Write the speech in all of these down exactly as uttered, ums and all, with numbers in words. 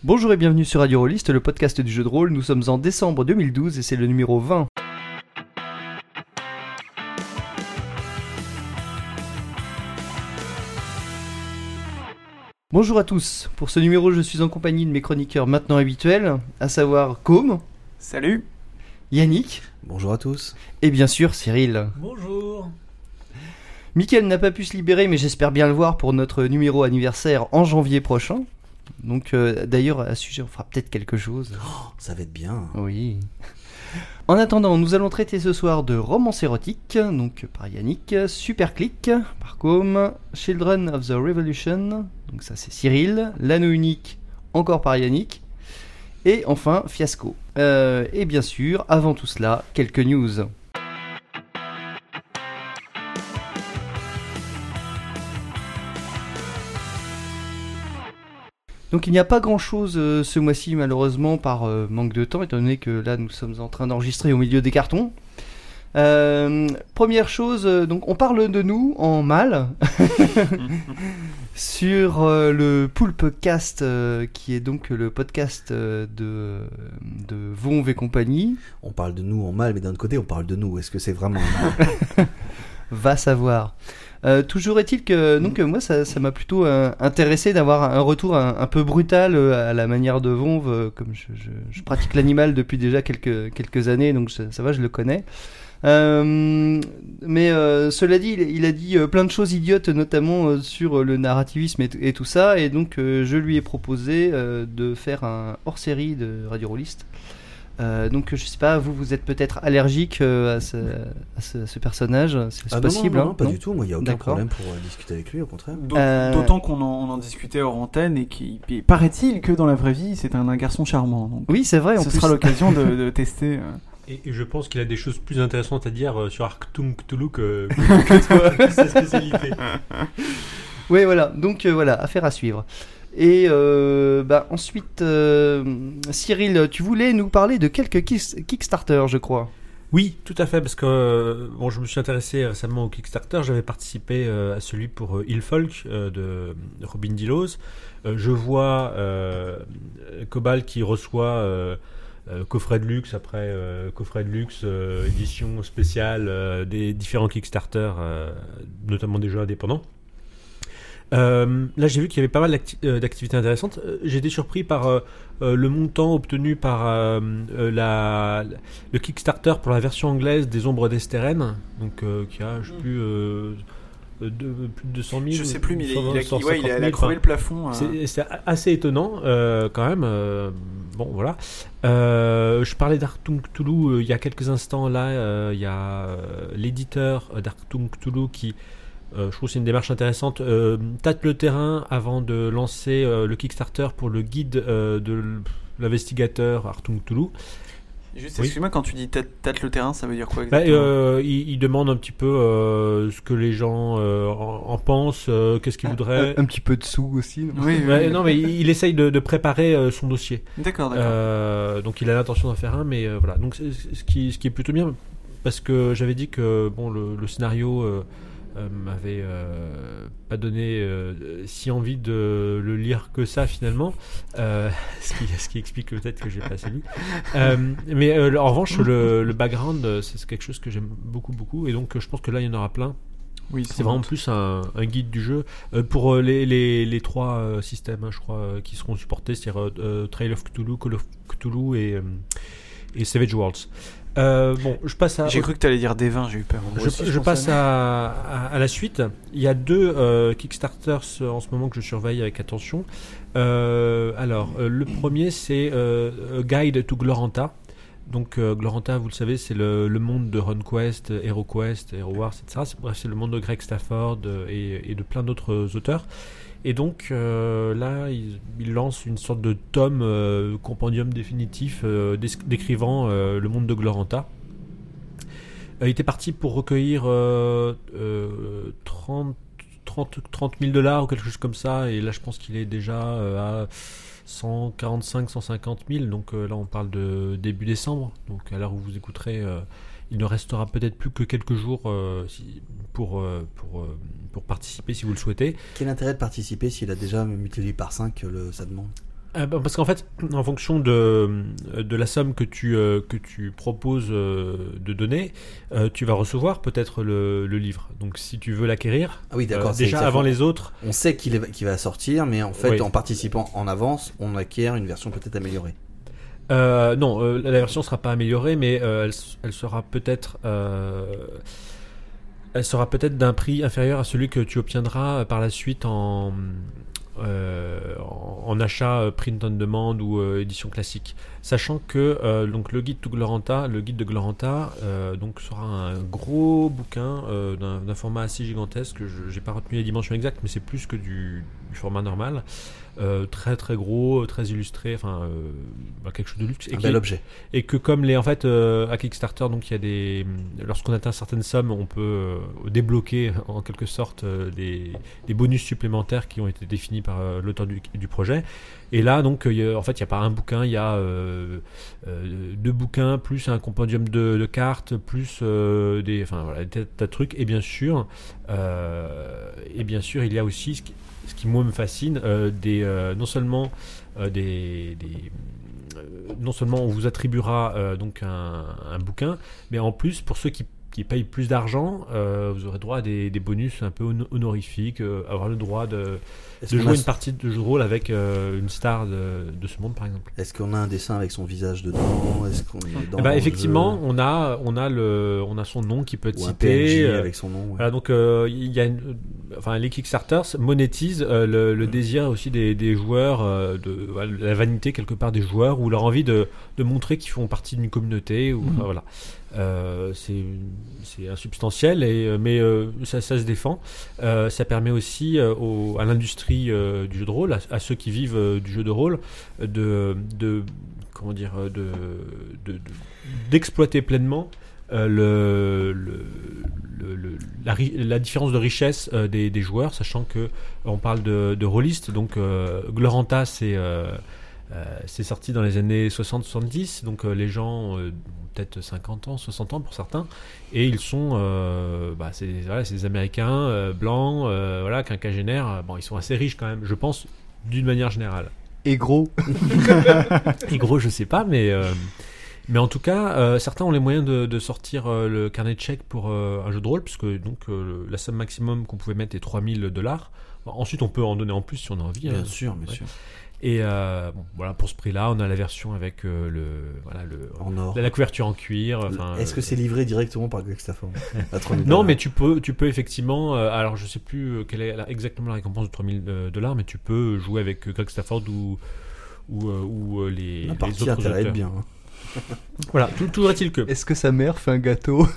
Bonjour et bienvenue sur Radio Rollist, le podcast du jeu de rôle. Nous sommes en décembre deux mille douze et c'est le numéro vingt. Bonjour à tous. Pour ce numéro, je suis en compagnie de mes chroniqueurs maintenant habituels, à savoir Côme. Salut. Yannick. Bonjour à tous. Et bien sûr Cyril. Bonjour. Mickaël n'a pas pu se libérer, mais j'espère bien le voir pour notre numéro anniversaire en janvier prochain. Donc euh, d'ailleurs à ce sujet on fera peut-être quelque chose. Oh, ça va être bien. Oui. En attendant, nous allons traiter ce soir de romance érotique, donc par Yannick, Superclick par Côme, Children of the Revolution, donc ça c'est Cyril, L'Anneau Unique, encore par Yannick, et enfin Fiasco. Euh, et bien sûr, avant tout cela, quelques news. Donc il n'y a pas grand chose euh, ce mois-ci malheureusement par euh, manque de temps, étant donné que là nous sommes en train d'enregistrer au milieu des cartons. Euh, première chose, euh, donc on parle de nous en mal sur euh, le Poulpecast euh, qui est donc le podcast euh, de, de Vonve et compagnie. On parle de nous en mal, mais d'un autre côté on parle de nous. Est-ce que c'est vraiment un mal? Va savoir. Euh, toujours est-il que donc moi ça, ça m'a plutôt euh, intéressé d'avoir un retour un, un peu brutal euh, à la manière de Vonve, euh, comme je, je, je pratique l'animal depuis déjà quelques, quelques années, donc ça, ça va, je le connais. Euh, mais euh, cela dit, il, il a dit euh, plein de choses idiotes, notamment euh, sur euh, le narrativisme et, et tout ça, et donc euh, je lui ai proposé euh, de faire un hors-série de Radio Rollist. Euh, donc je sais pas, vous vous êtes peut-être allergique euh, à, ce, à, ce, à ce personnage, c'est, c'est ah possible non, non, non, hein, pas non du tout, moi il n'y a aucun D'accord. problème pour euh, discuter avec lui, au contraire. D'aut- Euh... D'autant qu'on en, on en discutait hors antenne et qu'il et paraît-il que dans la vraie vie c'est un, un garçon charmant. Donc Oui, c'est vrai. En ce plus. sera l'occasion de, de tester. Euh... Et, et je pense qu'il a des choses plus intéressantes à dire euh, sur Achtung Cthulhu que, que toi, que sa spécialité. Oui, voilà. Donc euh, voilà, affaire à suivre. Et euh, bah, ensuite, euh, Cyril, tu voulais nous parler de quelques kick- Kickstarter, je crois. Oui, tout à fait, parce que euh, bon, je me suis intéressé récemment au Kickstarter. J'avais participé euh, à celui pour euh, Illfolk euh, de Robin DeLoz. Euh, je vois euh, Cobalt qui reçoit euh, euh, coffret de luxe après euh, coffret de luxe, euh, édition spéciale euh, des différents Kickstarter, euh, notamment des jeux indépendants. Euh, là, j'ai vu qu'il y avait pas mal d'acti- euh, d'activités intéressantes. Euh, j'ai été surpris par euh, euh, le montant obtenu par euh, euh, la, le Kickstarter pour la version anglaise des Ombres d'Esteren, donc euh, qui a, je sais plus, euh, de, plus de deux cent mille. Je sais plus, mais il, cent vingt, il, a, cent ouais, il, a, il a cinquante mille, crevé enfin, le plafond. Euh... c'est, c'est assez étonnant euh, quand même. Euh, bon, voilà. Euh, je parlais d'Achtung Cthulhu euh, il y a quelques instants. Là, euh, il y a euh, l'éditeur d'Achtung Cthulhu qui. Euh, je trouve que c'est une démarche intéressante. Euh, tâte le terrain avant de lancer euh, le Kickstarter pour le guide euh, de l'investigateur Achtung Cthulhu. Juste, Oui. excuse-moi, quand tu dis tâte, tâte le terrain, ça veut dire quoi Bah, exactement? euh, il, il demande un petit peu euh, ce que les gens euh, en, en pensent, euh, qu'est-ce qu'ils voudraient. Un, un petit peu de sous aussi. Non Oui, oui, Ouais, oui. non, mais il, il essaye de, de préparer euh, son dossier. D'accord, d'accord. Euh, donc il a l'intention d'en faire un, mais euh, voilà. Donc c'est- c'est- ce qui, ce qui est plutôt bien, parce que j'avais dit que bon, le, le scénario euh, euh, m'avait euh, pas donné euh, si envie de le lire que ça finalement, euh, ce, qui, ce qui explique peut-être que j'ai pas assez lu. Euh, mais euh, en revanche, le, le background, euh, c'est quelque chose que j'aime beaucoup, beaucoup, et donc euh, je pense que là il y en aura plein. Oui, C'est vraiment plus un, un guide du jeu euh, pour euh, les, les, les trois euh, systèmes, hein, je crois, euh, qui seront supportés, c'est-à-dire euh, Trail of Cthulhu, Call of Cthulhu et, euh, et Savage Worlds. Euh, bon, je passe à. J'ai cru que tu allais dire des vins, j'ai eu peur. Moi Je, aussi, je pensais passe à- à, à, à la suite. Il y a deux euh, Kickstarters euh, en ce moment que je surveille avec attention. Euh, alors, euh, le premier, c'est euh, A Guide to Gloranta. Donc, euh, Gloranta, vous le savez, c'est le, le monde de RunQuest, HeroQuest, HeroWars, et cetera. C'est, bref, c'est le monde de Greg Stafford euh, et, et de plein d'autres euh, auteurs. Et donc, euh, là, il, il lance une sorte de tome, euh, compendium définitif, euh, dé- décrivant euh, le monde de Gloranta. Euh, il était parti pour recueillir euh, euh, trente mille dollars ou quelque chose comme ça, et là je pense qu'il est déjà euh, à cent quarante-cinq cent cinquante mille, donc euh, là on parle de début décembre, donc à l'heure où vous écouterez, euh, il ne restera peut-être plus que quelques jours euh, si, pour, euh, pour, euh, pour participer si vous le souhaitez. Quel intérêt de participer s'il a déjà multiplié par cinq le, sa demande? Euh, bah, parce qu'en fait, en fonction de, de la somme que tu, euh, que tu proposes euh, de donner, euh, tu vas recevoir peut-être le, le livre. Donc si tu veux l'acquérir, Ah oui, d'accord. euh, c'est- déjà ça avant fait- les autres, On sait qu'il, est- qu'il va sortir, mais en fait, Oui. en participant en avance, on acquiert une version peut-être améliorée. euh, non, euh, la version ne sera pas améliorée, mais euh, elle, s- elle sera peut-être... euh, elle sera peut-être d'un prix inférieur à celui que tu obtiendras par la suite en, euh, en, en achat euh, print on demand ou euh, édition classique. Sachant que euh, donc le guide to Gloranta, le guide de Gloranta, euh, donc sera un gros bouquin euh, d'un, d'un format assez gigantesque. Je n'ai pas retenu les dimensions exactes, mais c'est plus que du, du format normal. Euh, très très gros, très illustré, enfin euh, bah, quelque chose de luxe. Et Un qui bel est- objet. et que comme les en fait euh, à Kickstarter, donc il y a des lorsqu'on atteint certaines sommes, on peut euh, débloquer en quelque sorte euh, des, des bonus supplémentaires qui ont été définis par euh, l'auteur du, du projet. Et là donc il y a- en fait il n'y a pas un bouquin, il y a euh, euh, deux bouquins plus un compendium de, de cartes plus euh, des enfin voilà des tas de trucs. Et bien sûr euh, et bien sûr il y a aussi ce qui, ce qui moi me fascine euh, des euh, non seulement euh, des, des euh, non seulement on vous attribuera euh, donc un, un bouquin, mais en plus pour ceux qui, qui payent plus d'argent, euh, vous aurez droit à des, des bonus un peu hon- honorifiques, euh, avoir le droit de, Est-ce de qu'on jouer a- une partie de jeu de rôle avec euh, une star de, de ce monde par exemple. Est-ce qu'on a un dessin avec son visage dedans? Est-ce qu'on est dans Eh ben, le effectivement, jeu? on a on a le on a son nom qui peut être Ou un P N cité. J euh, avec son nom. ouais. Voilà, donc euh, il y a une, euh, enfin les Kickstarters monétisent euh, le, le désir aussi des, des joueurs, euh, de voilà, la vanité quelque part des joueurs ou leur envie de, de montrer qu'ils font partie d'une communauté ou enfin, voilà. Euh, c'est c'est insubstantiel et euh, mais euh, ça, ça se défend. Euh, ça permet aussi euh, au- à l'industrie euh, du jeu de rôle, à, à ceux qui vivent euh, du jeu de rôle, euh, de de comment dire euh, de de- de- d'exploiter pleinement euh, le, le, le- le- la, ri- la différence de richesse euh, des, des joueurs, sachant que euh, on parle de, de rôlistes. Donc euh, Gloranta, c'est euh, euh, c'est sorti dans les années soixante soixante-dix, donc euh, les gens euh, ont peut-être cinquante ans, soixante ans pour certains, et ils sont, euh, bah, c'est voilà, c'est des Américains euh, blancs, euh, voilà, quinquagénaires. euh, Bon, ils sont assez riches quand même, je pense, d'une manière générale. Et gros. Et gros, je sais pas, mais euh, mais en tout cas, euh, certains ont les moyens de, de sortir euh, le carnet de chèques pour euh, un jeu de rôle, puisque donc euh, la somme maximum qu'on pouvait mettre est trois mille dollars. Bon, ensuite, on peut en donner en plus si on a envie. Bien hein. sûr, bien Ouais. sûr. Et euh, bon, voilà, pour ce prix-là, on a la version avec euh, le voilà le En or. la, la couverture en cuir. Enfin, Est-ce que euh, c'est livré directement par Gextafor à trois mille non, dollars? mais tu peux, tu peux effectivement. euh, alors, je sais plus euh, quelle est la- exactement la récompense de trois mille dollars, mais tu peux jouer avec euh, Greg Stafford ou ou, euh, ou euh, les, La les partie a autres intérêt à être auteurs. bien. hein. Voilà, tout, toujours est-il que. Est-ce que sa mère fait un gâteau?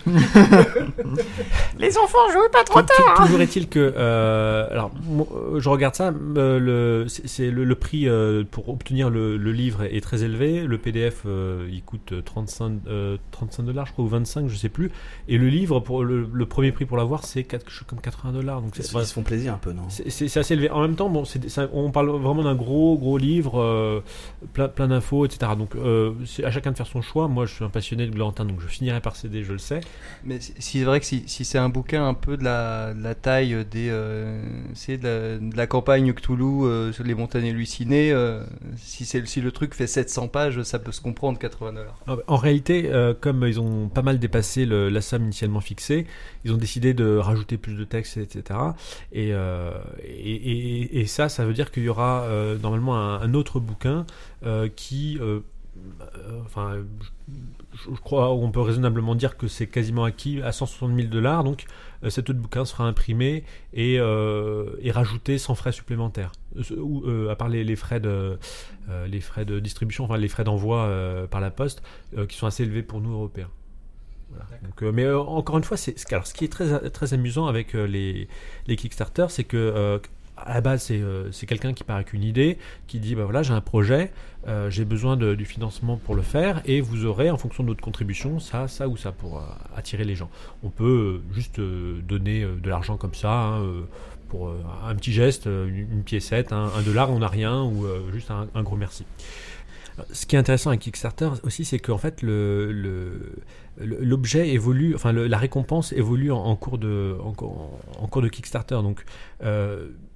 Les enfants, jouez pas trop Tou- tard. tou- Toujours est-il que, euh, alors, moi, euh, je regarde ça, euh, le, c'est c'est le, le prix euh, pour obtenir le, le livre est, est très élevé. Le P D F, euh, il coûte trente-cinq, euh, trente-cinq dollars, je crois, ou vingt-cinq, je sais plus. Et le livre, pour le, le premier prix pour l'avoir, c'est quelque chose comme quatre-vingts dollars. Donc Ils c'est se ils se font plaisir un peu, non? c'est- c'est c'est assez élevé. En même temps, bon, c'est- ça- on parle vraiment d'un gros, gros livre, euh, plein, plein d'infos, et cetera. Donc, euh, c'est à chacun de faire son choix. Moi, je suis un passionné de Gloranta, donc je finirai par céder, je le sais. Mais si- si c'est vrai que si, si c'est un bouquin un peu de la, de la taille des, euh, c'est de la, de la campagne Cthulhu euh, sur les montagnes hallucinées, euh, si, c'est, si le truc fait sept cents pages, ça peut se comprendre, quatre-vingts dollars. Ah bah, En réalité, euh, comme ils ont pas mal dépassé le- la somme initialement fixée, ils ont décidé de rajouter plus de texte, et cetera. Et, euh, et, et- et ça, ça veut dire qu'il y aura euh, normalement un, un autre bouquin euh, qui, euh, euh, enfin, je, je crois, on peut raisonnablement dire que c'est quasiment acquis à cent soixante mille dollars. Donc, euh, cet autre bouquin sera imprimé et, euh, et rajouté sans frais supplémentaires, Euh, ou, euh, à part les, les frais de euh, les frais de distribution, enfin les frais d'envoi euh, par la poste, euh, qui sont assez élevés pour nous Européens. Voilà. Donc, euh, mais euh, encore une fois, c'est, c'est- alors, ce qui est très, très amusant avec euh, les, les Kickstarter, c'est que euh, à la base, c'est, euh, c'est quelqu'un qui part avec une idée, qui dit bah voilà, j'ai un projet, euh, j'ai besoin de, du financement pour le faire, et vous aurez, en fonction de notre contribution, ça, ça ou ça pour euh, attirer les gens. On peut euh, juste euh, donner euh, de l'argent comme ça, hein, euh, pour euh, un petit geste, euh, une, une piécette, un, un dollar, on n'a rien, ou euh, juste un, un gros merci. Ce qui est intéressant avec Kickstarter aussi, c'est qu'en fait, le, le, le- l'objet évolue, enfin le- la récompense évolue en, en cours de, en, en- en cours de Kickstarter. Donc, euh,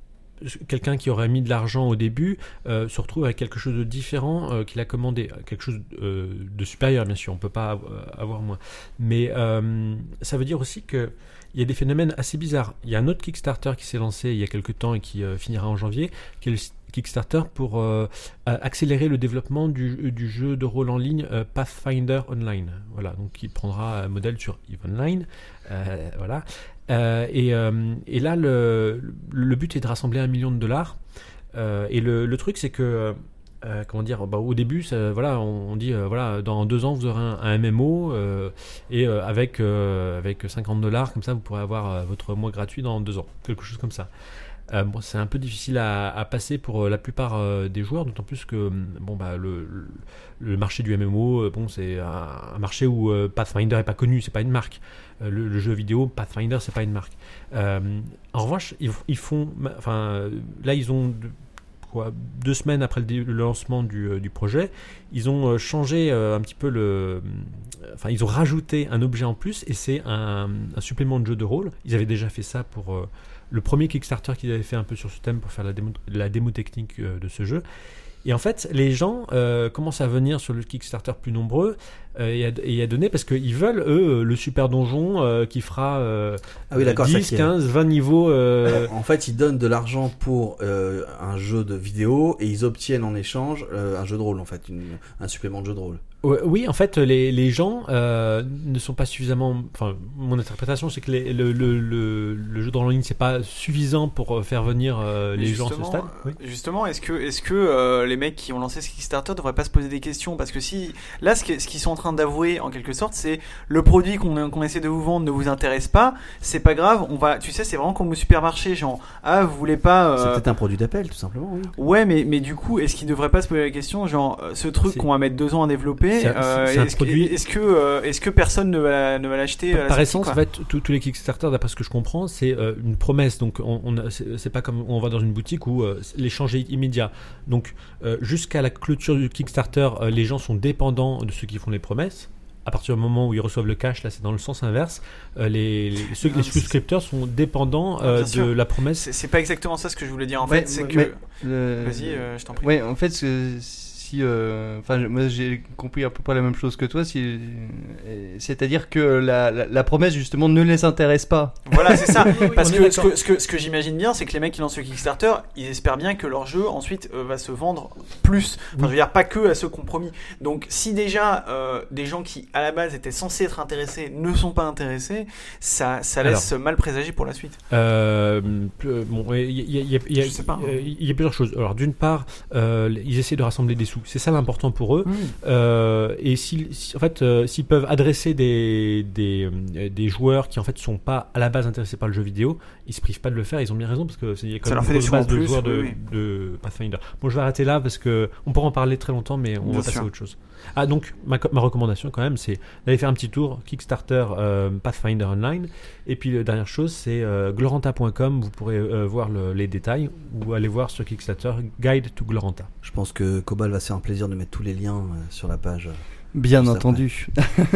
quelqu'un qui aurait mis de l'argent au début euh, se retrouve avec quelque chose de différent euh, qu'il a commandé, quelque chose euh, de supérieur bien sûr, on peut pas avoir moins. Mais euh, ça veut dire aussi que il y a des phénomènes assez bizarres. Il y a un autre Kickstarter qui s'est lancé il y a quelques temps et qui euh, finira en janvier, qui est le Kickstarter pour euh, accélérer le développement du, du jeu de rôle en ligne euh, Pathfinder Online. Voilà, donc il prendra un modèle sur EVE Online. Euh, voilà. Euh, et, euh, et là, le, le but est de rassembler un million de dollars. Euh, et le, le truc, c'est que Euh, comment dire, bah, au début, ça, voilà, on, on dit, euh, voilà, dans deux ans, vous aurez un, un M M O euh, et euh, avec, euh, avec cinquante dollars, comme ça, vous pourrez avoir euh, votre mois gratuit dans deux ans, quelque chose comme ça. Euh, bon, c'est un peu difficile à, à passer pour euh, la plupart euh, des joueurs, d'autant plus que bon, bah, le, le, le marché du M M O, euh, bon, c'est un, un marché où euh, Pathfinder n'est pas connu, c'est pas une marque. Euh, le, le jeu vidéo, Pathfinder, c'est pas une marque. Euh, en revanche, ils, ils font, enfin, là, ils ont de, Quoi, deux semaines après le, dé- le lancement du, euh, du projet, ils ont euh, changé euh, un petit peu le... Euh, enfin, ils ont rajouté un objet en plus et c'est un, un supplément de jeu de rôle. Ils avaient déjà fait ça pour euh, le premier Kickstarter qu'ils avaient fait un peu sur ce thème pour faire la démo, la démo technique euh, de ce jeu. Et en fait, les gens euh, commencent à venir sur le Kickstarter plus nombreux euh, et, à, et à donner parce qu'ils veulent, eux, le super donjon euh, qui fera euh, ah oui, d'accord, dix, quinze, vingt niveaux. Euh... En fait, ils donnent de l'argent pour euh, un jeu de vidéo et ils obtiennent en échange euh, un jeu de rôle, en fait, une, un supplément de jeu de rôle. Oui, en fait, les, les gens euh, ne sont pas suffisamment... Enfin, mon interprétation, c'est que les, le, le, le, le jeu de rôle en ligne, c'est pas suffisant pour faire venir euh, les gens à ce stade. Oui. Justement, est-ce que, est-ce que euh, les mecs qui ont lancé ce Kickstarter devraient pas se poser des questions ? Parce que si... Là, ce, ce qu'ils sont en train d'avouer, en quelque sorte, c'est le produit qu'on, qu'on essaie de vous vendre ne vous intéresse pas, c'est pas grave, on va... Tu sais, c'est vraiment comme au supermarché, genre, ah, vous voulez pas... Euh... C'est peut-être un produit d'appel, tout simplement, oui. Ouais, mais, mais du coup, est-ce qu'ils devraient pas se poser la question, genre, ce truc c'est... qu'on va mettre deux ans à développer... C'est, euh, c'est un est-ce, produit... que, est-ce, que, euh, est-ce que personne ne va, ne va l'acheter Par, à la par sortie, essence, quoi. En fait, tous les Kickstarter, d'après ce que je comprends, c'est euh, une promesse. Donc, on, on, c'est, c'est pas comme on va dans une boutique où euh, l'échange est immédiat. Donc, euh, jusqu'à la clôture du Kickstarter, euh, les gens sont dépendants de ceux qui font les promesses. À partir du moment où ils reçoivent le cash, là, c'est dans le sens inverse. Euh, les, les, ceux, non, les souscripteurs sont dépendants euh, de sûr. la promesse. C'est, c'est pas exactement ça ce que je voulais dire. En ouais, fait, c'est mais, que. Mais le... Vas-y, euh, je t'en prie. Ouais, en fait, c'est... Si, euh, enfin, moi j'ai compris à peu près la même chose que toi, si, c'est-à-dire que la, la, la promesse justement ne les intéresse pas. Voilà, c'est ça. Parce que ce, que ce que ce que j'imagine bien, c'est que les mecs qui lancent le Kickstarter, ils espèrent bien que leur jeu ensuite euh, va se vendre plus. Enfin, oui. Je veux dire pas que à ce compromis. Donc, si déjà euh, des gens qui à la base étaient censés être intéressés ne sont pas intéressés, ça ça laisse Alors, mal présager pour la suite. Euh, bon, il y a, il y a, il y a, je sais pas. Hein. Il y a plusieurs choses. Alors, d'une part, euh, ils essaient de rassembler des sous. C'est ça l'important pour eux. Mmh. Euh, et s'ils, si, en fait, euh, s'ils peuvent adresser des, des, euh, des joueurs qui en fait sont pas à la base intéressés par le jeu vidéo, ils se privent pas de le faire. Ils ont bien raison parce que c'est quand ça même une grosse base de plus, joueurs oui, de, oui. de Pathfinder. Bon, je vais arrêter là parce que on pourra en parler très longtemps, mais on bien va passer sûr. à autre chose. Ah, donc ma, ma recommandation quand même, c'est d'aller faire un petit tour Kickstarter euh, Pathfinder Online. Et puis la dernière chose, c'est euh, gloranta point com. Vous pourrez euh, voir le, les détails ou aller voir sur Kickstarter Guide to Gloranta. Je pense que Cobal va se faire un plaisir de mettre tous les liens euh, sur la page. Bien entendu.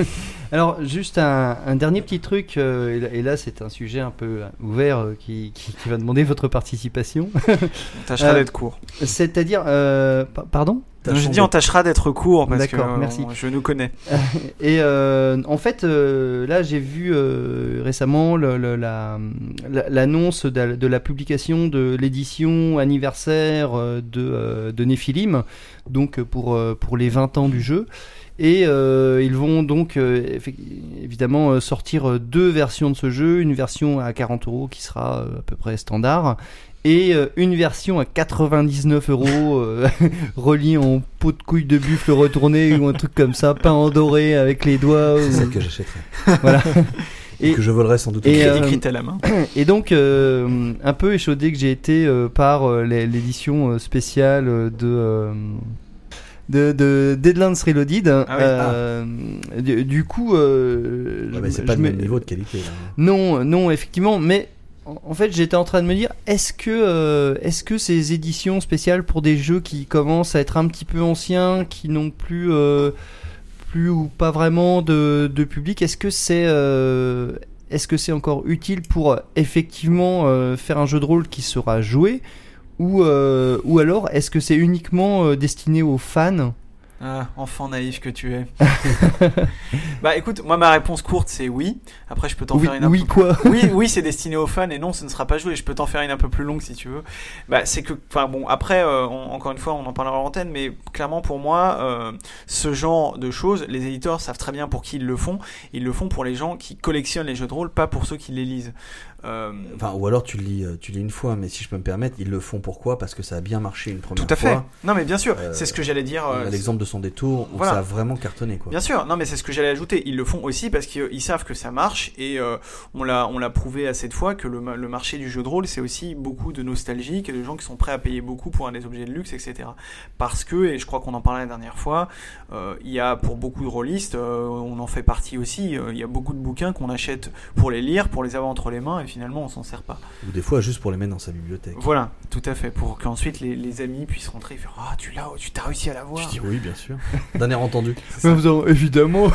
Alors, juste un, un dernier petit truc, euh, et là c'est un sujet un peu ouvert euh, qui, qui, qui va demander votre participation. On tâchera euh, d'être court. C'est-à-dire, euh, pa- pardon ? Je dis on tâchera d'être court parce D'accord, que merci. On, je nous connais. Et euh, en fait, euh, là j'ai vu euh, récemment le, le, la, la, l'annonce de, de la publication de l'édition anniversaire de, euh, de Nephilim, donc pour, pour les vingt ans du jeu. Et euh, ils vont donc euh, évidemment euh, sortir deux versions de ce jeu, une version à quarante euros qui sera euh, à peu près standard, et euh, une version à quatre-vingt-dix-neuf euros euh, reliée en peau de couille de buffle retournée ou un truc comme ça, peint en doré avec les doigts. C'est ou... celle que j'achèterais. Voilà. Et que je volerais sans doute. Et euh, écrite à la main. Et donc euh, un peu échaudé que j'ai été euh, par euh, l'édition euh, spéciale de euh, De, de Deadlands Reloaded. Ah oui, euh, ah. du, du coup, euh, ouais, mais c'est pas le même niveau de qualité. Là. Non, non, effectivement, mais en, en fait, j'étais en train de me dire, est-ce que, euh, est-ce que ces éditions spéciales pour des jeux qui commencent à être un petit peu anciens, qui n'ont plus, euh, plus ou pas vraiment de, de public, est-ce que c'est, euh, est-ce que c'est encore utile pour effectivement euh, faire un jeu de rôle qui sera joué? ou, euh, ou alors est-ce que c'est uniquement euh, destiné aux fans? Ah, enfant naïf que tu es. Bah écoute, moi ma réponse courte c'est oui. Après je peux t'en Oui, faire une un oui peu quoi plus... Oui, oui, c'est destiné aux fans et non, ce ne sera pas joué. Je peux t'en faire une un peu plus longue si tu veux. Bah c'est que, enfin bon, après, euh, on, encore une fois, on en parlera en antenne, mais clairement pour moi, euh, ce genre de choses, les éditeurs savent très bien pour qui ils le font. Ils le font pour les gens qui collectionnent les jeux de rôle, pas pour ceux qui les lisent. Euh... Enfin, ou alors tu le lis, tu lis une fois, mais si je peux me permettre, ils le font pourquoi? Parce que ça a bien marché une première fois. Tout à fait. Fois. Non, mais bien sûr, euh, c'est ce que j'allais dire. Euh, l'exemple de Son Détour où voilà. Ça a vraiment cartonné, quoi. Bien sûr. Non, mais c'est ce que j'allais ajouter. Ils le font aussi parce qu'ils savent que ça marche et euh, on l'a, on l'a prouvé assez de fois que le, le marché du jeu de rôle, c'est aussi beaucoup de nostalgique et de gens qui sont prêts à payer beaucoup pour un des objets de luxe, et cetera. Parce que, et je crois qu'on en parlait la dernière fois, euh, il y a pour beaucoup de rôlistes, euh, on en fait partie aussi. Euh, il y a beaucoup de bouquins qu'on achète pour les lire, pour les avoir entre les mains et finalement on s'en sert pas. Ou des fois juste pour les mettre dans sa bibliothèque. Voilà, tout à fait, pour qu'ensuite les, les amis puissent rentrer et faire ah, tu l'as, tu t'as réussi à l'avoir. Je dis oui, bien sûr. D'un air entendu. Évidemment.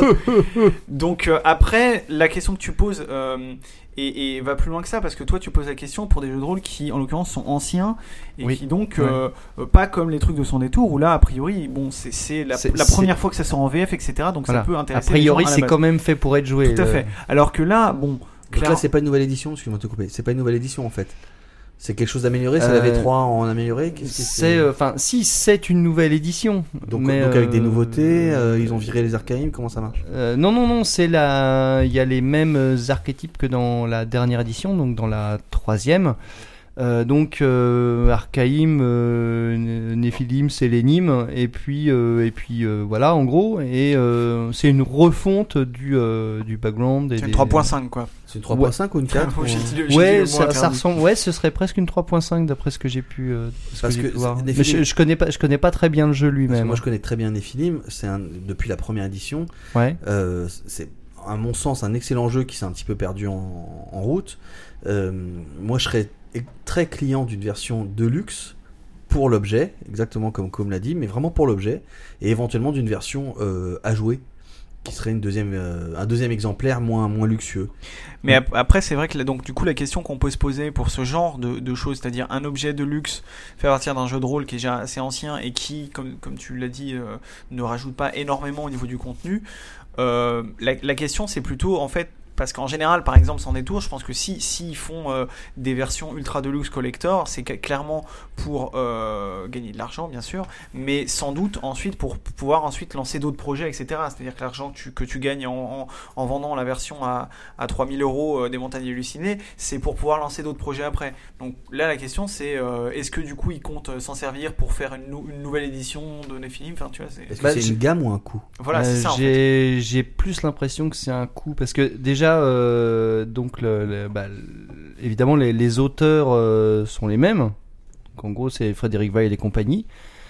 Donc euh, après, la question que tu poses euh, et, et va plus loin que ça parce que toi tu poses la question pour des jeux de rôle qui en l'occurrence sont anciens et oui. qui donc ouais. euh, euh, pas comme les trucs de Son Détour où là a priori bon c'est, c'est, la, c'est la première c'est... fois que ça sort en V F, etc. Donc voilà. Ça peut intéresser. A priori les gens à c'est quand même fait pour être joué. Tout à le... fait. Alors que là bon. Donc clair... là c'est pas une nouvelle édition, excuse-moi de te couper. C'est pas une nouvelle édition en fait. C'est quelque chose d'amélioré, c'est euh, la V trois en amélioré. Qu'est-ce que c'est enfin euh, si c'est une nouvelle édition. Donc, mais donc avec euh, des nouveautés, euh, ils ont viré les archaïmes, comment ça marche? euh, Non non non, c'est la, il y a les mêmes archétypes que dans la dernière édition, donc dans la troisième. Euh, donc euh, Archaïm, euh, Néphilim, Sélénim, et puis euh, et puis euh, voilà en gros, et euh, c'est une refonte du euh, du background. Et c'est une des... trois point cinq quoi. C'est une trois point cinq ouais. ou une quatre? J'ai dit le, j'ai ouais, dit le ça, ça ressemble. Ouais, ce serait presque une trois point cinq d'après ce que j'ai pu. Euh, Parce que, que voir. Mais je, je connais pas, je connais pas très bien le jeu lui-même. Moi, je connais très bien Néphilim. C'est un, depuis la première édition. Ouais. Euh, c'est à mon sens un excellent jeu qui s'est un petit peu perdu en, en route. Euh, moi, je serais très client d'une version deluxe pour l'objet, exactement comme Com l'a dit, mais vraiment pour l'objet, et éventuellement d'une version euh, à jouer, qui serait une deuxième, euh, un deuxième exemplaire moins, moins luxueux. Mais donc, après, c'est vrai que donc, du coup, la question qu'on peut se poser pour ce genre de, de choses, c'est-à-dire un objet de luxe fait partir d'un jeu de rôle qui est déjà assez ancien et qui, comme, comme tu l'as dit, euh, ne rajoute pas énormément au niveau du contenu, euh, la, la question c'est plutôt en fait. Parce qu'en général, par exemple, Sans Détour, je pense que si s'ils font euh, des versions ultra deluxe collector, c'est clairement pour euh, gagner de l'argent, bien sûr, mais sans doute ensuite pour pouvoir ensuite lancer d'autres projets, et cetera. C'est-à-dire que l'argent que tu, que tu gagnes en, en, en vendant la version à, à trois mille euros euh, des Montagnes Hallucinées, c'est pour pouvoir lancer d'autres projets après. Donc là, la question, c'est euh, est-ce que du coup, ils comptent s'en servir pour faire une, nou- une nouvelle édition de Néphilim? Enfin, tu vois, c'est... Est-ce que bah, c'est une gamme ou un coût? Voilà, euh, c'est ça. J'ai, en fait. j'ai plus l'impression que c'est un coût parce que déjà. Euh, donc le, le, bah, évidemment les, les auteurs euh, sont les mêmes, donc en gros c'est Frédéric Weil et compagnie,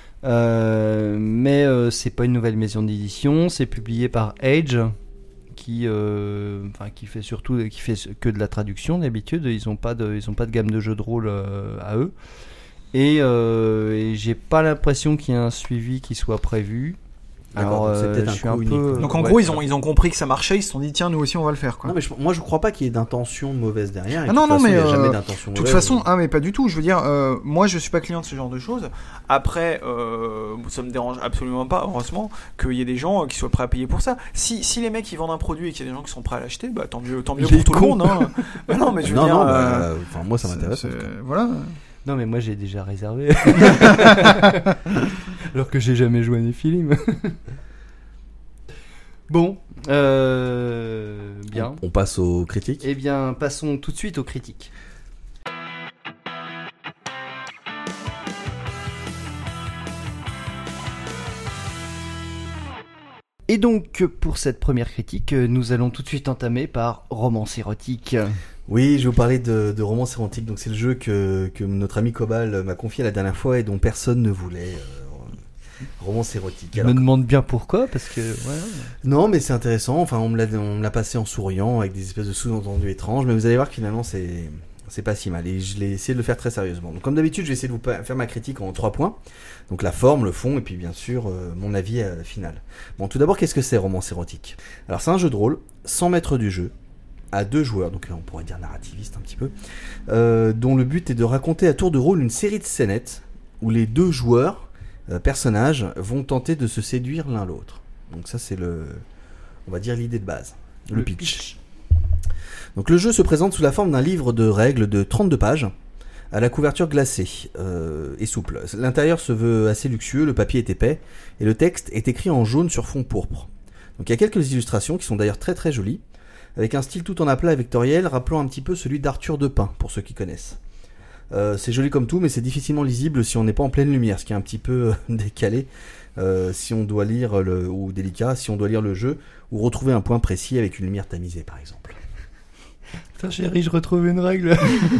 euh, mais euh, c'est pas une nouvelle maison d'édition, c'est publié par Age qui, euh, enfin, qui fait surtout qui fait que de la traduction d'habitude, ils ont pas de, ils ont pas de gamme de jeux de rôle euh, à eux, et, euh, et j'ai pas l'impression qu'il y ait un suivi qui soit prévu. Alors, c'est peut-être euh, un je suis un coup peu. Donc en ouais, gros, ils ont ils ont compris que ça marchait, ils se sont dit tiens, nous aussi on va le faire quoi. Non mais je, moi je crois pas qu'il y ait d'intention mauvaise derrière. Et ah non de non façon, mais il y a euh, jamais d'intention de toute mauvaise. façon ah mais pas du tout. Je veux dire, euh, moi je suis pas client de ce genre de choses. Après, euh, ça me dérange absolument pas, heureusement, qu'il y ait des gens qui soient prêts à payer pour ça. Si si les mecs ils vendent un produit et qu'il y a des gens qui sont prêts à l'acheter, bah tant mieux tant mieux Les pour tout cons. le monde. Hein. Bah non mais je veux non, dire. non, euh, bah, enfin moi ça m'intéresse. c'est, c'est, voilà. Non mais moi j'ai déjà réservé. Alors que j'ai jamais joué à Néphilim. Bon, euh, bien. On, on passe aux critiques. Eh bien, passons tout de suite aux critiques. Et donc, pour cette première critique, nous allons tout de suite entamer par Romance érotique. Oui, je vais vous parler de, de Romance érotique. Donc, c'est le jeu que, que notre ami Cobal m'a confié la dernière fois et dont personne ne voulait. Euh, Romance érotique. Je Alors, me demande bien pourquoi, parce que... Ouais. Non, mais c'est intéressant. Enfin, on me l'a, on me l'a passé en souriant avec des espèces de sous-entendus étranges. Mais vous allez voir que finalement, c'est, c'est pas si mal. Et je l'ai essayé de le faire très sérieusement. Donc, comme d'habitude, je vais essayer de vous faire ma critique en trois points. Donc, la forme, le fond, et puis bien sûr, euh, mon avis à la finale. Bon, tout d'abord, qu'est-ce que c'est Romance érotique? Alors, c'est un jeu de rôle, sans maître du jeu, à deux joueurs, donc on pourrait dire narrativiste un petit peu, euh, dont le but est de raconter à tour de rôle une série de scénettes où les deux joueurs, euh, personnages, vont tenter de se séduire l'un l'autre. Donc ça c'est le, on va dire l'idée de base, le, le pitch. pitch. Donc le jeu se présente sous la forme d'un livre de règles de trente-deux pages, à la couverture glacée euh, et souple. L'intérieur se veut assez luxueux, le papier est épais, et le texte est écrit en jaune sur fond pourpre. Donc il y a quelques illustrations qui sont d'ailleurs très très jolies, avec un style tout en aplat et vectoriel, rappelant un petit peu celui d'Arthur de Pin, pour ceux qui connaissent. Euh, c'est joli comme tout, mais c'est difficilement lisible si on n'est pas en pleine lumière, ce qui est un petit peu décalé, euh, si on doit lire le, ou délicat, si on doit lire le jeu, ou retrouver un point précis avec une lumière tamisée par exemple. Putain chérie, je retrouve une règle.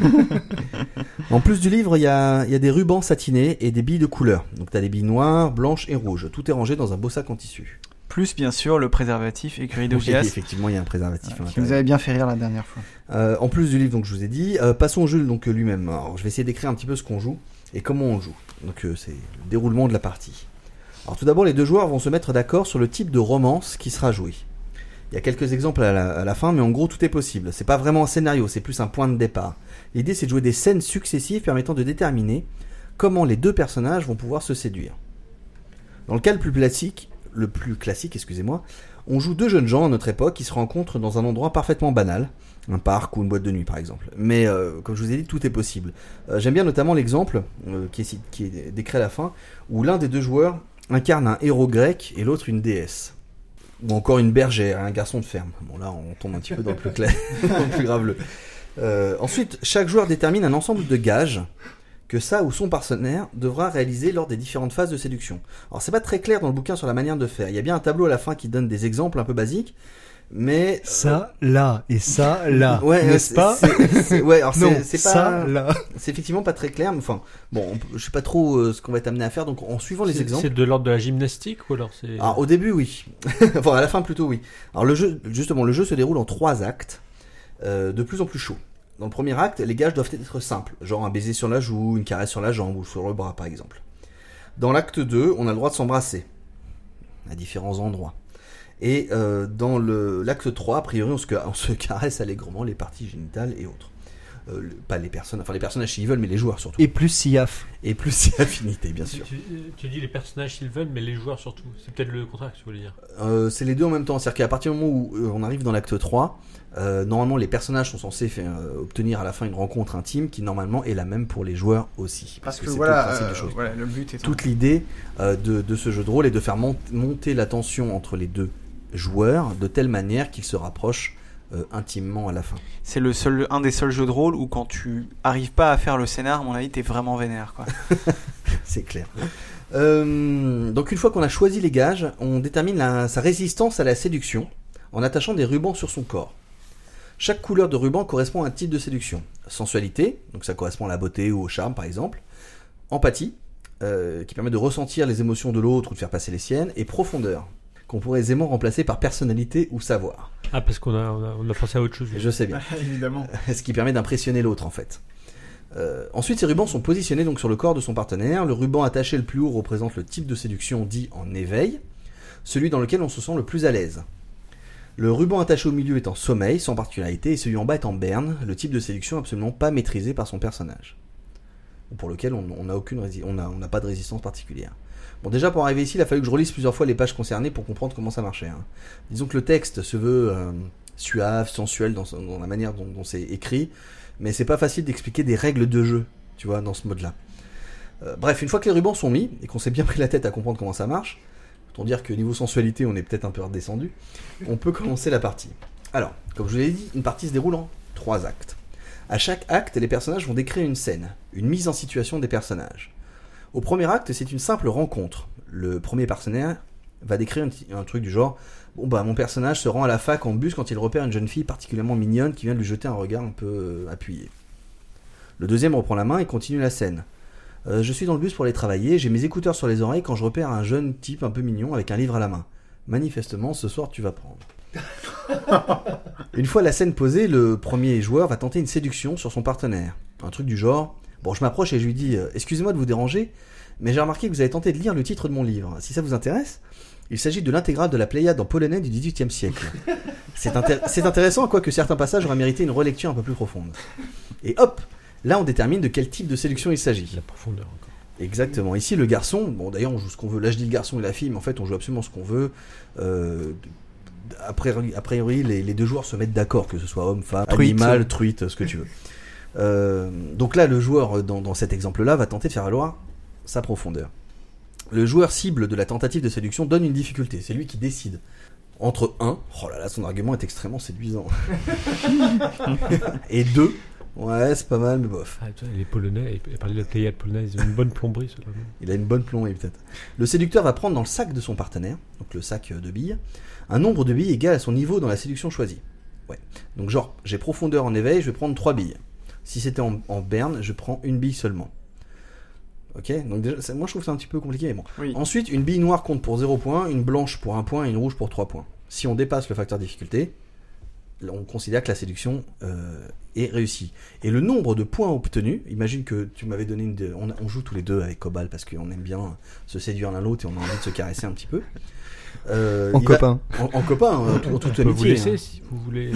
En plus du livre, il y a, y a des rubans satinés et des billes de couleur. Donc tu as des billes noires, blanches et rouges. Tout est rangé dans un beau sac en tissu. Plus bien sûr le préservatif écurie d'O G S. Oui, effectivement, il y a un préservatif. Ouais, qui nous avait bien fait rire la dernière fois. Euh, en plus du livre, donc je vous ai dit, euh, passons au jeu donc lui-même. Alors, je vais essayer d'écrire un petit peu ce qu'on joue et comment on joue. Donc euh, c'est le déroulement de la partie. Alors tout d'abord, les deux joueurs vont se mettre d'accord sur le type de romance qui sera joué. Il y a quelques exemples à la, à la fin, mais en gros tout est possible. C'est pas vraiment un scénario, c'est plus un point de départ. L'idée c'est de jouer des scènes successives permettant de déterminer comment les deux personnages vont pouvoir se séduire. Dans le cas le plus classique, le plus classique, excusez-moi, on joue deux jeunes gens à notre époque qui se rencontrent dans un endroit parfaitement banal, un parc ou une boîte de nuit par exemple. Mais euh, comme je vous ai dit, tout est possible. Euh, j'aime bien notamment l'exemple euh, qui, est, qui est décrit à la fin, où l'un des deux joueurs incarne un héros grec et l'autre une déesse. Ou encore une bergère, un garçon de ferme. Bon là on tombe un petit peu dans le plus clair, dans le plus graveleux. Euh, ensuite, chaque joueur détermine un ensemble de gages que sa ou son partenaire devra réaliser lors des différentes phases de séduction. Alors c'est pas très clair dans le bouquin sur la manière de faire. Il y a bien un tableau à la fin qui donne des exemples un peu basiques, mais ça là et ça là, ouais, n'est-ce c'est, pas c'est, c'est, ouais, alors non, c'est, c'est pas, ça là. C'est effectivement pas très clair. Mais enfin, bon, on, je sais pas trop euh, ce qu'on va être amené à faire. Donc en suivant les c'est, exemples. C'est de l'ordre de la gymnastique ou alors c'est. Alors au début oui, enfin à la fin plutôt oui. Alors le jeu, justement, le jeu se déroule en trois actes, euh, de plus en plus chauds. Dans le premier acte, les gages doivent être simples, genre un baiser sur la joue, une caresse sur la jambe ou sur le bras par exemple. Dans l'acte deux, on a le droit de s'embrasser, à différents endroits. Et euh, dans le, l'acte trois, a priori, on se, on se caresse allègrement les parties génitales et autres. Euh, le, pas les personnes, enfin les personnages s'ils veulent, mais les joueurs surtout. Et plus si aff. Et plus si affinité, bien sûr. Tu, tu dis les personnages s'ils veulent, mais les joueurs surtout. C'est peut-être le contraire que tu voulais dire. Euh, c'est les deux en même temps. C'est-à-dire qu'à partir du moment où euh, on arrive dans l'acte trois, euh, normalement les personnages sont censés faire, euh, obtenir à la fin une rencontre intime qui normalement est la même pour les joueurs aussi. Parce, parce que, que c'est voilà, tout le principe euh, des choses. voilà, le but est toute l'idée euh, de, de ce jeu de rôle est de faire mont- monter la tension entre les deux joueurs de telle manière qu'ils se rapprochent euh, intimement à la fin. C'est le seul, un des seuls jeux de rôle où quand tu arrives pas à faire le scénar, à mon avis, t'es vraiment vénère, quoi. C'est clair. Euh, donc une fois qu'on a choisi les gages, on détermine la, sa résistance à la séduction en attachant des rubans sur son corps. Chaque couleur de ruban correspond à un type de séduction. Sensualité, donc ça correspond à la beauté ou au charme par exemple. Empathie, euh, qui permet de ressentir les émotions de l'autre ou de faire passer les siennes. Et profondeur, qu'on pourrait aisément remplacer par personnalité ou savoir. Ah, parce qu'on a, on a, on a pensé à autre chose. Je sais bien. Évidemment. Ce qui permet d'impressionner l'autre en fait. Euh, ensuite, ces rubans sont positionnés donc sur le corps de son partenaire. Le ruban attaché le plus haut représente le type de séduction dit en éveil, celui dans lequel on se sent le plus à l'aise. Le ruban attaché au milieu est en sommeil, sans particularité, et celui en bas est en berne, le type de séduction absolument pas maîtrisé par son personnage, ou pour lequel on n'a aucune rési- on a, on n'a pas de résistance particulière. Bon, déjà pour arriver ici, il a fallu que je relise plusieurs fois les pages concernées pour comprendre comment ça marchait. Hein. Disons que le texte se veut euh, suave, sensuel dans, dans la manière dont, dont c'est écrit, mais c'est pas facile d'expliquer des règles de jeu, tu vois, dans ce mode-là. Euh, bref, une fois que les rubans sont mis et qu'on s'est bien pris la tête à comprendre comment ça marche, autant dire que niveau sensualité, on est peut-être un peu redescendu, on peut commencer la partie. Alors, comme je vous l'ai dit, une partie se déroule en trois actes. À chaque acte, les personnages vont décrire une scène, une mise en situation des personnages. Au premier acte, c'est une simple rencontre. Le premier partenaire va décrire un, un truc du genre « Bon bah mon personnage se rend à la fac en bus quand il repère une jeune fille particulièrement mignonne qui vient de lui jeter un regard un peu euh, appuyé. » Le deuxième reprend la main et continue la scène. Euh, « Je suis dans le bus pour aller travailler, j'ai mes écouteurs sur les oreilles quand je repère un jeune type un peu mignon avec un livre à la main. Manifestement, ce soir tu vas prendre. » Une fois la scène posée, le premier joueur va tenter une séduction sur son partenaire. Un truc du genre « Bon, je m'approche et je lui dis « Excusez-moi de vous déranger, mais j'ai remarqué que vous avez tenté de lire le titre de mon livre. Si ça vous intéresse, Il s'agit de l'intégrale de la Pléiade en polonais du dix-huitième siècle. C'est, intér- c'est intéressant, quoique certains passages auraient mérité une relecture un peu plus profonde. Et hop, là on détermine de quel type de séduction il s'agit. La profondeur encore. Exactement. Ici, le garçon, bon d'ailleurs on joue ce qu'on veut. Là je dis le garçon et la fille, mais en fait on joue absolument ce qu'on veut. Euh, a priori, a priori les, les deux joueurs se mettent d'accord, que ce soit homme, femme, Truite. animal, truite, ce que tu veux. Euh, donc là, le joueur dans, dans cet exemple-là va tenter de faire valoir sa profondeur. Le joueur cible de la tentative de séduction donne une difficulté. C'est lui qui décide. Entre un, oh là là, son argument est extrêmement séduisant. Et deux, ouais, c'est pas mal, mais bof. Ah, tu vois, les Polonais, il parlait de la Pléiade polonaise, ils ont une bonne plomberie, ceux-là. Il a une bonne plomberie peut-être. Le séducteur va prendre dans le sac de son partenaire, donc le sac de billes, un nombre de billes égal à son niveau dans la séduction choisie. Ouais. Donc genre, j'ai profondeur en éveil, je vais prendre trois billes. Si c'était en, en berne, je prends une bille seulement. Ok, donc déjà, ça, moi je trouve que c'est un petit peu compliqué, mais bon. Oui. Ensuite, une bille noire compte pour zéro points, une blanche pour un point et une rouge pour trois points. Si on dépasse le facteur difficulté, on considère que la séduction euh, est réussie. Et le nombre de points obtenus, imagine que tu m'avais donné une... De, on, on joue tous les deux avec Cobal parce qu'on aime bien se séduire l'un l'autre et on a envie de se caresser un petit peu. Euh, En il va- copain. en, en copain, en, en toute On peut vous amitié. laisser hein. si vous voulez.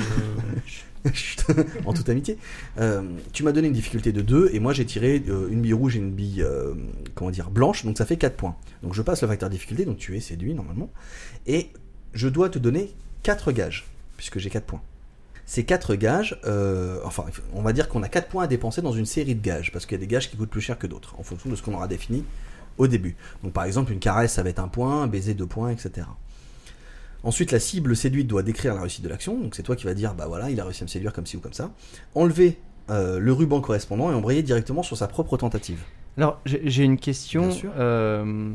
euh, Chut, en toute amitié. Euh, tu m'as donné une difficulté de deux et moi j'ai tiré euh, une bille rouge et une bille euh, comment dire blanche, donc ça fait quatre points. Donc je passe le facteur difficulté, donc tu es séduit normalement. Et je dois te donner quatre gages, puisque j'ai quatre points. Ces quatre gages, euh, enfin on va dire qu'on a quatre points à dépenser dans une série de gages, parce qu'il y a des gages qui coûtent plus cher que d'autres, en fonction de ce qu'on aura défini au début. Donc par exemple une caresse ça va être un point, un baiser deux points, et cetera. Ensuite, la cible séduite doit décrire la réussite de l'action. Donc c'est toi qui vas dire, bah voilà, il a réussi à me séduire comme ci ou comme ça. Enlever euh, le ruban correspondant et embrayer directement sur sa propre tentative. Alors, j'ai j'ai une question. Bien sûr. euh,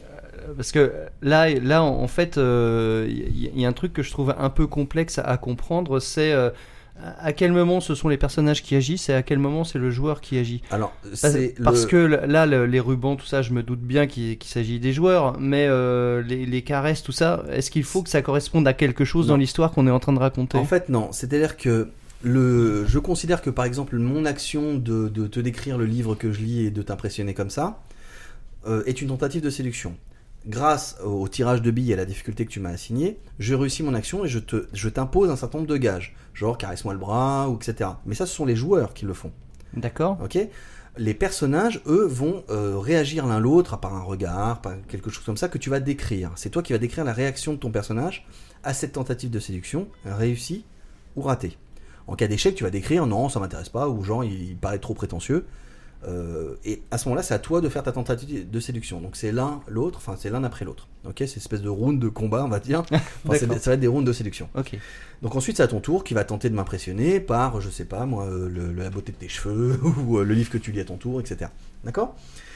parce que là, là en en fait, il euh, y, y a un truc que je trouve un peu complexe à, à comprendre. C'est euh, à quel moment ce sont les personnages qui agissent et à quel moment c'est le joueur qui agit. Alors, Parce, c'est parce le... que là, le- les rubans, tout ça, je me doute bien qu'il qu'il s'agit des joueurs, mais euh, les, les caresses, tout ça, est-ce qu'il faut que ça corresponde à quelque chose Non. dans l'histoire qu'on est en train de raconter? En fait, non. C'est-à-dire que le... je considère que, par exemple, mon action de, de te décrire le livre que je lis et de t'impressionner comme ça euh, est une tentative de séduction. Grâce au, au tirage de billes et à la difficulté que tu m'as assigné, je réussis mon action et je, te, je t'impose un certain nombre de gages. Genre, caresse-moi le bras, ou et cetera. Mais ça, ce sont les joueurs qui le font. D'accord. Ok. Les personnages, eux, vont euh, réagir l'un l'autre par un regard, par quelque chose comme ça que tu vas décrire. C'est toi qui vas décrire la réaction de ton personnage à cette tentative de séduction, réussie ou ratée. En cas d'échec, tu vas décrire non, ça m'intéresse pas, ou genre il paraît trop prétentieux. Euh, et à ce moment-là, c'est à toi de faire ta tentative de séduction. Donc c'est l'un l'autre, enfin c'est l'un après l'autre. Ok, c'est une espèce de round de combat, on va dire. Enfin, c'est- D'accord. ça va être des rounds de séduction. Ok. Donc ensuite c'est à ton tour qui va tenter de m'impressionner par, je sais pas moi, euh, le- la beauté de tes cheveux ou euh, le livre que tu lis à ton tour, et cetera. D'accord.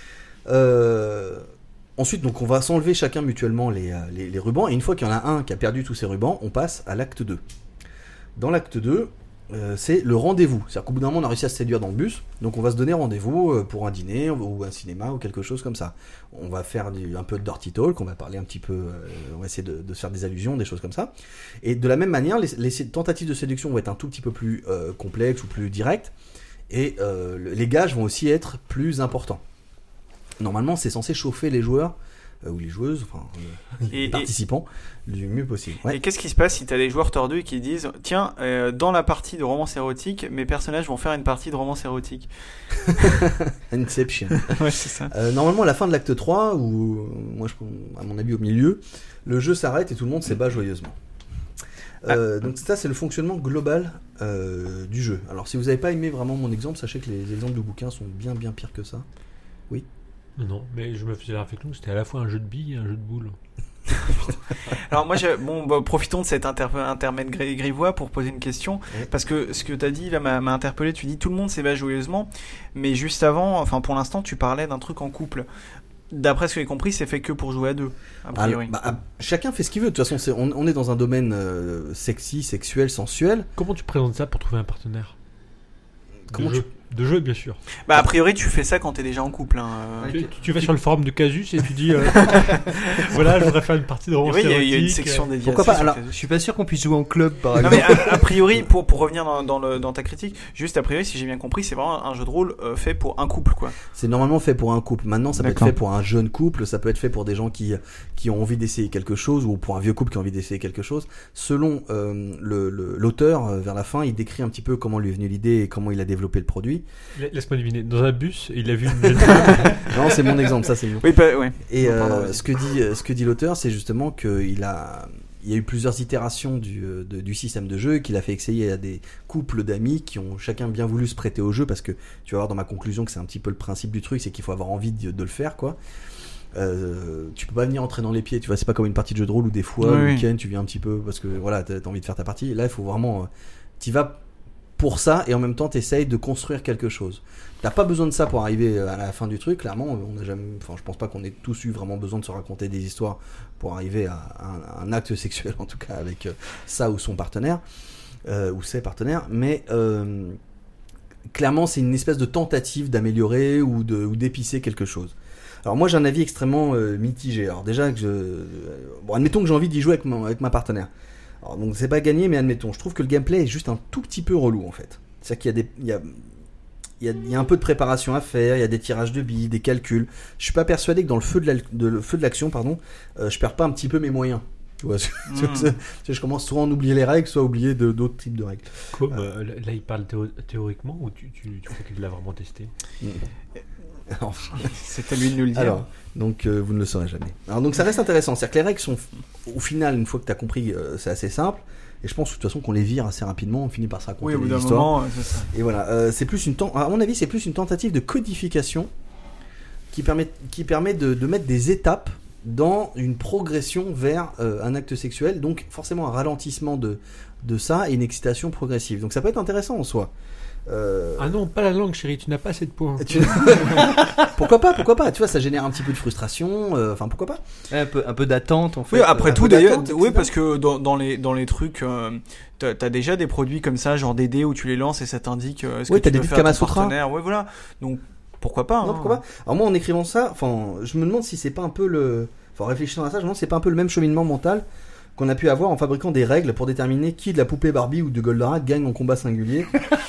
Euh, Ensuite donc on va s'enlever chacun mutuellement les, euh, les, les rubans et une fois qu'il y en a un qui a perdu tous ses rubans, on passe à l'acte deux. Dans l'acte deux, euh, c'est le rendez-vous. C'est-à-dire qu'au bout d'un moment on a réussi à se séduire dans le bus, donc on va se donner rendez-vous euh, pour un dîner ou un cinéma ou quelque chose comme ça. On va faire du- un peu de dirty talk, on va parler un petit peu, euh, on va essayer de, de se faire des allusions, des choses comme ça. Et de la même manière, les, les tentatives de séduction vont être un tout petit peu plus euh, complexes ou plus directes, et euh, le- les gages vont aussi être plus importants. Normalement, c'est censé chauffer les joueurs, euh, ou les joueuses, enfin, euh, les Et- et- participants, du mieux possible. Ouais. Et qu'est-ce qui se passe si t'as des joueurs tordus et qui disent tiens, euh, dans la partie de romance érotique, mes personnages vont faire une partie de romance érotique. Inception. Ouais, c'est ça. Euh, normalement, à la fin de l'acte trois, ou euh, moi, je, à mon avis, au milieu, le jeu s'arrête et tout le monde s'ébat joyeusement. Euh, donc ça, c'est le fonctionnement global euh, du jeu. Alors, si vous n'avez pas aimé vraiment mon exemple, sachez que les exemples de bouquins sont bien bien pires que ça. Non, non, mais je me faisais la réflexion que c'était à la fois un jeu de billes et un jeu de boules. Alors moi, j'ai- bon, bah, profitons de cet inter- intermède gri- grivois pour poser une question, Ouais. parce que ce que tu as dit là m'a m'a interpellé. Tu dis tout le monde s'ébat joyeusement, mais juste avant, enfin pour l'instant, tu parlais d'un truc en couple. D'après ce que j'ai compris, c'est fait que pour jouer à deux, a priori. Alors, bah, ah, chacun fait ce qu'il veut. De toute façon, c'est- on, on est dans un domaine euh, sexy, sexuel, sensuel. Comment tu présentes ça pour trouver un partenaire Comment de tu, jeu De jeu, bien sûr. Bah a priori tu fais ça quand t'es déjà en couple. Hein. Tu, tu vas sur le forum de Casus et tu dis euh, voilà, je voudrais faire une partie de romance oui, érotique. Il y a une section dédiée. Pourquoi pas? Alors, je suis pas sûr qu'on puisse jouer en club par exemple. Non mais a, a priori, pour pour revenir dans, dans le dans ta critique, juste a priori, si j'ai bien compris, c'est vraiment un jeu de rôle euh, fait pour un couple, quoi. C'est normalement fait pour un couple. Maintenant, ça peut D'accord. être fait pour un jeune couple, ça peut être fait pour des gens qui qui ont envie d'essayer quelque chose, ou pour un vieux couple qui a envie d'essayer quelque chose. Selon euh, le, le l'auteur, euh, vers la fin, il décrit un petit peu comment lui est venue l'idée et comment il a développé le produit. Laisse-moi deviner. Dans un bus, il a vu une jeune femme. Non, c'est mon exemple, ça c'est mon. Oui, bah, ouais. Et Non, pardon, euh, vas-y. ce que dit ce que dit l'auteur, c'est justement qu'il a il y a eu plusieurs itérations du de, du système de jeu, qu'il a fait essayer à des couples d'amis qui ont chacun bien voulu se prêter au jeu, parce que tu vas voir dans ma conclusion que c'est un petit peu le principe du truc, c'est qu'il faut avoir envie de, de le faire, quoi. Euh, tu peux pas venir entrer dans les pieds, tu vois, c'est pas comme une partie de jeu de rôle où des fois Oui, le oui. week-end tu viens un petit peu parce que voilà, t'as, t'as envie de faire ta partie. Là, il faut vraiment, euh, t'y vas pour ça, et en même temps t'essayes de construire quelque chose. T'as pas besoin de ça pour arriver à la fin du truc, clairement. On a jamais, enfin, je pense pas qu'on ait tous eu vraiment besoin de se raconter des histoires pour arriver à un, un acte sexuel, en tout cas avec euh, ça ou son partenaire euh, ou ses partenaires, mais euh, clairement c'est une espèce de tentative d'améliorer ou de ou d'épicer quelque chose. Alors moi j'ai un avis extrêmement euh, mitigé. Alors déjà que je, euh, bon, admettons que j'ai envie d'y jouer avec mon, avec ma partenaire. Alors donc c'est pas gagné, mais admettons, je trouve que le gameplay est juste un tout petit peu relou en fait. C'est-à-dire qu'il y a des, il y a, il y a, il y a un peu de préparation à faire, il y a des tirages de billes, des calculs. Je suis pas persuadé que dans le feu de, la, de le feu de l'action, pardon, euh, je perds pas un petit peu mes moyens. Tu vois, mm. je commence soit à en oublier les règles, soit à oublier de, d'autres types de règles. Comme, euh, là, il parle théo- théoriquement ou tu, tu, tu crois qu'il l'a vraiment testé? Mm. Alors, c'est à lui de nous le dire. Alors, donc euh, vous ne le saurez jamais. Alors donc ça reste intéressant, c'est-à-dire que les règles sont, au final, une fois que tu as compris, euh, c'est assez simple. Et je pense de toute façon qu'on les vire assez rapidement, on finit par se raconter oui, au bout des d'un histoires. moment, c'est ça. Et voilà, euh, c'est plus une ten- à mon avis, c'est plus une tentative de codification qui permet, qui permet de, de mettre des étapes dans une progression vers euh, un acte sexuel, donc forcément un ralentissement de, de ça et une excitation progressive. Donc ça peut être intéressant en soi. Euh... Ah non, pas la langue, chérie, tu n'as pas assez de points. Tu... pourquoi pas, pourquoi pas. Tu vois, ça génère un petit peu de frustration. Euh, enfin, pourquoi pas. Un peu, un peu d'attente en fait. Oui, après un tout peu d'ailleurs, d'attente, oui, et cetera. parce que dans, dans les dans les trucs, euh, t'as, t'as déjà des produits comme ça, genre des dés où tu les lances et ça t'indique euh, ce Oui, que t'as tu des veux dés de faire à ton Kamasutra. partenaire. Ouais, voilà. Donc pourquoi pas. Non, hein. pourquoi pas. Alors moi, en écrivant ça, enfin, je me demande si c'est pas un peu le, enfin, en réfléchissant à ça, je me demande si c'est pas un peu le même cheminement mental qu'on a pu avoir en fabriquant des règles pour déterminer qui de la poupée Barbie ou de Goldorak gagne en combat singulier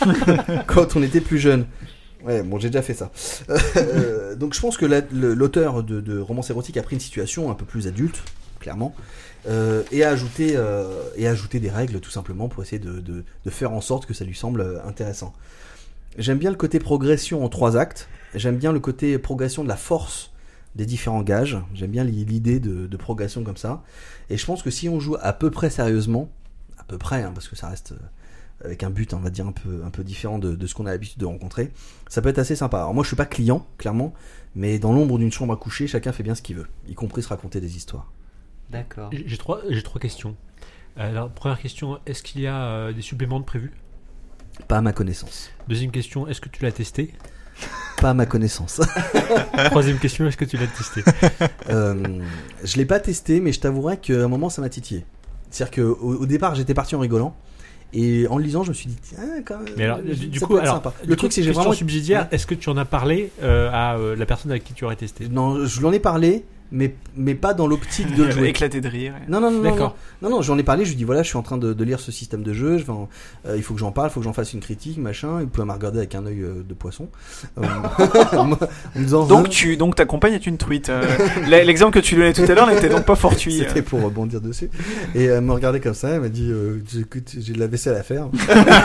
quand on était plus jeune. Ouais, bon, j'ai déjà fait ça. Euh, donc je pense que la, le, l'auteur de, de romance érotique a pris une situation un peu plus adulte, clairement, euh, et a ajouté euh, et a ajouté des règles tout simplement pour essayer de, de, de faire en sorte que ça lui semble intéressant. J'aime bien le côté progression en trois actes. J'aime bien le côté progression de la force des différents gages. J'aime bien l'idée de, de progression comme ça. Et je pense que si on joue à peu près sérieusement, à peu près, hein, parce que ça reste avec un but, on va dire, un peu, un peu différent de, de ce qu'on a l'habitude de rencontrer, ça peut être assez sympa. Alors moi, je suis pas client, clairement, mais dans l'ombre d'une chambre à coucher, chacun fait bien ce qu'il veut, y compris se raconter des histoires. D'accord. J'ai, j'ai, trois, j'ai trois questions. Alors, première question, est-ce qu'il y a euh, des suppléments de prévus? Pas à ma connaissance. Deuxième question, est-ce que tu l'as testé? Pas à ma connaissance. Troisième question, est-ce que tu l'as testé? euh, Je l'ai pas testé, mais je t'avouerai qu'à un moment, ça m'a titillé. C'est-à-dire qu'au au départ, j'étais parti en rigolant. Et en le lisant, je me suis dit, ah, quand même, Mais alors, du, du ça coup, peut être alors, sympa. du Le coup, truc, c'est que j'ai question vraiment. subsidiaire, Ouais. est-ce que tu en as parlé euh, à euh, la personne avec qui tu aurais testé? Non, je lui en ai parlé, mais, mais pas dans l'optique de le jouer. Éclaté de rire. Non, non, non, non, D'accord. non, non, j'en ai parlé, je lui ai dit, voilà, je suis en train de, de lire ce système de jeu, je vais en- euh, il faut que j'en parle, il faut que j'en fasse une critique, machin, il pouvait me regarder avec un œil euh, de poisson. Euh, en me disant, Donc hein, tu, donc ta compagne est une truite. Euh, l'exemple que tu donnais tout à l'heure n'était donc pas fortuit. C'était pour rebondir dessus. Et elle me regardait comme ça, elle m'a dit, euh, écoute, j'ai de la vaisselle à faire,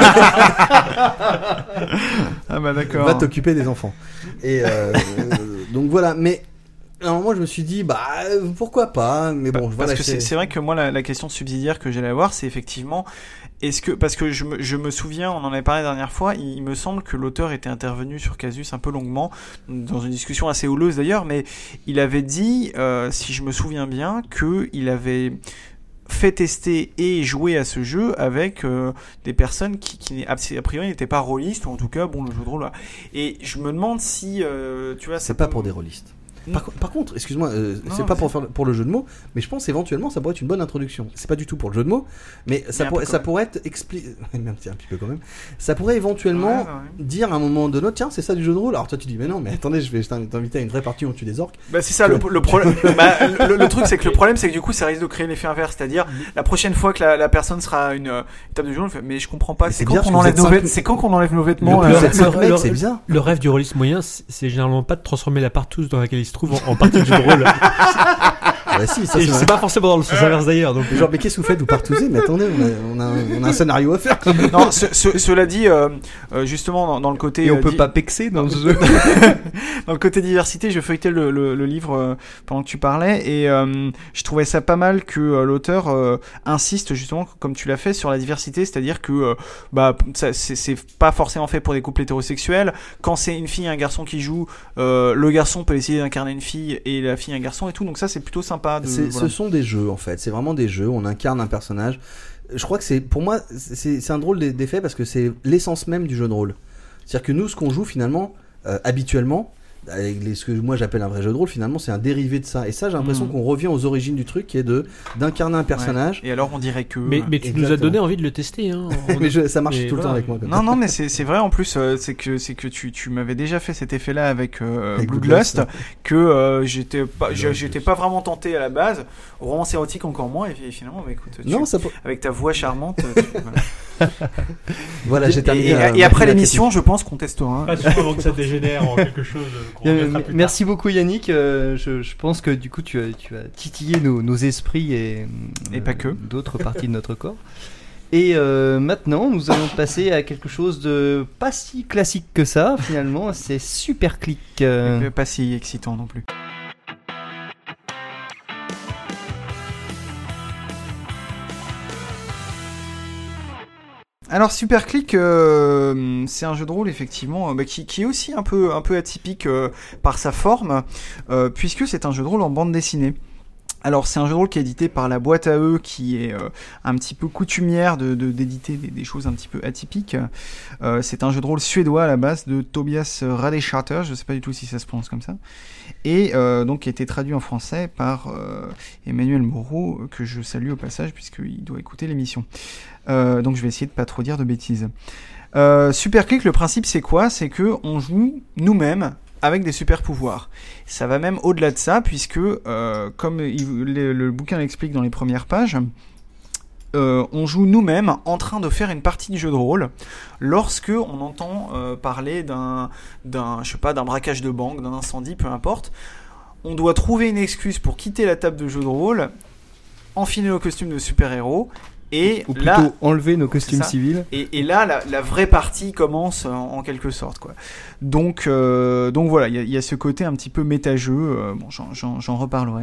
Ah bah d'accord. va t'occuper des enfants. Et euh, euh, donc voilà, mais alors moi je me suis dit, bah euh, pourquoi pas, mais bon, Parce voilà, que c'est, c'est vrai que moi la, la question subsidiaire que j'allais avoir, c'est effectivement, est-ce que, parce que je me, je me souviens, on en avait parlé la dernière fois, il, il me semble que l'auteur était intervenu sur Casus un peu longuement, dans une discussion assez houleuse d'ailleurs, mais il avait dit, euh, si je me souviens bien, que il avait fait tester et jouer à ce jeu avec euh, des personnes qui, qui a priori n'étaient pas rôlistes, ou en tout cas bon le jeu de rôle là. Et je me demande si euh, tu vois, c'est ça pas peut- pour des rôlistes. Par, par contre, excuse-moi, euh, Non, c'est non, pas mais pour faire pour le jeu de mots, mais je pense éventuellement ça pourrait être une bonne introduction. C'est pas du tout pour le jeu de mots, mais ça Mais un pourrait peu ça quand pourrait être expli... même si un petit peu quand même. Ça pourrait éventuellement Ouais, ouais, ouais. dire à un moment donné, tiens, c'est ça du jeu de rôle. Alors toi tu dis mais non, mais attendez, je vais t'inviter à une vraie partie où on tue des orques. Bah c'est ça le, le problème. bah, le, le truc c'est que le problème c'est que du coup ça risque de créer l'effet inverse, c'est-à-dire la prochaine fois que la, la personne sera une, une table de jeu, on fait, mais je comprends pas. Mais C'est c'est quand bien qu'on parce que enlève vous nos êtes vêtements. cinq- C'est quand qu'on enlève nos vêtements. Le là plus, c'est cinq le- mecs, le- c'est bien. Le rêve du rôliste moyen, c'est c'est généralement pas de transformer la partouze dans laquelle il se trouve en, en partie de jeu de rôle. Ouais, si, ça Et c'est c'est vrai. pas forcément dans le sens inverse d'ailleurs. Donc, Genre mais qu'est-ce que vous faites, vous partousez? Mais attendez, on a, on a, un- on a un scénario à faire. Non, ce, ce, cela dit, euh, euh, justement dans, dans le côté Et on euh, peut di- pas pexer dans ce jeu. dans le côté diversité, je feuilletais le, le, le livre euh, pendant que tu parlais et euh, je trouvais ça pas mal que euh, l'auteur euh, insiste justement comme tu l'as fait sur la diversité, c'est-à-dire que euh, bah ça, c'est, c'est pas forcément fait pour des couples hétérosexuels. Quand c'est une fille et un garçon qui jouent, euh, le garçon peut essayer d'incarner une fille et la fille un garçon et tout, donc ça c'est plutôt sympa. De, C'est- voilà. Ce sont des jeux en fait, c'est vraiment des jeux, on incarne un personnage. Je crois que c'est, pour moi, c'est c'est un drôle d'e- d'effet parce que c'est l'essence même du jeu de rôle. C'est-à-dire que nous, ce qu'on joue finalement, euh, habituellement, avec les, ce que moi j'appelle un vrai jeu de rôle, finalement c'est un dérivé de ça. Et ça, j'ai l'impression Mhm. qu'on revient aux origines du truc qui est de d'incarner un personnage. Ouais. Et alors on dirait que. mais, mais tu nous as Exactement. donné envie de le tester. Hein. On- Mais je- ça marche Et tout le voilà. temps avec moi. Comme Non, ça. non, mais c'est c'est vrai en plus, euh, c'est que c'est que tu tu m'avais déjà fait cet effet-là avec, euh, Avec Bloodlust, Bloodlust, que euh, j'étais pas j'ai- Bloodlust. j'étais pas vraiment tenté à la base, romance érotique encore moins, et, et finalement, bah, écoute, tu- Non, ça peut- avec ta voix charmante, tu- voilà. Voilà, j'ai et, terminé. et- euh, et après ma l'émission, je pense qu'on testera. hein. Pas sûr avant que ça dégénère en quelque chose. qu'on Euh, remettra plus tard. Merci beaucoup Yannick. Euh, je, je pense que du coup tu as, tu as titillé nos, nos esprits et, Et pas que. d'autres parties de notre corps. Et euh, maintenant nous allons passer à quelque chose de pas si classique que ça finalement. C'est Super Click. Euh, Et Pas si excitant non plus. Alors Super Click, euh, c'est un jeu de rôle effectivement euh, bah, qui, qui est aussi un peu un peu atypique euh, par sa forme, euh, puisque c'est un jeu de rôle en bande dessinée. Alors c'est un jeu de rôle qui est édité par la boîte à eux, qui est euh, un petit peu coutumière de, de- d'éditer des, des choses un petit peu atypiques. Euh, c'est un jeu de rôle suédois à la base de Tobias Radeschatter, je sais pas du tout si ça se prononce comme ça, et euh, donc qui a été traduit en français par euh, Emmanuel Moreau, que je salue au passage puisqu'il doit écouter l'émission. Euh, donc je vais essayer de pas trop dire de bêtises. Euh, Super Click, le principe c'est quoi? C'est que on joue nous-mêmes avec des super pouvoirs. Ça va même au-delà de ça, puisque, euh, comme il- le, le bouquin l'explique dans les premières pages, euh, on joue nous-mêmes en train de faire une partie du jeu de rôle lorsque on entend euh, parler d'un, d'un, je sais pas, d'un braquage de banque, d'un incendie, peu importe. On doit trouver une excuse pour quitter la table de jeu de rôle, enfiler nos costumes de super-héros, et ou plutôt là, enlever nos costumes c'est ça. civils. et, et là, la, la vraie partie commence en, en quelque sorte, quoi. Donc, euh, donc voilà, il y, a- il y a ce côté un petit peu méta-jeu. euh, bon, j'en, j'en, j'en reparlerai.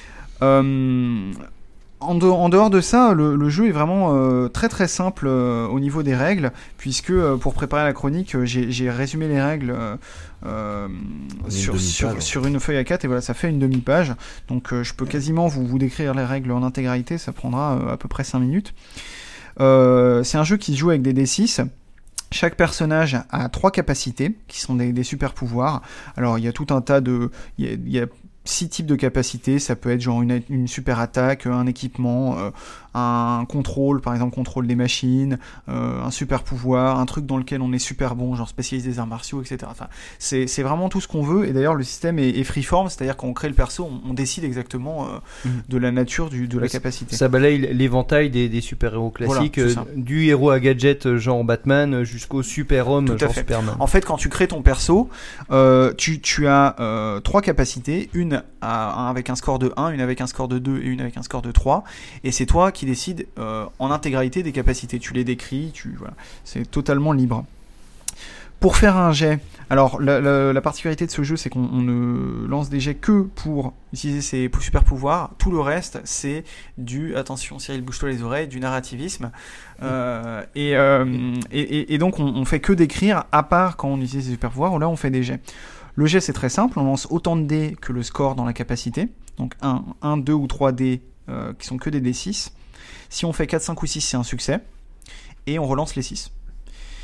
Euh, en, de- en dehors de ça, le, le jeu est vraiment euh, très très simple euh, au niveau des règles, puisque euh, pour préparer la chronique, euh, j'ai, j'ai résumé les règles euh, euh, Une sur, demi-page. sur, sur une feuille A quatre, et voilà, ça fait une demi-page. Donc euh, je peux quasiment vous, vous décrire les règles en intégralité, ça prendra euh, à peu près cinq minutes. Euh, c'est un jeu qui se joue avec des D six. Chaque personnage a trois capacités qui sont des, des super pouvoirs. Alors il y a tout un tas de, il y a, il y a six types de capacités. Ça peut être genre une, une super attaque, un équipement, euh, un contrôle, par exemple contrôle des machines, euh, un super pouvoir, un truc dans lequel on est super bon, genre spécialiste des arts martiaux, et cetera. Enfin, c'est, c'est vraiment tout ce qu'on veut. Et d'ailleurs le système est, est freeform, c'est-à-dire quand on crée le perso, on, on décide exactement euh, Mhm. de la nature du, de la Ouais, capacité. Ça balaye l'éventail des, des super-héros classiques, Voilà, c'est ça. euh, du héros à gadget euh, genre Batman euh, jusqu'au super-homme Tout à genre fait. Superman. En fait, quand tu crées ton perso, euh, tu, tu as euh, trois capacités, une à- avec un score de un, une avec un score de deux et une avec un score de trois. Et c'est toi qui décides euh, en intégralité des capacités. Tu les décris, tu, voilà. C'est totalement libre. Pour faire un jet, alors la, la- la particularité de ce jeu, c'est qu'on on ne lance des jets que pour utiliser ses super pouvoirs. Tout le reste, c'est du, attention Cyril, bouge-toi les oreilles, du narrativisme. Euh, et, euh, et, et- et donc on, on fait que décrire, à part quand on utilise des super pouvoirs, où là on fait des jets. Le jet c'est très simple, on lance autant de dés que le score dans la capacité. Donc un, un deux ou trois dés euh, qui sont que des dés six. Si on fait quatre, cinq ou six, c'est un succès. Et on relance les six.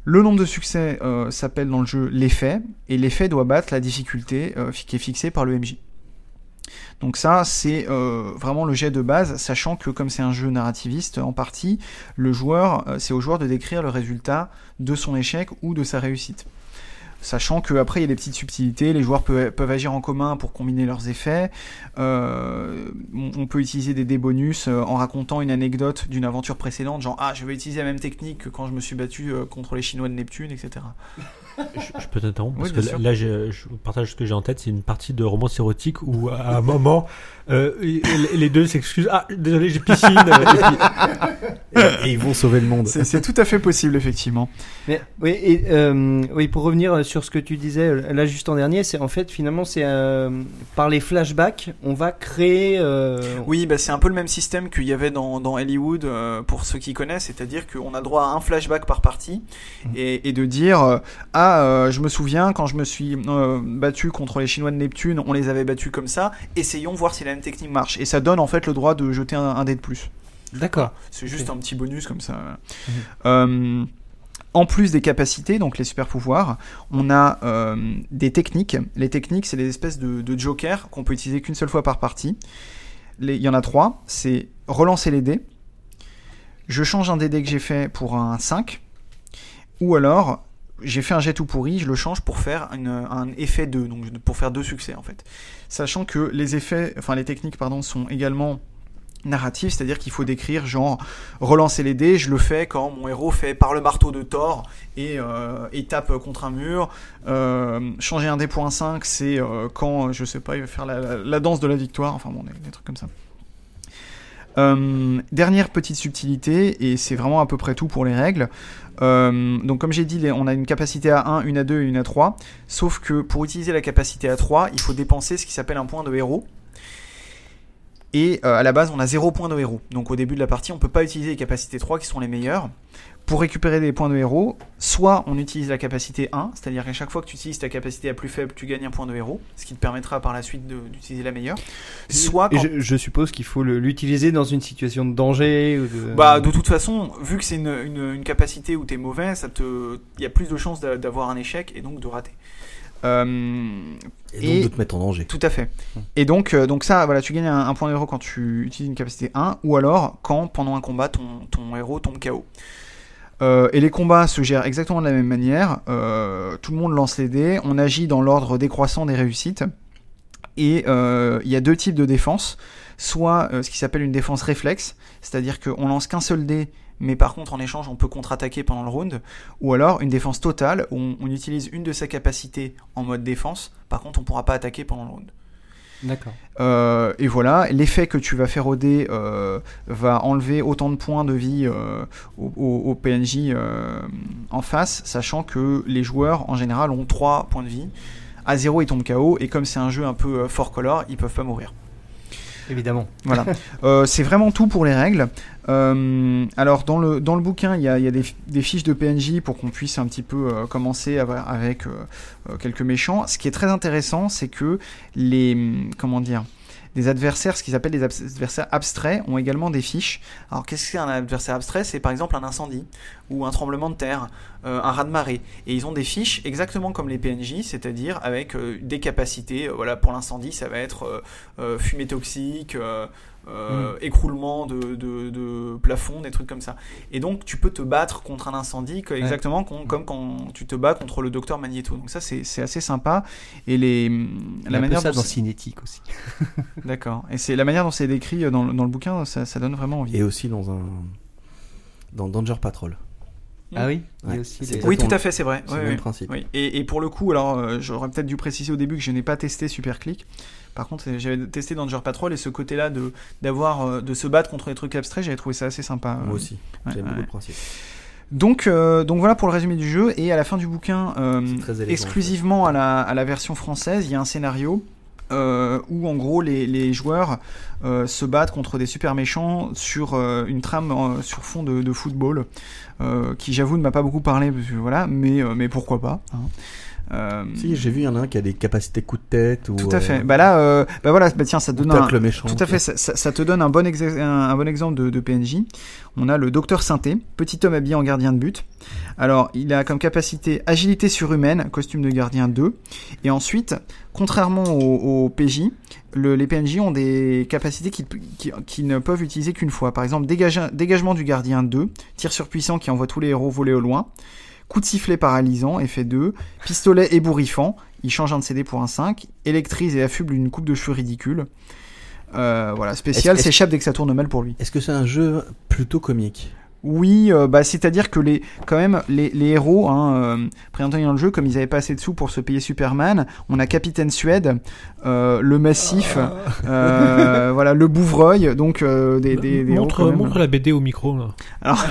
Le nombre de succès euh, s'appelle dans le jeu l'effet, et l'effet doit battre la difficulté euh, qui est fixée par le M J. Donc ça, c'est euh, vraiment le jet de base, sachant que comme c'est un jeu narrativiste en partie, le joueur, euh, c'est au joueur de décrire le résultat de son échec ou de sa réussite. Sachant qu'après, il y a des petites subtilités, les joueurs peuvent, peuvent agir en commun pour combiner leurs effets, euh, on, on peut utiliser des dés bonus euh, en racontant une anecdote d'une aventure précédente, genre « Ah, je vais utiliser la même technique que quand je me suis battu euh, contre les Chinois de Neptune, et cetera » Je, je peux t'interrompre parce Oui, que bien là, je, je partage ce que j'ai en tête. C'est une partie de romance érotique où à un moment euh, les deux s'excusent. Ah, désolé, j'ai piscine. et, puis... et, et ils vont sauver le monde. C'est, c'est tout à fait possible, effectivement. Mais, oui, et, euh, oui, pour revenir sur ce que tu disais là juste en dernier, c'est en fait finalement c'est euh, par les flashbacks, on va créer. Euh... Oui, bah c'est un peu le même système qu'il y avait dans, dans Hollywood euh, pour ceux qui connaissent, c'est-à-dire qu'on a droit à un flashback par partie mmh. et, et de dire euh, ah euh, je me souviens quand je me suis euh, battu contre les Chinois de Neptune, on les avait battus comme ça. Essayons voir si la même technique marche. Et ça donne en fait le droit de jeter un, un dé de plus. D'accord. C'est juste okay. un petit bonus comme ça. Mmh. Euh, En plus des capacités, donc les super pouvoirs, on a euh, des techniques. Les techniques, c'est des espèces de, de jokers qu'on peut utiliser qu'une seule fois par partie. Les, il y en a trois. C'est relancer les dés. Je change un des dés que j'ai fait pour un cinq. Ou alors, j'ai fait un jet tout pourri, je le change pour faire une, un effet deux, donc pour faire deux succès en fait. Sachant que les effets, enfin les techniques pardon, sont également narratif, c'est-à-dire qu'il faut décrire genre relancer les dés, je le fais quand mon héros fait par le marteau de Thor et, euh, et tape contre un mur. Euh, changer un dé pour un cinq, c'est euh, quand, je sais pas, il va faire la, la, la danse de la victoire, enfin bon, des, des trucs comme ça. Euh, dernière petite subtilité, et c'est vraiment à peu près tout pour les règles. Euh, donc comme j'ai dit, les, on a une capacité à un, une à deux et une à trois, sauf que pour utiliser la capacité à trois, il faut dépenser ce qui s'appelle un point de héros. Et euh, à la base, on a zéro point de héros. Donc au début de la partie, on ne peut pas utiliser les capacités trois qui sont les meilleures. Pour récupérer des points de héros, soit on utilise la capacité un, c'est-à-dire qu'à chaque fois que tu utilises ta capacité la plus faible, tu gagnes un point de héros, ce qui te permettra par la suite de, d'utiliser la meilleure. Soit quand... je, je suppose qu'il faut le, l'utiliser dans une situation de danger ou de... Bah de toute façon, vu que c'est une, une, une capacité où tu es mauvais, ça te... il y a plus de chances d'avoir un échec et donc de rater. Euh, et donc et de te mettre en danger. Tout à fait. Et donc, euh, donc ça, voilà, tu gagnes un, un point de héros quand tu utilises une capacité un, ou alors quand, pendant un combat, ton, ton héros tombe K O. Euh, et les combats se gèrent exactement de la même manière. Euh, tout le monde lance les dés, on agit dans l'ordre décroissant des réussites. Et il euh, y a deux types de défense. Soit euh, ce qui s'appelle une défense réflexe, c'est-à-dire qu'on lance qu'un seul dé, mais par contre en échange on peut contre-attaquer pendant le round, ou alors une défense totale où on, on utilise une de ses capacités en mode défense, par contre on ne pourra pas attaquer pendant le round. D'accord. Euh, et voilà, l'effet que tu vas faire au dé euh, va enlever autant de points de vie euh, au, au, au P N J euh, en face, sachant que les joueurs en général ont trois points de vie. À zéro ils tombent K O, et comme c'est un jeu un peu euh, four color, ils peuvent pas mourir. Évidemment. Voilà. euh, c'est vraiment tout pour les règles. Euh, alors dans le dans le bouquin, il y a, y a des, des fiches de P N J pour qu'on puisse un petit peu euh, commencer avec euh, euh, quelques méchants. Ce qui est très intéressant, c'est que les comment dire des adversaires, ce qu'ils appellent des adversaires abstraits, ont également des fiches. Alors qu'est-ce que c'est un adversaire abstrait ? C'est par exemple un incendie, ou un tremblement de terre, euh, un raz-de-marée. Et ils ont des fiches exactement comme les P N J, c'est-à-dire avec euh, des capacités. Euh, voilà, pour l'incendie, ça va être euh, euh, fumée toxique, euh, euh, mmh. écroulement de, de, de plafond, des trucs comme ça. Et donc tu peux te battre contre un incendie que, exactement ouais. com- comme quand tu te bats contre le docteur Magneto. Donc ça c'est, c'est assez sympa. Et les la Il y a manière un peu ça dans Cinétique aussi. D'accord. Et c'est la manière dont c'est décrit dans le, dans le bouquin, ça, ça donne vraiment envie. Et aussi dans un dans Danger Patrol. Ah oui, il y a ouais. aussi les... Oui, tout à fait, c'est vrai. C'est ouais, le ouais. même principe. Oui. Et, et pour le coup, alors euh, j'aurais peut-être dû préciser au début que je n'ai pas testé Superclick. Par contre, j'avais testé Danger Patrol, et ce côté-là de d'avoir euh, de se battre contre des trucs abstraits, j'avais trouvé ça assez sympa. Moi aussi. Ouais, J'aime ouais. beaucoup le principe. Donc, euh, donc voilà pour le résumé du jeu. Et à la fin du bouquin, euh, élégant, exclusivement en fait. à la à la version française, il y a un scénario. Euh, où en gros les, les joueurs euh, se battent contre des super méchants sur euh, une trame euh, sur fond de, de football euh, qui j'avoue ne m'a pas beaucoup parlé parce que, voilà, mais, euh, mais pourquoi pas hein. Euh, Si, j'ai vu, il y en a un qui a des capacités coup de tête. Ou, tout à fait. euh, Bah là, euh, bah voilà, bah tiens, ça te donne un, tacle méchant. tout à fait, ça, ça, ça te donne un bon, exa- un, un bon exemple de, de P N J. On a le docteur Synthé, petit homme habillé en gardien de but. Alors, il a comme capacité agilité surhumaine, costume de gardien deux. Et ensuite, contrairement aux, aux P J, le, les P N J ont des capacités qu'ils qui, qui ne peuvent utiliser qu'une fois. Par exemple, dégage, dégagement du gardien deux, tir surpuissant qui envoie tous les héros voler au loin. Coup de sifflet paralysant, effet deux. Pistolet ébouriffant, il change un de C D pour un cinq. Électrise et affuble une coupe de cheveux ridicule. Euh, voilà, spécial, Est-ce- est-ce- s'échappe dès que ça tourne mal pour lui. Est-ce que c'est un jeu plutôt comique? Oui, euh, bah c'est-à-dire que les, quand même, les, les héros, hein, euh, présentés dans le jeu, comme ils avaient pas assez de sous pour se payer Superman, on a Capitaine Suède, euh, le Massif, euh, voilà, le Bouvreuil, donc euh, des, des, des héros montre, quand même. montre la B D au micro. Là. Alors,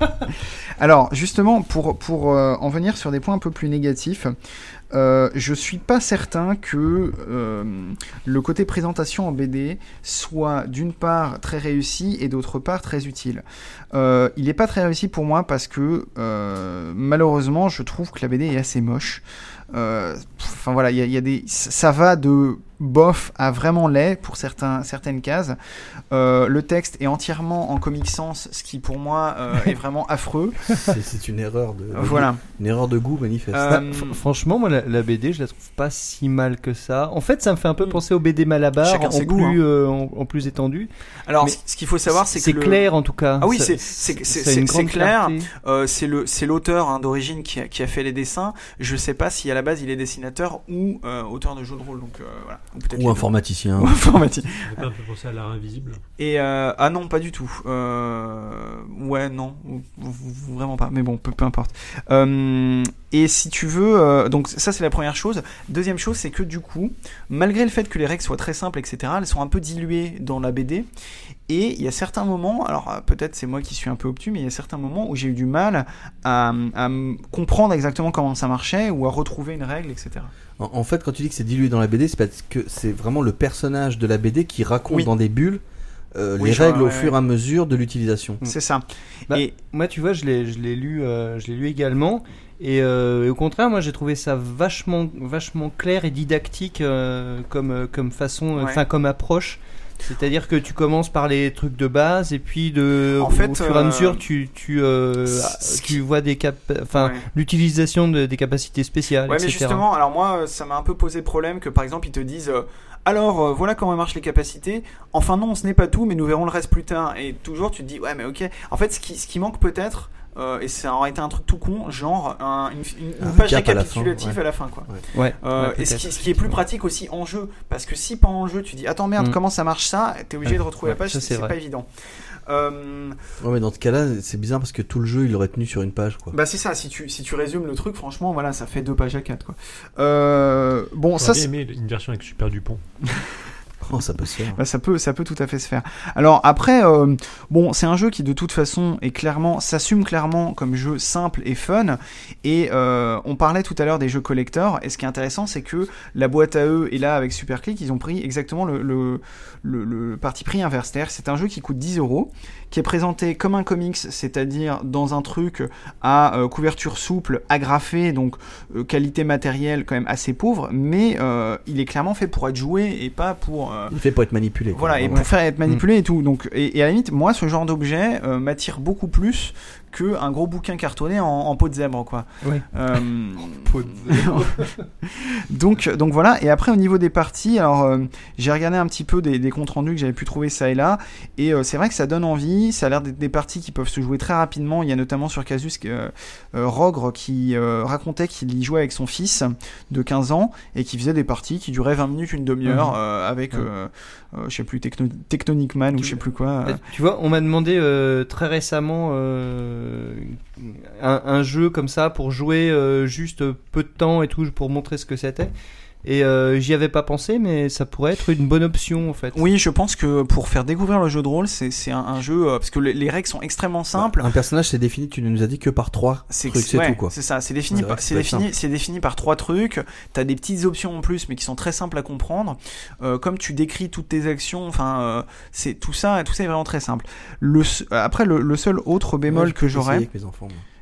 alors justement, pour, pour euh, en venir sur des points un peu plus négatifs, euh, je suis pas certain que euh, le côté présentation en B D soit d'une part très réussi et d'autre part très utile. Euh, il est pas très réussi pour moi parce que euh, malheureusement je trouve que la B D est assez moche. Euh, enfin voilà, il y a, y a des, ça va de bof à vraiment laid pour certains, certaines cases. Euh, le texte est entièrement en Comic Sans, ce qui pour moi euh, est vraiment affreux. C'est, c'est une erreur de, de Voilà. goût, une erreur de goût manifeste. Euh, Bah, fr- franchement, moi, la, la B D, je la trouve pas si mal que ça. En fait, ça me fait un peu Mm. penser au B D Malabar, Chacun en ses goûts, plus, hein. euh, en, en plus étendu. Alors, Mais c- ce qu'il faut savoir, c'est que le- clair en tout cas. Ah oui, Ça- c'est- c'est- c'est- ça a une c'est- c'est grande clair. clarté. Euh, c'est le c'est l'auteur hein, d'origine qui a, qui a fait les dessins. Je sais pas si à la base il est dessinateur ou euh, auteur de jeux de rôle. Donc euh, voilà. Ou peut-être les Ou deux. informaticien. Ou informatique. J'ai pas un peu pensé à l'art invisible. Et euh, ah non, pas du tout. Euh, ouais, non, ou- ou- vraiment pas. Mais bon, peu, peu importe. Euh, et si tu veux, euh, donc ça c'est la première chose. Deuxième chose, c'est que du coup, malgré le fait que les règles soient très simples, et cetera, elles sont un peu diluées dans la B D. Et il y a certains moments, alors euh, peut-être c'est moi qui suis un peu obtus, mais il y a certains moments où j'ai eu du mal à, à m- comprendre exactement comment ça marchait ou à retrouver une règle, et cetera. En, en fait, quand tu dis que c'est dilué dans la B D, c'est parce que c'est vraiment le personnage de la B D qui raconte Oui. dans des bulles euh, Oui, les je vois, règles au ouais, fur et à mesure de l'utilisation. C'est ça. Bah, Et Moi, tu vois, je l'ai, je l'ai lu, euh, je l'ai lu également. Et, euh, et au contraire, moi, j'ai trouvé ça vachement, vachement clair et didactique euh, comme, euh, comme façon, Ouais. enfin comme approche. C'est-à-dire que tu commences par les trucs de base et puis de, En au, fait, au fur et à euh, mesure, tu, tu, euh, ce tu qui- vois des cap, enfin Ouais. l'utilisation de, des capacités spéciales, Ouais, et mais cetera. justement, alors moi, euh, ça m'a un peu posé problème que par exemple ils te disent euh, alors euh, voilà comment marchent les capacités. Enfin non, ce n'est pas tout, mais nous verrons le reste plus tard. Et toujours tu te dis ouais, mais ok. En fait, ce qui, ce qui manque peut-être, euh, et ça aurait été un truc tout con, genre un- une, une- une Un page cap à la récapitulative fin, à la fin, quoi. Ouais. Euh, ouais, et ce peut-être, qui, ce qui est plus pratique aussi en jeu, parce que si pendant le jeu tu dis attends merde Mm. comment ça marche ça, t'es obligé de retrouver Ouais, la page, ça, c'est, c'est c'est vrai. pas évident. Euh, Ouais, mais dans ce cas-là, c'est bizarre parce que tout le jeu, il l'aurait tenu sur une page, quoi. bah c'est ça, si tu, si tu résumes le truc, franchement voilà, ça fait deux pages à quatre, quoi. Euh, bon ça J'aurais c'est... bien aimé une version avec Super Dupont. Oh, ça peut se faire. Bah, ça peut, ça peut tout à fait se faire. Alors après, euh, bon, c'est un jeu qui de toute façon est clairement, s'assume clairement comme jeu simple et fun. Et euh, on parlait tout à l'heure des jeux collector. Et ce qui est intéressant, c'est que la boîte à eux et là avec Superclick, ils ont pris exactement le, le, le, le parti pris inverse. C'est-à-dire, c'est un jeu qui coûte dix euros, qui est présenté comme un comics, c'est-à-dire dans un truc à euh, couverture souple, agrafée, donc euh, qualité matérielle quand même assez pauvre, mais euh, il est clairement fait pour être joué et pas pour euh, Il est fait pour être manipulé. quoi. voilà, et Ouais. pour faire être manipulé et tout. Donc, et, et à la limite, moi, ce genre d'objet euh, m'attire beaucoup plus qu'un gros bouquin cartonné en, en peau de zèbre, quoi. Ouais. Euh, donc, donc voilà. Et après, au niveau des parties, alors euh, j'ai regardé un petit peu des, des comptes rendus que j'avais pu trouver ça et là, et euh, c'est vrai que ça donne envie. Ça a l'air d'être des parties qui peuvent se jouer très rapidement. Il y a notamment sur Casus euh, euh, Rogre qui euh, racontait qu'il y jouait avec son fils de quinze ans et qui faisait des parties qui duraient vingt minutes, une demi-heure, Mhm. euh, avec, Ouais. euh, euh, je sais plus, Techno- Tectonic Man ou je sais plus quoi. euh. Euh, Tu vois, on m'a demandé euh, très récemment euh, un, un jeu comme ça pour jouer euh, juste peu de temps et tout pour montrer ce que c'était. Et euh, j'y avais pas pensé, mais ça pourrait être une bonne option en fait. Oui, je pense que pour faire découvrir le jeu de rôle, c'est, c'est un, un jeu, euh, parce que les, les règles sont extrêmement simples. Un personnage, c'est défini, tu ne nous as dit que par trois C'est, trucs, c'est ouais, tout, quoi. c'est ça, c'est défini, C'est vrai par, que c'est, ça peut être défini, c'est défini par trois trucs. T'as des petites options en plus, mais qui sont très simples à comprendre. Euh, comme tu décris toutes tes actions, enfin, euh, c'est tout ça, tout ça est vraiment très simple. Le, se- après, le, le seul autre bémol Moi, je que peux j'aurais, essayer avec mes enfants, moi.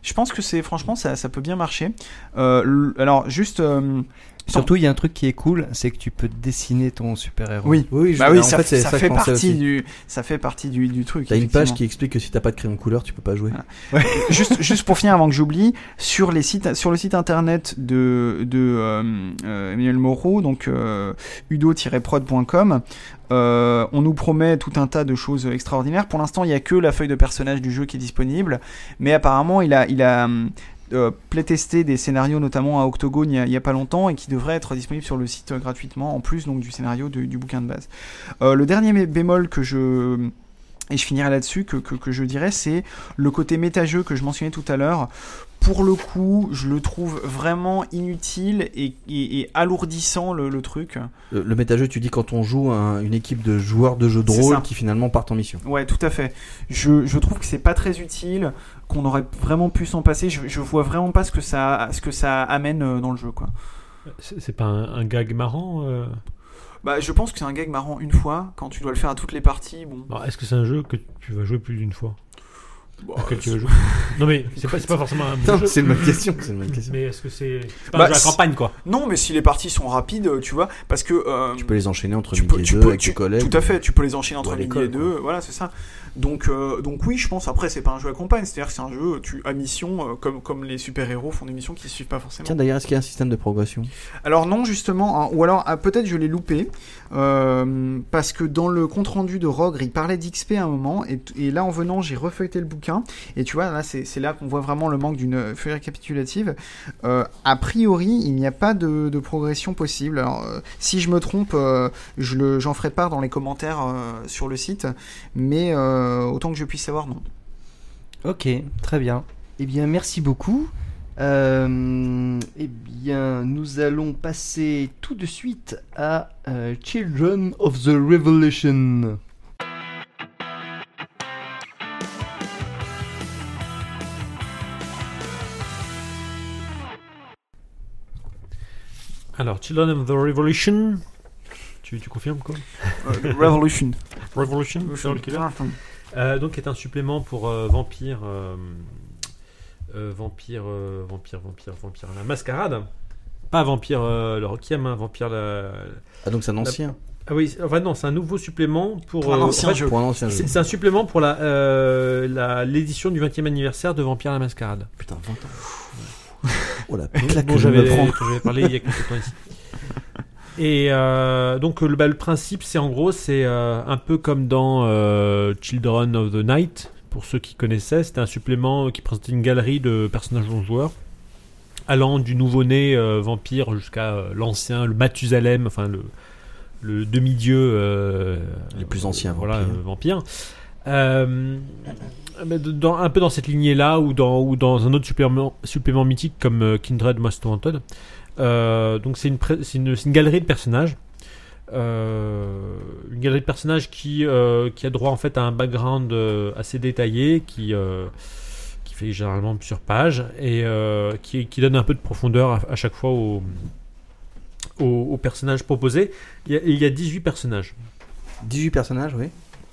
je pense que c'est franchement ça, ça peut bien marcher. Euh, alors juste. Euh, Surtout, il y a un truc qui est cool, c'est que tu peux dessiner ton super-héros. Oui, Oui, je- bah oui, en ça, fait, c'est ça ça fait que je pensais partie aussi. du, ça fait partie du, du truc. T'as une page effectivement. qui explique que si t'as pas de crayon couleur, tu peux pas jouer. juste, juste pour finir avant que j'oublie, sur les sites, sur le site internet de, de euh, euh, Emmanuel Moreau, donc euh, udo tiret prod point com, euh, on nous promet tout un tas de choses extraordinaires. Pour l'instant, il y a que la feuille de personnage du jeu qui est disponible, mais apparemment, il a, il a euh, playtesté des scénarios, notamment à Octogone, il y a, il y a pas longtemps, et qui devraient être disponibles sur le site euh, gratuitement, en plus donc du scénario de, du bouquin de base. Euh, le dernier bémol que je et je finirai là-dessus, que, que, que je dirais, c'est le côté méta-jeu que je mentionnais tout à l'heure. Pour le coup, je le trouve vraiment inutile et, et, et alourdissant le, le truc. Le, le méta-jeu, tu dis quand on joue un- une équipe de joueurs de jeux de C'est rôle ça. qui finalement partent en mission. Ouais, tout à fait. Je, je trouve que c'est pas très utile, qu'on aurait vraiment pu s'en passer. Je, je vois vraiment pas ce que ça, ce que ça amène euh, dans le jeu, quoi. C'est, c'est pas un, un gag marrant euh Bah, je pense que c'est un gag marrant une fois, quand tu dois le faire à toutes les parties. Bon. Alors, est-ce que c'est un jeu que tu vas jouer plus d'une fois Bah, Auquel tu vas jouer Non, mais c'est pas, c'est pas forcément un bon Non, jeu. c'est une bonne question. C'est une bonne question. Mais est-ce que c'est, c'est pas Bah, un jeu à c'est- campagne, quoi? Non, mais si les parties sont rapides, tu vois, parce que euh, Tu peux les enchaîner entre tu midi peux, et tu deux peux- avec tu- tes collègues. Tout à fait, tu peux les enchaîner entre Ou à midi l'école, et deux, voilà, c'est ça. Donc, euh, donc oui, je pense. Après, c'est pas un jeu à campagne, c'est-à-dire que c'est un jeu tu, à mission, euh, comme, comme les super-héros font des missions qui ne suivent pas forcément. Tiens, d'ailleurs, est-ce qu'il y a un système de progression? Alors non, justement, hein, ou alors ah, peut-être je l'ai loupé, euh, parce que dans le compte-rendu de Rogre, il parlait d'X P à un moment, et, et là en venant, j'ai refeuilleté le bouquin, et tu vois, là c'est, c'est là qu'on voit vraiment le manque d'une feuille récapitulative. Euh, a priori, il n'y a pas de, de progression possible. Alors, euh, si je me trompe, euh, je le, j'en ferai part dans les commentaires euh, sur le site, mais euh, autant que je puisse savoir, non. Ok, très bien. Eh bien, merci beaucoup. Euh, eh bien, nous allons passer tout de suite à euh, Children of the Revolution. Alors, Children of the Revolution. Tu, tu confirmes, quoi? Euh, Revolution. Revolution, Serial Killer. Ah, attends. Euh, donc, est un supplément pour euh, Vampire, euh, euh, Vampire, euh, Vampire, Vampire, Vampire, la Mascarade. Pas Vampire euh, le Requiem, hein, Vampire la. Ah, donc c'est un ancien. Ah oui, c'est- enfin non, c'est un nouveau supplément pour. Pour un euh, ancien en fait, jeu. Pour un ancien jeu. C'est, c'est un supplément pour la, euh, la l'édition du vingtième anniversaire de Vampire la Mascarade. Putain, vingt ans. Oh la claque Bon, que je j'avais, me prends. que j'avais parlé il y a quelques temps ici. Et euh, donc le, bah, le principe, c'est en gros, c'est euh, un peu comme dans euh, Children of the Night. Pour ceux qui connaissaient, c'était un supplément qui présentait une galerie de personnages non joueurs, allant du nouveau-né euh, vampire jusqu'à euh, l'ancien, le Mathusalem, enfin le, le demi-dieu, euh, Les plus anciens voilà, vampires. euh, vampires. Euh, mais dans, un peu dans cette lignée-là, ou dans, ou dans un autre supplément, supplément mythique comme euh, Kindred Most Wanted. Euh, donc c'est une, pré- c'est, une, c'est une galerie de personnages. Euh, une galerie de personnages qui, euh, qui a droit en fait à un background euh, assez détaillé, qui, euh, qui fait généralement plusieurs pages, et euh, qui, qui donne un peu de profondeur à, à chaque fois aux au, au personnages proposés. Il y, a, il y a dix-huit personnages. dix-huit personnages, oui.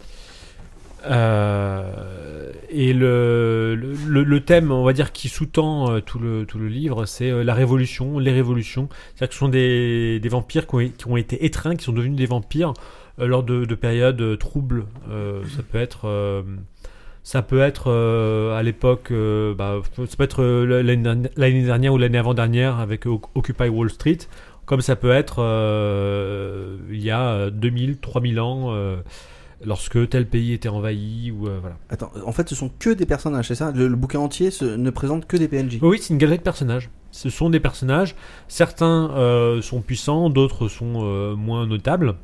Euh, et le, le, le thème, on va dire, qui sous-tend euh, tout, le, tout le livre, c'est euh, la révolution, les révolutions. C'est-à-dire que ce sont des, des vampires qui ont, qui ont été étreints, qui sont devenus des vampires euh, lors de, de périodes euh, troubles. Euh, ça peut être, euh, ça peut être euh, à l'époque, euh, bah, ça peut être euh, l'année, dernière, l'année dernière ou l'année avant-dernière avec Occupy Wall Street, comme ça peut être euh, il y a deux mille, trois mille ans. Euh, lorsque tel pays était envahi ou euh, voilà. Attends, en fait, ce sont que des personnages, c'est ça? Le, le bouquin entier se- ne présente que des P N J. Oui, c'est une galerie de personnages. Ce sont des personnages. Certains euh, sont puissants, d'autres sont euh, moins notables.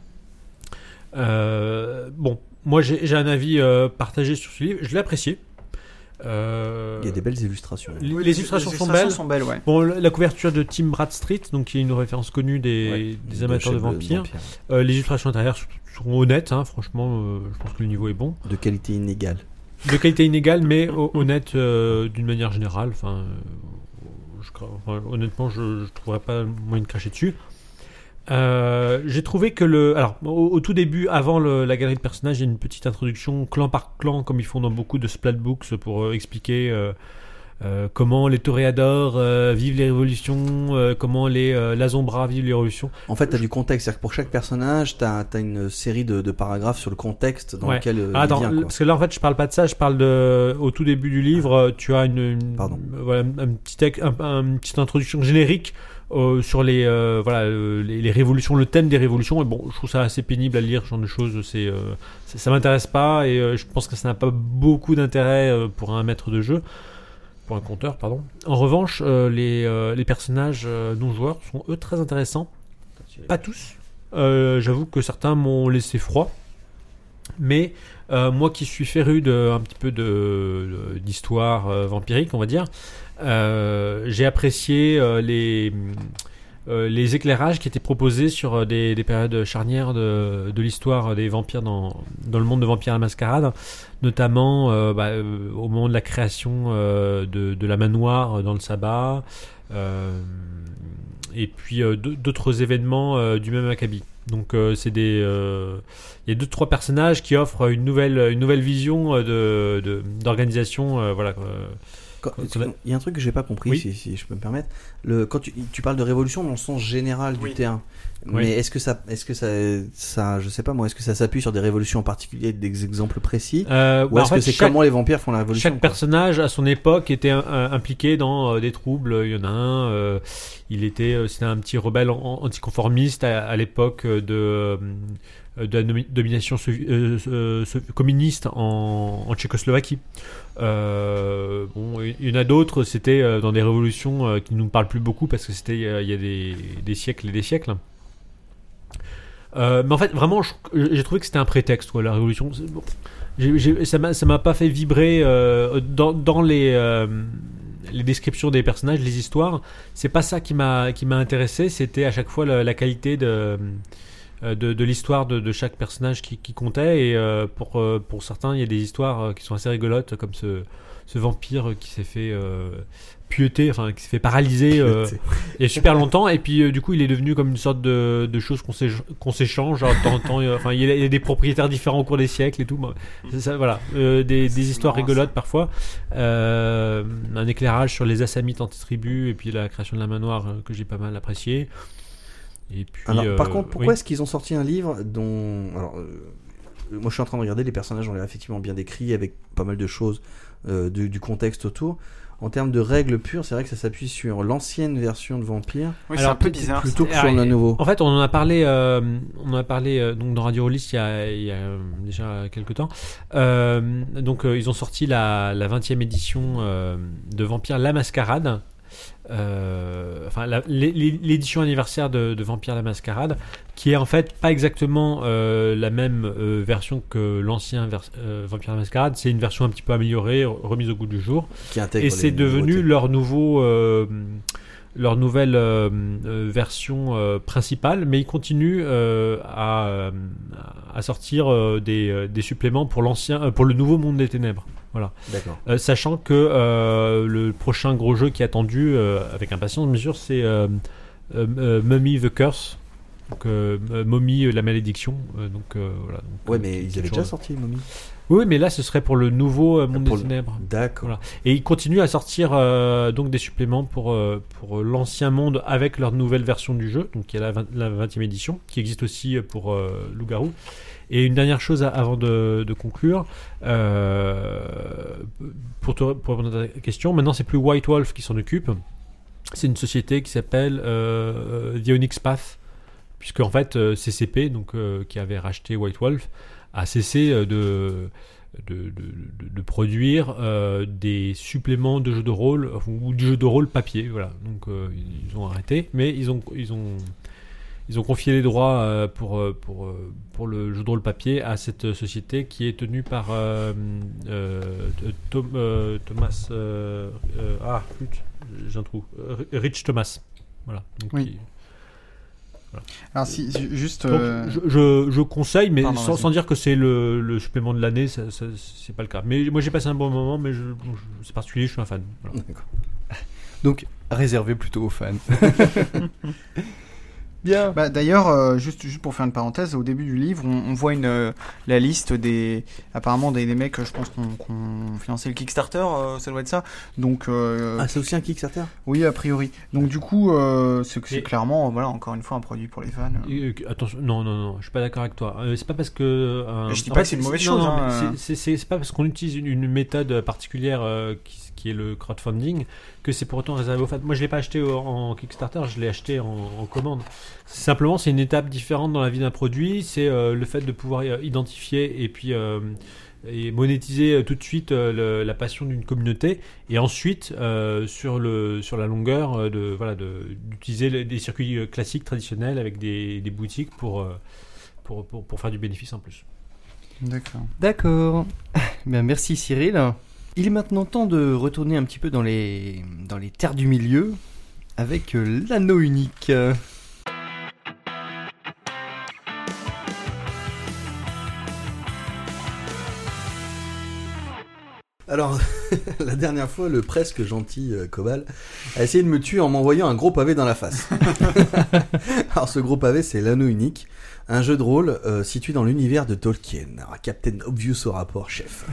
Euh, bon, moi j'ai, j'ai un avis euh, partagé sur ce livre. Je l'ai apprécié. Euh, Il y a des belles illustrations. les, Oui, les illustrations les sont illustrations belles. sont belles, ouais. Bon, la la couverture de Tim Bradstreet, donc qui est une référence connue des, Ouais, des amateurs de chefs vampires. Euh, les illustrations intérieures sont, sont honnêtes, hein, franchement, euh, je pense que le niveau est bon. De qualité inégale. De qualité inégale, mais ho- honnête euh, d'une manière générale. Enfin, euh, je cra- enfin, honnêtement, je ne trouverais pas moyen de cracher dessus. Euh, j'ai trouvé que le. Alors, au, au tout début, avant le- la galerie de personnages, il y a une petite introduction clan par clan, comme ils font dans beaucoup de splatbooks, pour euh, expliquer euh, euh, comment les toréadors euh, vivent les révolutions, euh, comment les euh, Lasombra vivent les révolutions. En fait, t'as du contexte, c'est-à-dire que pour chaque personnage, t'as as une série de, de paragraphes sur le contexte dans Ouais. lequel euh, Ah, attends, il vient. Quoi. parce que là en fait je parle pas de ça, je parle de au tout début du livre, euh, tu as une, une Pardon. euh, voilà un petit tec- un, un- une petite introduction générique euh, sur les euh, voilà euh, les, les révolutions, le thème des révolutions. Et bon, je trouve ça assez pénible à lire ce genre de choses. C'est euh, ça, ça m'intéresse pas et euh, je pense que ça n'a pas beaucoup d'intérêt euh, pour un maître de jeu. Pour un conteur, pardon. En revanche, euh, les, euh, les personnages euh, non-joueurs sont eux très intéressants. Pas tous. Euh, j'avoue que certains m'ont laissé froid. Mais euh, moi qui suis féru de, un petit peu de, de- d'histoire euh, vampirique, on va dire, euh, j'ai apprécié euh, les, euh, les éclairages qui étaient proposés sur euh, des, des périodes charnières de, de l'histoire des vampires dans, dans le monde de Vampire à la Mascarade, notamment euh, bah, euh, au moment de la création euh, de, de la manoir dans le sabbat, euh, et puis euh, d'autres événements euh, du même acabit. Donc euh, c'est des, euh, il y a deux trois personnages qui offrent une nouvelle, une nouvelle vision euh, de, de d'organisation, euh, voilà. euh, Quand- Quand- Il y a un truc que j'ai pas compris, Oui. si, si je peux me permettre. Le, quand tu, tu parles de révolution dans le sens général du Oui. terme, Oui. mais est-ce que ça, est-ce que ça, ça, je sais pas moi, est-ce que ça s'appuie sur des révolutions en particulier, des exemples précis, euh, ou bah, en est-ce fait, que c'est chaque- comment les vampires font la révolution Chaque quoi. personnage à son époque était un- un- impliqué dans euh, des troubles. Il y en a un, euh, il était, euh, c'était un petit rebelle an- anticonformiste à, à l'époque de, euh, de la nomi- domination sovi- euh, euh, so- communiste en, en Tchécoslovaquie. Euh, bon, il y en a d'autres, c'était euh, dans des révolutions euh, qui nous parlent plus beaucoup parce que c'était euh, il y a des, des siècles et des siècles. Euh, mais en fait, vraiment, je- j'ai trouvé que c'était un prétexte, quoi, la révolution. C'est- bon, j'ai- j'ai- ça m'a ça m'a pas fait vibrer euh, dans, dans les euh, les descriptions des personnages, les histoires. C'est pas ça qui m'a qui m'a intéressé. C'était à chaque fois la, la qualité de euh, de, de l'histoire de, de chaque personnage qui, qui comptait. Et euh, pour euh, pour certains, il y a des histoires euh, qui sont assez rigolotes, comme ce ce vampire qui s'est fait euh, pieuter, enfin qui s'est fait paralyser euh, il y a super longtemps, et puis euh, du coup il est devenu comme une sorte de, de chose qu'on s'éch- qu'on s'échange genre, de temps en temps, euh, enfin il y, a, il y a des propriétaires différents au cours des siècles et tout. Bon, c'est ça, voilà, euh, des, des histoires marrant, rigolotes parfois, euh, un éclairage sur les Assamites anti-tribus et puis la création de la manoir euh, que j'ai pas mal apprécié. Et puis, Alors, euh, par contre, pourquoi oui. est-ce qu'ils ont sorti un livre dont, alors, euh, moi je suis en train de regarder, les personnages ont l'air effectivement bien décrits avec pas mal de choses, euh, du, du contexte autour. En termes de règles pures, c'est vrai que ça s'appuie sur l'ancienne version de Vampire Oui, c'est Alors, un peu peut- bizarre. plutôt que Ah, sur et- le nouveau. En fait, on en a parlé, euh, on en a parlé euh, donc dans Radio Rollist il y a, il y a euh, déjà quelques temps. Euh, donc, euh, ils ont sorti la, la vingtième édition euh, de Vampire la Mascarade. Euh, enfin, la- l'é- l'é- l'édition anniversaire de, de Vampire la Mascarade, qui est en fait pas exactement euh, la même euh, version que l'ancien vers- euh, Vampire la Mascarade. C'est une version un petit peu améliorée, remise au goût du jour. Qui intègre Et les c'est devenu nouveautés. leur nouveau, euh, leur nouvelle euh, euh, version euh, principale, mais ils continuent euh, à, euh, à sortir euh, des, euh, des suppléments pour l'ancien, euh, pour le nouveau monde des ténèbres. Voilà. D'accord. Euh, sachant que euh, le prochain gros jeu qui est attendu euh, avec impatience, bien sûr, c'est euh, euh, euh, Mummy the Curse. Donc, euh, euh, Mommy euh, la malédiction. Euh, donc, euh, voilà. Donc, Ouais, euh, mais qui- ils qui avaient est déjà toujours- sorti Mommy. Oui, mais là, ce serait pour le nouveau euh, monde Pour des le- ténèbres. D'accord. Voilà. Et ils continuent à sortir euh, donc des suppléments pour, euh, pour l'ancien monde avec leur nouvelle version du jeu. Donc il y a la, vingt, la vingtième édition qui existe aussi pour euh, Loup-Garou. Et une dernière chose à- avant de, de conclure, euh, pour, te, pour répondre à ta question, maintenant c'est plus White Wolf qui s'en occupe. C'est une société qui s'appelle euh, The Onyx Path, puisque en fait euh, C C P, donc, euh, qui avait racheté White Wolf, a cessé euh, de, de, de, de- de produire euh, des suppléments de jeux de rôle euh, ou du jeu de rôle papier. Voilà. Donc euh, ils ont arrêté, mais ils ont, ils ont, ils ont confié les droits euh, pour, euh, pour, euh, pour le jeu de rôle papier à cette société qui est tenue par euh, euh, Tom- euh, Thomas. euh, euh, ah, flûte, j'ai un trou. Euh, Rich Thomas. Voilà. Donc, Oui. qui- Alors, si, ju- juste. donc, euh, je, je, je conseille, mais Pardon, sans, vas-y. sans dire que c'est le, le supplément de l'année, ça, ça, c'est pas le cas. Mais moi j'ai passé un bon moment, mais je, bon, je- c'est particulier, je suis un fan. Voilà. Donc, réservé plutôt aux fans. Bien. Bah, d'ailleurs, euh, juste, juste pour faire une parenthèse, au début du livre, on, on voit une, euh, la liste des, apparemment des, des mecs, je pense qu'on qu'on financé le Kickstarter, euh, ça doit être ça. Donc, euh, Ah, c'est aussi un Kickstarter? oui, a priori. Donc du coup, euh, c'est, c'est Et- clairement, voilà, encore une fois, un produit pour les fans. Euh, attention, non, non, non, je suis pas d'accord avec toi. Euh, c'est pas parce que. euh, Mais je dis en pas fait, que c'est une mauvaise non, chose, non, hein, mais euh. c'est- c'est c'est- c'est pas parce qu'on utilise une, une méthode particulière euh, qui, qui est le crowdfunding que c'est pour autant réservé aux fans. Moi, je l'ai pas acheté au- en Kickstarter, je l'ai acheté en, en commande. Simplement, c'est une étape différente dans la vie d'un produit. C'est euh, le fait de pouvoir euh, identifier et puis. Euh, et monétiser euh, tout de suite euh, le- la passion d'une communauté et ensuite euh, sur le sur la longueur euh, de voilà de d'utiliser les- des circuits euh, classiques traditionnels avec des, des boutiques pour, euh, pour pour pour faire du bénéfice en plus. D'accord. D'accord. Bien, merci Cyril. Il est maintenant temps de retourner un petit peu dans les, dans les terres du milieu avec euh, l'anneau unique. Alors, la dernière fois, le presque gentil euh, Cobal a essayé de me tuer en m'envoyant un gros pavé dans la face. Alors, ce gros pavé, c'est l'anneau unique, un jeu de rôle euh, situé dans l'univers de Tolkien. Alors, Captain Obvious au rapport, chef.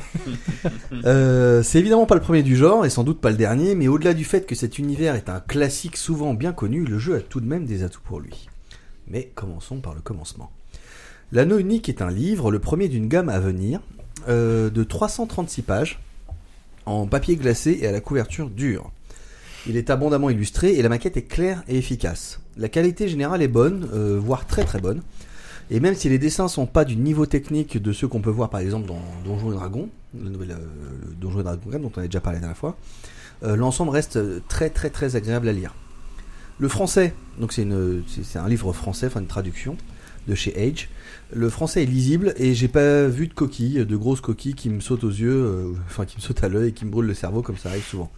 euh, c'est évidemment pas le premier du genre, et sans doute pas le dernier, mais au-delà du fait que cet univers est un classique souvent bien connu, le jeu a tout de même des atouts pour lui. Mais commençons par le commencement. L'anneau unique est un livre, le premier d'une gamme à venir, euh, de trois cent trente-six pages, en papier glacé et à la couverture dure. Il est abondamment illustré et la maquette est claire et efficace. La qualité générale est bonne, euh, voire très très bonne. Et même si les dessins sont pas du niveau technique de ceux qu'on peut voir par exemple dans Donjons et Dragons, le nouvel euh, le Donjons et Dragons dont on a déjà parlé la dernière fois, euh, l'ensemble reste très très très agréable à lire. Le français, donc c'est une c'est, c'est un livre français, enfin une traduction de chez Age. Le français est lisible et j'ai pas vu de coquilles, de grosses coquilles qui me sautent aux yeux, euh, enfin qui me sautent à l'œil et qui me brûlent le cerveau comme ça arrive souvent.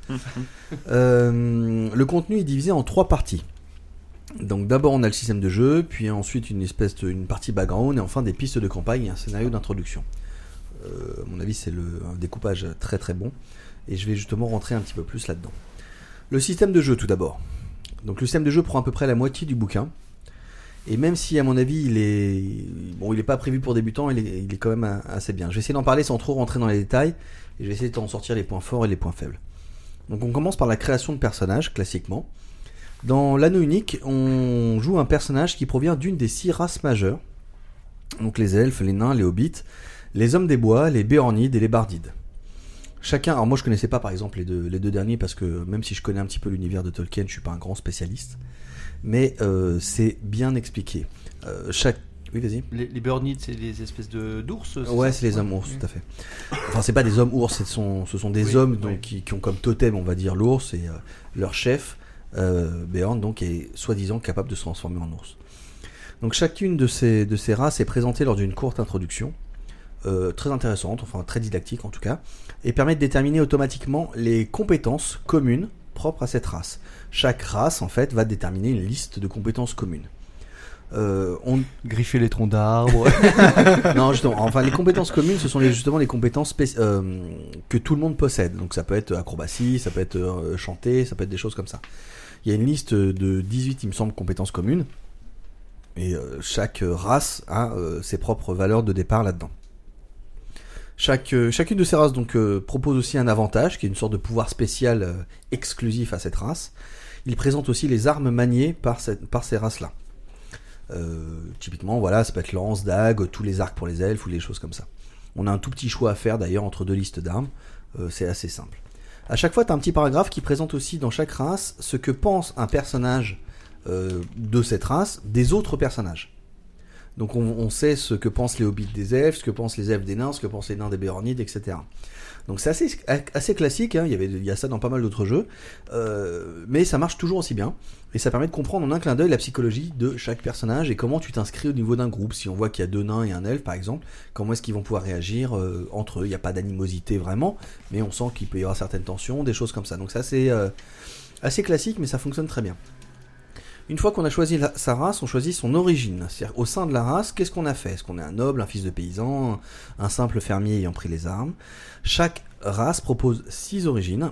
euh, le contenu est divisé en trois parties. Donc d'abord on a le système de jeu, puis ensuite une espèce de, une partie background et enfin des pistes de campagne et un scénario d'introduction. Euh, à mon avis c'est le, un découpage très très bon et je vais justement rentrer un petit peu plus là-dedans. Le système de jeu tout d'abord. Donc le système de jeu prend à peu près la moitié du bouquin. Et même si à mon avis il est bon, il est pas prévu pour débutants, il est, il est quand même assez bien. Je vais essayer d'en parler sans trop rentrer dans les détails et je vais essayer d'en sortir les points forts et les points faibles. Donc on commence par la création de personnages classiquement. Dans l'anneau unique, on joue un personnage qui provient d'une des six races majeures. Donc les elfes, les nains, les hobbits, les hommes des bois, les béornides et les bardides. Chacun, alors moi je connaissais pas par exemple les deux, les deux derniers parce que même si je connais un petit peu l'univers de Tolkien, je suis pas un grand spécialiste. Mais euh, c'est bien expliqué. Euh, chaque... Oui, vas-y. Les, les Burnids, c'est des espèces de, d'ours c'est Ouais, ça c'est les hommes ours, tout à fait. Enfin, c'est pas des hommes ours, ce sont, ce sont des Oui, hommes oui. donc, qui, qui ont comme totem, on va dire, l'ours, et euh, leur chef, euh, Beorn, donc, est soi-disant capable de se transformer en ours. Donc, chacune de ces, de ces races est présentée lors d'une courte introduction, euh, très intéressante, enfin très didactique en tout cas, et permet de déterminer automatiquement les compétences communes propres à cette race. Chaque race, en fait, va déterminer une liste de compétences communes. Euh, on... Griffer les troncs d'arbres. non, justement, enfin, les compétences communes, ce sont les, justement les compétences spéci- euh, que tout le monde possède. Donc, ça peut être acrobatie, ça peut être euh, chanter, ça peut être des choses comme ça. Il y a une liste de dix-huit, il me semble, compétences communes. Et euh, chaque race a euh, ses propres valeurs de départ là-dedans. Chaque, euh, chacune de ces races donc, euh, propose aussi un avantage, qui est une sorte de pouvoir spécial euh, exclusif à cette race. Il présente aussi les armes maniées par, cette, par ces races-là. Euh, typiquement, voilà, ça peut être lance, dague, tous les arcs pour les elfes ou les choses comme ça. On a un tout petit choix à faire d'ailleurs entre deux listes d'armes. Euh, c'est assez simple. À chaque fois, tu as un petit paragraphe qui présente aussi dans chaque race ce que pense un personnage euh, de cette race des autres personnages. Donc on, on sait ce que pensent les hobbits des elfes, ce que pensent les elfes des nains, ce que pensent les nains des béornides, et cetera. Donc c'est assez, assez classique, hein. il, y avait, il y a ça dans pas mal d'autres jeux, euh, mais ça marche toujours aussi bien, et ça permet de comprendre en un clin d'œil la psychologie de chaque personnage et comment tu t'inscris au niveau d'un groupe. Si on voit qu'il y a deux nains et un elfe par exemple, comment est-ce qu'ils vont pouvoir réagir euh, entre eux. Il n'y a pas d'animosité vraiment, mais on sent qu'il peut y avoir certaines tensions, des choses comme ça. Donc ça c'est euh, assez classique, mais ça fonctionne très bien. Une fois qu'on a choisi la, sa race, on choisit son origine. C'est-à-dire, au sein de la race, qu'est-ce qu'on a fait ? Est-ce qu'on est un noble, un fils de paysan, un simple fermier ayant pris les armes ? Chaque race propose six origines,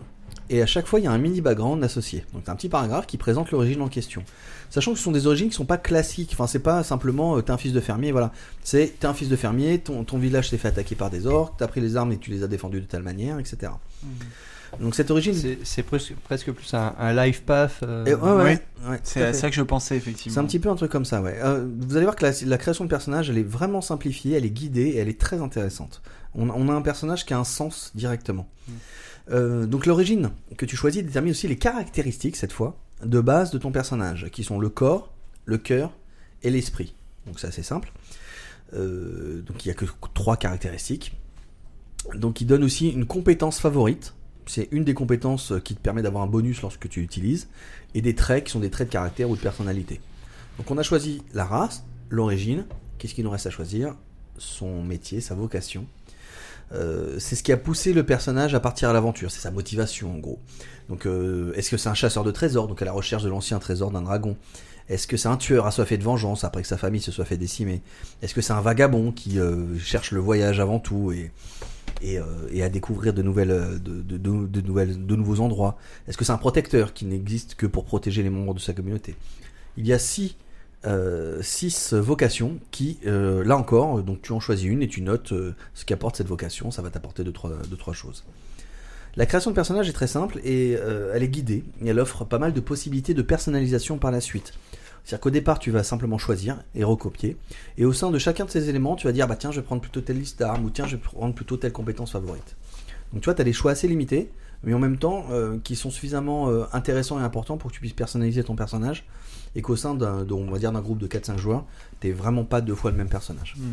et à chaque fois il y a un mini background associé. Donc un petit paragraphe qui présente l'origine en question. Sachant que ce sont des origines qui sont pas classiques, enfin c'est pas simplement euh, t'es un fils de fermier, voilà. C'est t'es un fils de fermier, ton, ton village s'est fait attaquer par des orques, t'as pris les armes et tu les as défendus de telle manière, et cetera. Mmh. Donc cette origine... C'est, c'est presque, presque plus un, un life path. Euh... Et, ouais, ouais, ouais. ouais, C'est à ça que je pensais, effectivement. C'est un petit peu un truc comme ça, ouais. Euh, vous allez voir que la, la création de personnage, elle est vraiment simplifiée, elle est guidée et elle est très intéressante. On, on a un personnage qui a un sens directement. Mmh. Euh, donc l'origine que tu choisis détermine aussi les caractéristiques, cette fois, de base de ton personnage, qui sont le corps, le cœur et l'esprit. Donc c'est assez simple. Euh, donc il n'y a que trois caractéristiques. Donc il donne aussi une compétence favorite. C'est une des compétences qui te permet d'avoir un bonus lorsque tu l'utilises. Et des traits qui sont des traits de caractère ou de personnalité. Donc on a choisi la race, l'origine. Qu'est-ce qu'il nous reste à choisir ? Son métier, sa vocation. Euh, c'est ce qui a poussé le personnage à partir à l'aventure, c'est sa motivation en gros. Donc euh, est-ce que c'est un chasseur de trésors, donc à la recherche de l'ancien trésor d'un dragon ? Est-ce que c'est un tueur assoiffé de vengeance après que sa famille se soit fait décimer ? Est-ce que c'est un vagabond qui euh, cherche le voyage avant tout et, et, euh, et à découvrir de, nouvelles, de, de, de, de, nouvelles, de nouveaux endroits ? Est-ce que c'est un protecteur qui n'existe que pour protéger les membres de sa communauté ? Il y a six Euh, six vocations qui, euh, là encore, donc tu en choisis une et tu notes euh, ce qu'apporte cette vocation, ça va t'apporter deux trois, deux, trois choses. La création de personnage est très simple et euh, elle est guidée et elle offre pas mal de possibilités de personnalisation par la suite. C'est-à-dire qu'au départ tu vas simplement choisir et recopier et au sein de chacun de ces éléments tu vas dire bah tiens je vais prendre plutôt telle liste d'armes ou tiens je vais prendre plutôt telle compétence favorite. Donc tu vois tu as des choix assez limités mais en même temps euh, qui sont suffisamment euh, intéressants et importants pour que tu puisses personnaliser ton personnage et qu'au sein d'un, de, on va dire d'un groupe de quatre cinq joueurs, t'es vraiment pas deux fois le même personnage. Mm.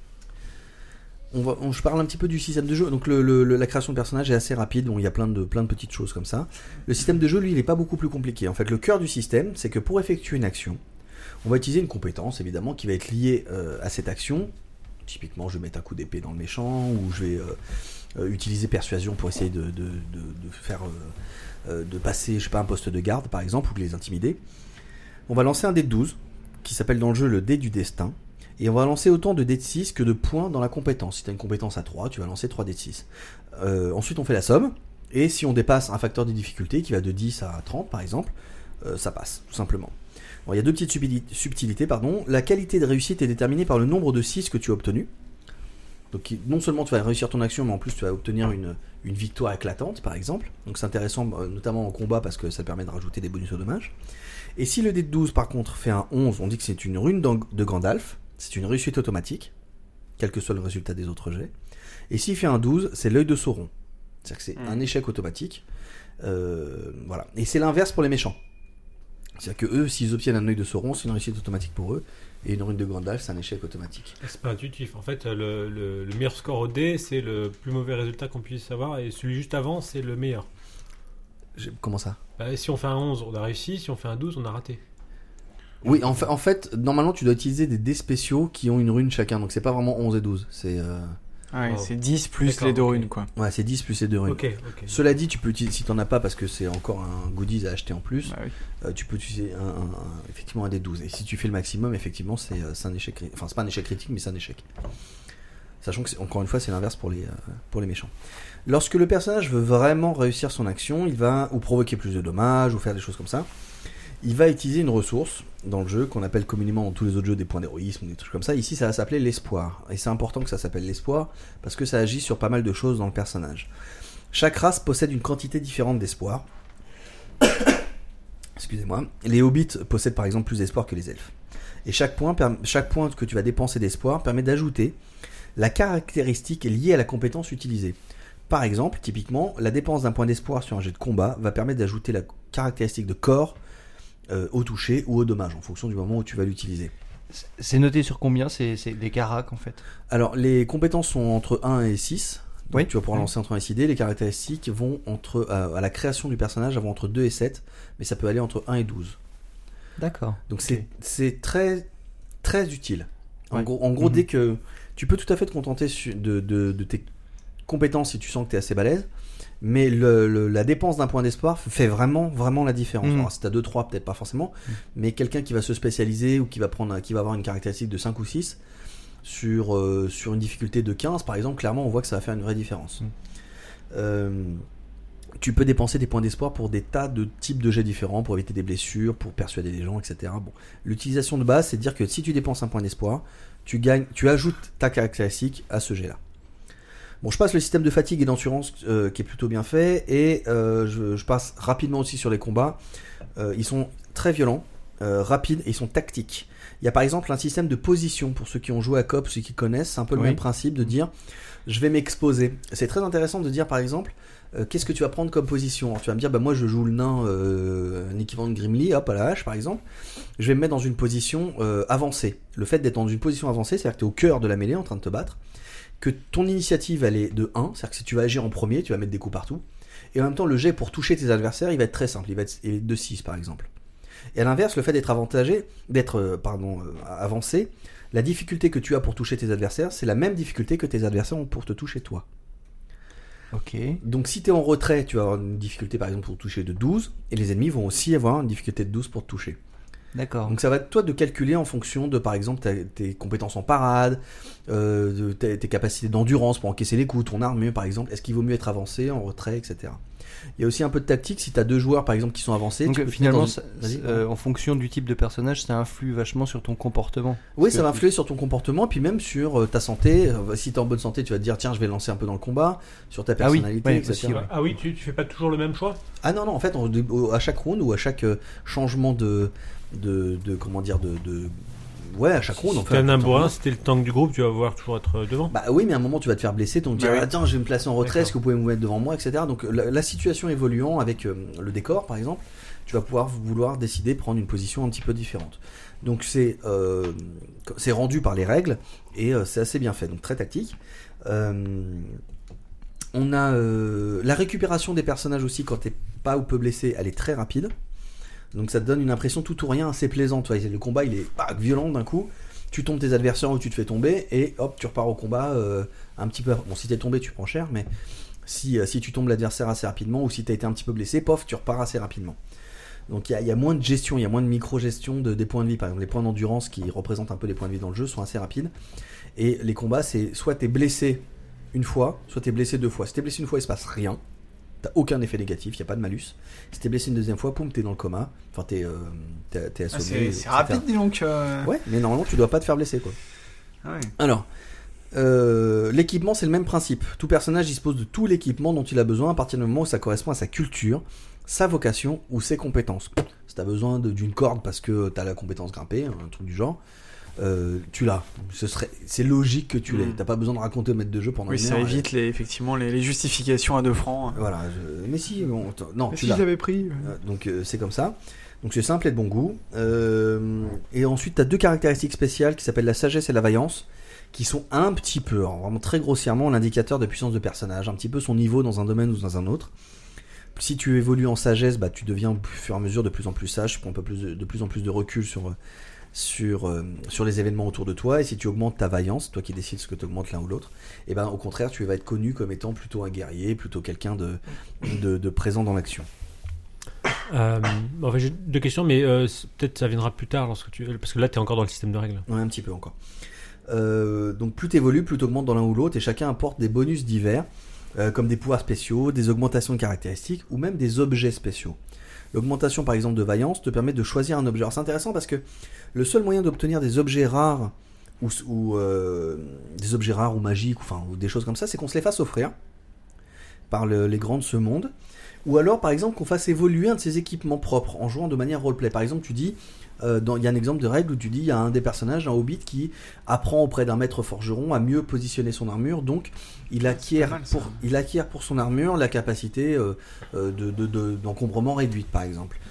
On va, on, je parle un petit peu du système de jeu. Donc le, le, la création de personnage est assez rapide, bon, il y a plein de, plein de petites choses comme ça. Le système de jeu, lui, il est pas beaucoup plus compliqué. En fait, le cœur du système, c'est que pour effectuer une action, on va utiliser une compétence, évidemment, qui va être liée euh, à cette action. Typiquement, je vais mettre un coup d'épée dans le méchant, ou je vais euh, euh, utiliser persuasion pour essayer de, de, de, de faire, euh, euh, de passer, je sais pas, un poste de garde, par exemple, ou de les intimider. On va lancer un dé de douze, qui s'appelle dans le jeu le dé du destin, et on va lancer autant de dés de six que de points dans la compétence. Si tu as une compétence à trois, tu vas lancer trois dés de six. Euh, ensuite, on fait la somme, et si on dépasse un facteur de difficulté, qui va de dix à trente par exemple, euh, ça passe, tout simplement. Bon, il y a deux petites subtilités, pardon. La qualité de réussite est déterminée par le nombre de six que tu as obtenu. Donc non seulement tu vas réussir ton action, mais en plus tu vas obtenir une, une victoire éclatante, par exemple. Donc c'est intéressant, notamment en combat, parce que ça permet de rajouter des bonus au dommage. Et si le dé de douze par contre fait un onze, on dit que c'est une rune de Gandalf, c'est une réussite automatique, quel que soit le résultat des autres jets. Et s'il fait un douze, c'est l'œil de Sauron, c'est-à-dire que c'est mmh. un échec automatique. Euh, voilà. Et c'est l'inverse pour les méchants. C'est-à-dire que eux, s'ils obtiennent un œil de Sauron, c'est une réussite automatique pour eux, et une rune de Gandalf, c'est un échec automatique. C'est pas intuitif. En fait, le, le, le meilleur score au dé, c'est le plus mauvais résultat qu'on puisse avoir, et celui juste avant, c'est le meilleur. Comment ça ? Bah, si on fait un onze, on a réussi. Si on fait un douze, on a raté. Oui, en fait, en fait, normalement, tu dois utiliser des dés spéciaux qui ont une rune chacun. Donc, c'est pas vraiment onze et douze. C'est, euh... ouais, oh. c'est dix plus D'accord, les deux okay. runes, quoi. Ouais, c'est dix plus les deux runes. Okay, okay. Cela dit, tu peux utiliser, si t'en as pas, parce que c'est encore un goodies à acheter en plus, bah oui. euh, tu peux utiliser un, un, un, effectivement un dé douze. Et si tu fais le maximum, effectivement, c'est, c'est un échec. Enfin, c'est pas un échec critique, mais c'est un échec. Sachant que, c'est, encore une fois, c'est l'inverse pour les, euh, pour les méchants. Lorsque le personnage veut vraiment réussir son action, il va ou provoquer plus de dommages, ou faire des choses comme ça, il va utiliser une ressource dans le jeu qu'on appelle communément dans tous les autres jeux des points d'héroïsme ou des trucs comme ça. Ici, ça va s'appeler l'espoir. Et c'est important que ça s'appelle l'espoir parce que ça agit sur pas mal de choses dans le personnage. Chaque race possède une quantité différente d'espoir. Excusez-moi. Les hobbits possèdent par exemple plus d'espoir que les elfes. Et chaque point, chaque point que tu vas dépenser d'espoir permet d'ajouter la caractéristique liée à la compétence utilisée. Par exemple, typiquement, la dépense d'un point d'espoir sur un jet de combat va permettre d'ajouter la caractéristique de corps euh, au toucher ou au dommage, en fonction du moment où tu vas l'utiliser. C'est noté sur combien ? C'est, c'est des caracs en fait. Alors, les compétences sont entre un et six. Donc oui. Tu vas pouvoir oui. lancer entre un et six dés. Les caractéristiques vont entre, euh, à la création du personnage, vont entre deux et sept, mais ça peut aller entre un et douze. D'accord. Donc okay. c'est, c'est très, très utile. En ouais. gros, en gros mmh. dès que tu peux tout à fait te contenter de, de, de tes compétences si tu sens que tu es assez balèze, mais le, le, la dépense d'un point d'espoir fait vraiment vraiment la différence. Mmh. Alors si tu as deux trois peut-être pas forcément, mmh. mais quelqu'un qui va se spécialiser ou qui va prendre qui va avoir une caractéristique de cinq ou six sur euh, sur une difficulté de quinze par exemple, clairement on voit que ça va faire une vraie différence. Mmh. Euh, tu peux dépenser des points d'espoir pour des tas de types de jets différents, pour éviter des blessures, pour persuader les gens, et cetera. Bon, l'utilisation de base, c'est de dire que si tu dépenses un point d'espoir, tu gagnes, tu ajoutes ta caractéristique à ce jet-là. Bon, je passe le système de fatigue et d'endurance euh, qui est plutôt bien fait, et euh, je, je passe rapidement aussi sur les combats. Euh, ils sont très violents, euh, rapides, et ils sont tactiques. Il y a par exemple un système de position, pour ceux qui ont joué à Coop, ceux qui connaissent, c'est un peu le oui. même principe de dire je vais m'exposer. C'est très intéressant de dire par exemple euh, qu'est-ce que tu vas prendre comme position. Alors, tu vas me dire bah moi je joue le nain, euh, un équivalent de Grimly, hop à la hache par exemple. Je vais me mettre dans une position euh, avancée. Le fait d'être dans une position avancée, c'est-à-dire que tu es au cœur de la mêlée en train de te battre, que ton initiative elle est de un, c'est-à-dire que si tu vas agir en premier, tu vas mettre des coups partout. Et en même temps le jet pour toucher tes adversaires il va être très simple, il va être de six par exemple. Et à l'inverse, le fait d'être avantagé, d'être euh, pardon, euh, avancé, la difficulté que tu as pour toucher tes adversaires, c'est la même difficulté que tes adversaires ont pour te toucher toi. Ok. Donc si tu es en retrait, tu vas avoir une difficulté par exemple pour te toucher de douze, et les ennemis vont aussi avoir une difficulté de douze pour te toucher. D'accord. Donc ça va être toi de calculer en fonction de par exemple ta, tes compétences en parade, euh, de tes, tes capacités d'endurance pour encaisser les coups, ton armure par exemple, est-ce qu'il vaut mieux être avancé, en retrait, et cetera. Il y a aussi un peu de tactique, si tu as deux joueurs par exemple qui sont avancés. Donc tu peux finalement, une... ça, euh, en fonction du type de personnage, ça influe vachement sur ton comportement. Oui, ça que... va influer sur ton comportement, puis même sur euh, ta santé. Euh, si tu es en bonne santé, tu vas te dire tiens, je vais lancer un peu dans le combat, sur ta personnalité, ah oui, ouais, et cetera. aussi, ouais. Ah oui, tu, tu fais pas toujours le même choix? Ah non, non, en fait, on, au, à chaque round ou à chaque euh, changement de, de, de, comment dire, de, de... Ouais, à chaque round, si en fait. t'es un number un, si t'es le tank du groupe, tu vas voir toujours être devant. Bah oui, mais à un moment, tu vas te faire blesser, donc tu vas Bah dire, oui. attends, je vais me placer en retrait, D'accord. est-ce que vous pouvez me mettre devant moi, et cetera. Donc la, la situation évoluant avec euh, le décor, par exemple, tu vas pouvoir vouloir décider de prendre une position un petit peu différente. Donc c'est, euh, c'est rendu par les règles, et euh, c'est assez bien fait, donc très tactique. Euh, on a euh, la récupération des personnages aussi, quand t'es pas ou peu blessé, elle est très rapide. Donc ça te donne une impression tout ou rien assez plaisante. Tu vois, le combat il est bah, violent d'un coup. Tu tombes tes adversaires ou tu te fais tomber et hop, tu repars au combat euh, un petit peu. Bon, si t'es tombé, tu prends cher, mais si, euh, si tu tombes l'adversaire assez rapidement ou si t'as été un petit peu blessé, pof, tu repars assez rapidement. Donc il y, y a moins de gestion, il y a moins de micro-gestion de, des points de vie. Par exemple, les points d'endurance qui représentent un peu les points de vie dans le jeu sont assez rapides. Et les combats, c'est soit t'es blessé une fois, soit t'es blessé deux fois. Si t'es blessé une fois, il se passe rien. T'as aucun effet négatif, il n'y a pas de malus. Si t'es blessé une deuxième fois, poum, t'es dans le coma. Enfin, t'es, euh, t'es, t'es assommé. Ah, c'est, et c'est cetera. rapide, dis donc. Euh... Ouais, mais normalement, tu dois pas te faire blesser, quoi. Ah ouais. Alors, euh, l'équipement, c'est le même principe. Tout personnage dispose de tout l'équipement dont il a besoin à partir du moment où ça correspond à sa culture, sa vocation ou ses compétences. Si t'as besoin de, d'une corde parce que t'as la compétence grimper, un truc du genre, euh, tu l'as. Ce serait, c'est logique que tu l'aies. Mm. T'as pas besoin de raconter au maître de jeu pendant Oui, une ça heure. évite les, effectivement les, les justifications à deux francs. Voilà. Je... Mais si, bon, t- non, Mais tu si l'as. je l'avais pris. Euh, Donc euh, c'est comme ça. Donc c'est simple et de bon goût. Euh, et ensuite, tu as deux caractéristiques spéciales qui s'appellent la sagesse et la vaillance, qui sont un petit peu, alors vraiment très grossièrement, l'indicateur de puissance de personnage, un petit peu son niveau dans un domaine ou dans un autre. Si tu évolues en sagesse, bah, tu deviens au fur et à mesure de plus en plus sage, tu prends un peu plus de, de plus en plus de recul sur, sur, euh, sur les événements autour de toi. Et si tu augmentes ta vaillance, toi qui décides ce que tu augmentes l'un ou l'autre, et ben au contraire, tu vas être connu comme étant plutôt un guerrier, plutôt quelqu'un de, de, de présent dans l'action. Euh, en fait, j'ai deux questions, mais euh, peut-être ça viendra plus tard lorsque tu, parce que là, tu es encore dans le système de règles. Ouais, un petit peu encore. Euh, donc plus t'évolues, plus t'augmentes dans l'un ou l'autre, et chacun apporte des bonus divers, euh, comme des pouvoirs spéciaux, des augmentations de caractéristiques, ou même des objets spéciaux. L'augmentation par exemple de vaillance te permet de choisir un objet. Alors c'est intéressant parce que le seul moyen d'obtenir des objets rares, ou, ou euh, des objets rares ou magiques, ou, enfin, ou des choses comme ça, c'est qu'on se les fasse offrir par le, les grands de ce monde. Ou alors, par exemple, qu'on fasse évoluer un de ses équipements propres en jouant de manière roleplay. Par exemple, tu dis, euh, dans, il y a un exemple de règle où tu dis, il y a un des personnages, un hobbit, qui apprend auprès d'un maître forgeron à mieux positionner son armure. Donc, il acquiert, mal, ça. pour, il acquiert pour son armure la capacité euh, euh, de, de, de, d'encombrement réduite, par exemple.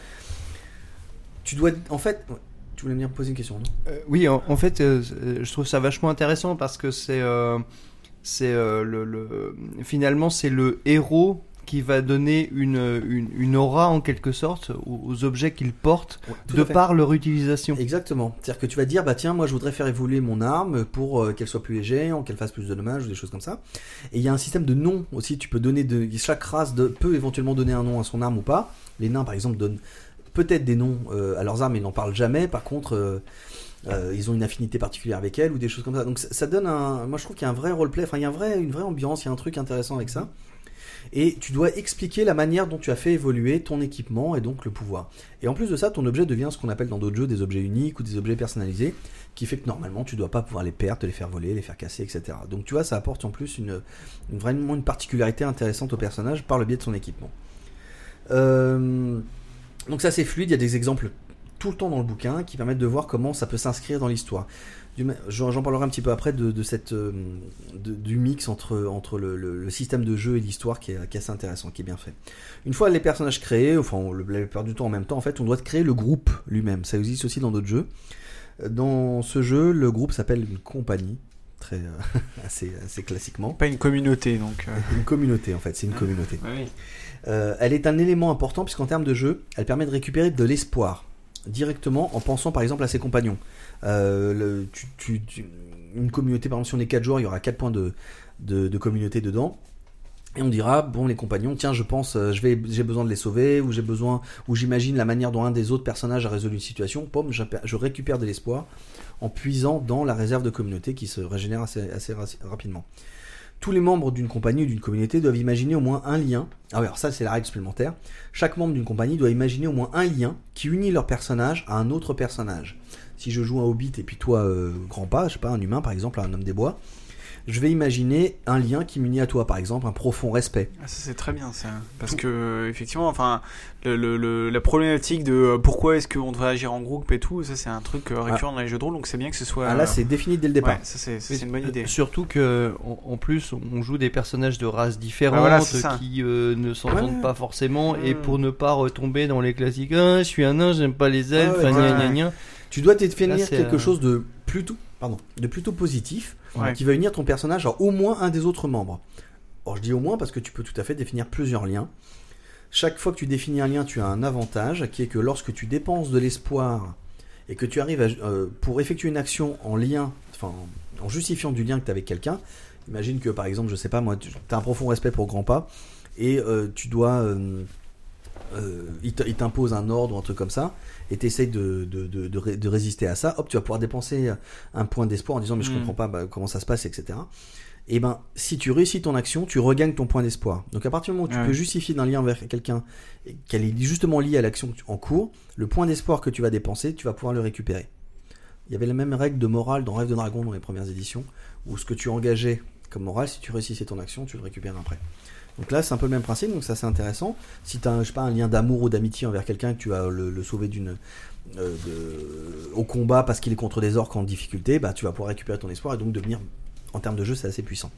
Tu dois, en fait, tu voulais venir me poser une question, non ? Euh, oui, en, en fait, euh, je trouve ça vachement intéressant parce que c'est, euh, c'est euh, le, le, finalement, c'est le héros qui va donner une, une, une aura en quelque sorte aux, aux objets qu'il porte Ouais, tout de à fait. par leur utilisation. Exactement. C'est-à-dire que tu vas dire, bah tiens, moi je voudrais faire évoluer mon arme pour euh, qu'elle soit plus légère, qu'elle fasse plus de dommages, ou des choses comme ça. Et il y a un système de noms aussi. Tu peux donner de, chaque race de, peut éventuellement donner un nom à son arme ou pas. Les nains, par exemple, donnent peut-être des noms euh, à leurs armes, mais ils n'en parlent jamais. Par contre, euh, euh, ils ont une affinité particulière avec elles ou des choses comme ça. Donc ça, ça donne un, moi je trouve qu'il y a un vrai roleplay. Enfin, il y a un vrai, une vraie ambiance. Il y a un truc intéressant avec ça. Et tu dois expliquer la manière dont tu as fait évoluer ton équipement et donc le pouvoir. Et en plus de ça, ton objet devient ce qu'on appelle dans d'autres jeux des objets uniques ou des objets personnalisés, qui fait que normalement tu dois pas pouvoir les perdre, te les faire voler, les faire casser, et cetera. Donc tu vois, ça apporte en plus une, une vraiment une particularité intéressante au personnage par le biais de son équipement. Euh, donc ça c'est fluide, il y a des exemples tout le temps dans le bouquin qui permettent de voir comment ça peut s'inscrire dans l'histoire. J'en parlerai un petit peu après de, de cette, de, du mix entre, entre le, le, le système de jeu et l'histoire qui est, qui est assez intéressant, qui est bien fait. Une fois les personnages créés, enfin la plupart du temps en même temps, en fait, on doit créer le groupe lui-même. Ça existe aussi dans d'autres jeux. Dans ce jeu, le groupe s'appelle une compagnie, très euh, assez, assez classiquement. Pas une communauté, donc. Euh... Une communauté, en fait, c'est une communauté. Oui. Euh, elle est un élément important puisqu'en termes de jeu, elle permet de récupérer de l'espoir directement en pensant par exemple à ses compagnons. Euh, le, tu, tu, tu, une communauté, par exemple, si on est quatre joueurs, il y aura quatre points de, de, de communauté dedans. Et on dira, bon, les compagnons, tiens, je pense, je vais, j'ai besoin de les sauver, ou j'ai besoin, ou j'imagine la manière dont un des autres personnages a résolu une situation. Pom, je récupère de l'espoir en puisant dans la réserve de communauté qui se régénère assez, assez rapidement. Tous les membres d'une compagnie ou d'une communauté doivent imaginer au moins un lien. Ah oui, alors ça, c'est la règle supplémentaire. Chaque membre d'une compagnie doit imaginer au moins un lien qui unit leur personnage à un autre personnage. Si je joue un hobbit et puis toi, euh, grand pas, je sais pas, un humain par exemple, un homme des bois, je vais imaginer un lien qui m'unit à toi, par exemple, un profond respect. Ah, ça c'est très bien ça, parce tout. que effectivement, enfin, le, le, le, la problématique de euh, pourquoi est-ce qu'on devrait agir en groupe et tout, ça c'est un truc euh, récurrent ah. dans les jeux de rôle, donc c'est bien que ce soit. Ah là, c'est défini dès le départ. Ouais, ça c'est, c'est une bonne idée. Surtout que en, en plus, on joue des personnages de races différentes, ah, voilà, qui euh, ne s'entendent ouais. pas forcément, mmh. et pour ne pas retomber dans les classiques, ah, je suis un nain, j'aime pas les elfes, ah, ouais, gna, gna, gna. Tu dois définir là, quelque euh... chose de plutôt, pardon, de plutôt positif. Ouais. Qui va unir ton personnage à au moins un des autres membres. Alors je dis au moins parce que tu peux tout à fait définir plusieurs liens. Chaque fois que tu définis un lien, tu as un avantage qui est que lorsque tu dépenses de l'espoir et que tu arrives à, euh, pour effectuer une action en lien, enfin en justifiant du lien que tu as avec quelqu'un, imagine que par exemple, je sais pas moi, tu as un profond respect pour Grandpa et euh, tu dois, euh, euh, il t'impose un ordre ou un truc comme ça. Et tu essayes de, de, de, de, de résister à ça, hop, tu vas pouvoir dépenser un point d'espoir en disant mais je mmh. comprends pas bah, comment ça se passe, et cetera. Et ben, si tu réussis ton action, tu regagnes ton point d'espoir. Donc à partir du moment où tu ouais. peux justifier d'un lien vers quelqu'un, qu'elle est justement liée à l'action en cours, le point d'espoir que tu vas dépenser, tu vas pouvoir le récupérer. Il y avait la même règle de morale dans Rêve de Dragon dans les premières éditions, où ce que tu engageais comme morale, si tu réussissais ton action, tu le récupères après. Donc là, c'est un peu le même principe, donc ça c'est intéressant. Si tu as, je sais pas, un lien d'amour ou d'amitié envers quelqu'un, que tu vas le, le sauver d'une, euh, de, au combat parce qu'il est contre des orques en difficulté, bah, tu vas pouvoir récupérer ton espoir et donc devenir, en termes de jeu, c'est assez puissant.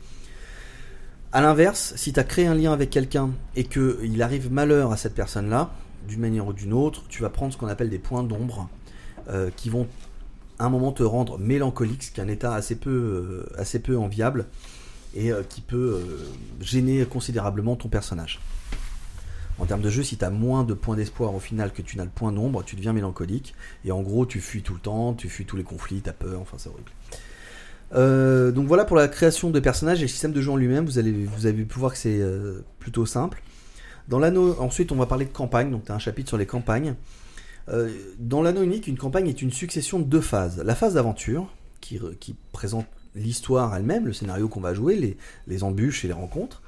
A l'inverse, si tu as créé un lien avec quelqu'un et qu'il arrive malheur à cette personne-là, d'une manière ou d'une autre, tu vas prendre ce qu'on appelle des points d'ombre euh, qui vont à un moment te rendre mélancolique, ce qui est un état assez peu, euh, assez peu enviable. Et euh, qui peut euh, gêner considérablement ton personnage. En termes de jeu, si tu as moins de points d'espoir au final que tu n'as le point d'ombre, tu deviens mélancolique. Et en gros, tu fuis tout le temps, tu fuis tous les conflits, tu as peur, enfin c'est horrible. Euh, donc voilà pour la création de personnages et le système de jeu en lui-même. Vous, allez, vous avez pu voir que c'est euh, plutôt simple. Dans l'anneau, ensuite, on va parler de campagne. Donc tu as un chapitre sur les campagnes. Euh, dans l'anneau unique, une campagne est une succession de deux phases. La phase d'aventure, qui, qui présente l'histoire elle-même, le scénario qu'on va jouer, les, les embûches et les rencontres,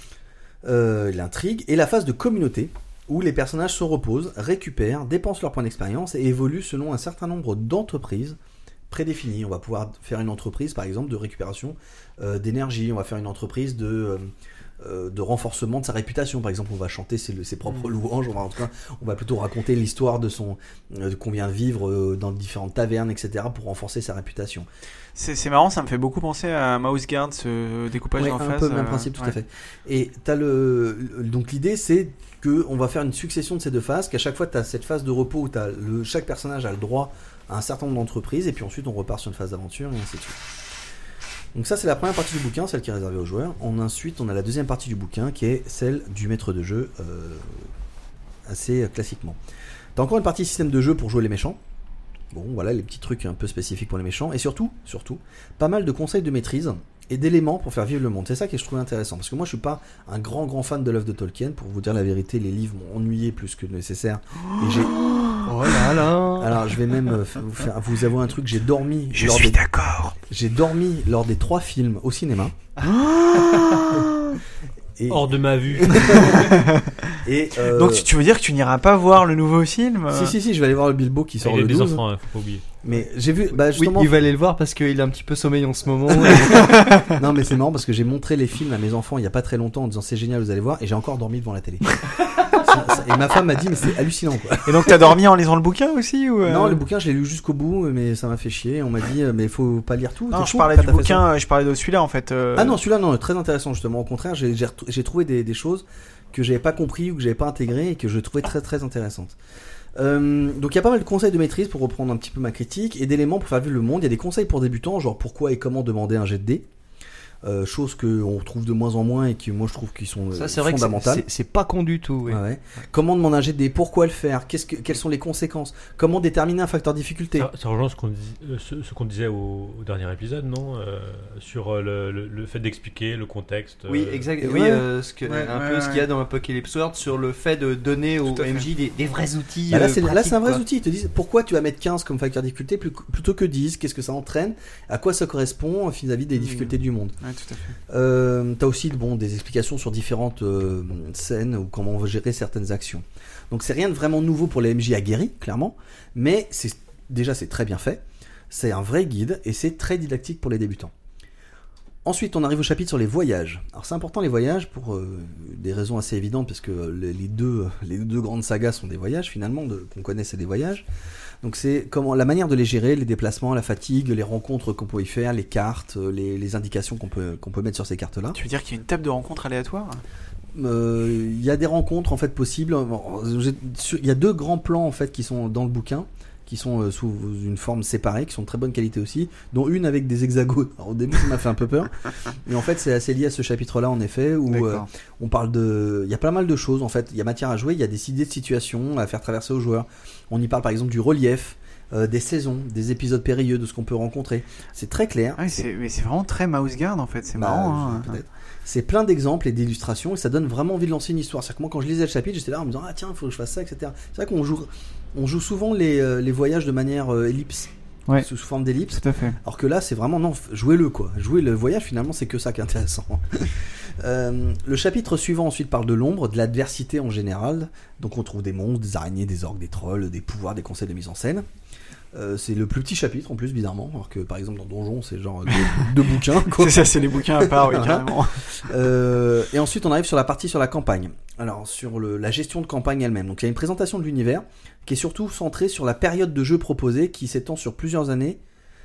euh, l'intrigue, et la phase de communauté, où les personnages se reposent, récupèrent, dépensent leurs points d'expérience et évoluent selon un certain nombre d'entreprises prédéfinies. On va pouvoir faire une entreprise, par exemple, de récupération euh, d'énergie, on va faire une entreprise de... Euh, de renforcement de sa réputation, par exemple on va chanter ses, ses propres louanges, on va, en tout cas on va plutôt raconter l'histoire de son euh, de qu'on vient de vivre euh, dans différentes tavernes, etc., pour renforcer sa réputation. C'est, c'est marrant, ça me fait beaucoup penser à Mouse Guard, ce découpage ouais, en un phase. Un peu le même principe, tout ouais. à fait. Et t'as le, le donc l'idée c'est que on va faire une succession de ces deux phases, qu'à chaque fois tu as cette phase de repos où t'as le, chaque personnage a le droit à un certain nombre d'entreprises, et puis ensuite on repart sur une phase d'aventure et ainsi de suite. Donc ça c'est la première partie du bouquin, celle qui est réservée aux joueurs. On, ensuite on a la deuxième partie du bouquin qui est celle du maître de jeu, euh, assez euh, classiquement. T'as encore une partie système de jeu pour jouer les méchants. Bon voilà les petits trucs un peu spécifiques pour les méchants. Et surtout, surtout, pas mal de conseils de maîtrise et d'éléments pour faire vivre le monde. C'est ça que je trouve intéressant. Parce que moi je suis pas un grand grand fan de l'œuvre de Tolkien. Pour vous dire la vérité, les livres m'ont ennuyé plus que nécessaire. Et j'ai... Oh là là. Alors je vais même vous, faire, vous avouer un truc, j'ai dormi. Je suis des... d'accord. J'ai dormi lors des trois films au cinéma. Et... Hors de ma vue. et euh... Donc tu veux dire que tu n'iras pas voir le nouveau film? Si si si, je vais aller voir le Bilbo qui sort il le douze. Il y a des enfants, hein, faut pas oublier. Mais j'ai vu, bah justement. Oui, il va aller le voir parce qu'il est un petit peu sommeil en ce moment. Non, mais c'est marrant parce que j'ai montré les films à mes enfants il y a pas très longtemps en disant c'est génial, vous allez voir, et j'ai encore dormi devant la télé. ça, ça, et ma femme m'a dit mais c'est hallucinant quoi. Et donc t'as dormi en lisant le bouquin aussi ou euh... Non, le bouquin je l'ai lu jusqu'au bout, mais ça m'a fait chier. On m'a dit mais faut pas lire tout. Non, je fou, parlais du bouquin, je parlais de celui-là en fait. Euh... Ah non, celui-là non, très intéressant justement. Au contraire, j'ai, j'ai, j'ai trouvé des, des choses que j'avais pas compris ou que j'avais pas intégrées et que je trouvais très très intéressantes. Euh, donc il y a pas mal de conseils de maîtrise pour reprendre un petit peu ma critique et d'éléments pour faire vivre le monde. Il y a des conseils pour débutants, genre pourquoi et comment demander un jet de dés. Euh, chose qu'on retrouve de moins en moins et que moi je trouve qu'ils sont ça, c'est fondamentales. Vrai que c'est, c'est pas con du tout. Oui. Ouais, ouais. Comment demander un jet de dés, pourquoi le faire, qu'est-ce que, quelles sont les conséquences, comment déterminer un facteur difficulté. Ça, ça rejoint ce qu'on, dis, ce, ce qu'on disait au, au dernier épisode, non euh, sur le, le, le fait d'expliquer le contexte. Oui, euh... exact. Ouais. Oui, euh, ce que, ouais, un ouais, peu ouais. ce qu'il y a dans Apocalypse World sur le fait de donner aux M J des, des vrais outils. Bah là, euh, c'est, pratiques, là c'est un vrai quoi. outil. Ils te disent pourquoi tu vas mettre quinze comme facteur de difficulté plus, plutôt que dix, qu'est-ce que ça entraîne, à quoi ça correspond vis-à-vis des difficultés mmh. du monde. Ouais, tout à fait. Euh, Euh, t'as aussi bon, des explications sur différentes euh, scènes ou comment on va gérer certaines actions. Donc c'est rien de vraiment nouveau pour les M J aguerris, clairement, mais c'est, déjà c'est très bien fait, c'est un vrai guide et c'est très didactique pour les débutants. Ensuite on arrive au chapitre sur les voyages. Alors c'est important les voyages pour euh, des raisons assez évidentes parce que les, les, deux, les deux grandes sagas sont des voyages finalement, de, qu'on connaît c'est des voyages. Donc c'est comment la manière de les gérer, les déplacements, la fatigue, les rencontres qu'on peut y faire, les cartes, les, les indications qu'on peut, qu'on peut mettre sur ces cartes-là. Tu veux dire qu'il y a une table de rencontres aléatoire ? Il euh, y a des rencontres en fait possibles. Il y a deux grands plans en fait qui sont dans le bouquin, qui sont euh, sous une forme séparée, qui sont de très bonne qualité aussi, dont une avec des hexagones. Alors au début ça m'a fait un peu peur, mais en fait c'est assez lié à ce chapitre-là en effet, où euh, on parle de, il y a pas mal de choses en fait. Il y a matière à jouer, il y a des idées de situation à faire traverser aux joueurs. On y parle par exemple du relief. Euh, des saisons, des épisodes périlleux, de ce qu'on peut rencontrer. C'est très clair. Ah oui, c'est, mais c'est vraiment très Mouse Guard en fait, c'est bah, marrant. Hein. C'est plein d'exemples et d'illustrations et ça donne vraiment envie de lancer une histoire. C'est-à-dire que moi quand je lisais le chapitre, j'étais là en me disant ah tiens, il faut que je fasse ça, et cetera. C'est vrai qu'on joue, on joue souvent les, euh, les voyages de manière euh, ellipse. Ouais. Sous forme d'ellipse. Tout à fait. Alors que là, c'est vraiment non, jouez-le quoi. Jouer le voyage, finalement, c'est que ça qui est intéressant. euh, le chapitre suivant ensuite parle de l'ombre, de l'adversité en général. Donc on trouve des monstres, des araignées, des orques, des trolls, des pouvoirs, des conseils de mise en scène. Euh, c'est le plus petit chapitre en plus bizarrement, alors que par exemple dans Donjon c'est genre deux, deux bouquins quoi. C'est ça, c'est les bouquins à part, oui, carrément. Euh, et ensuite on arrive sur la partie sur la campagne. Alors sur le, la gestion de campagne elle-même. Donc il y a une présentation de l'univers qui est surtout centrée sur la période de jeu proposée qui s'étend sur plusieurs années.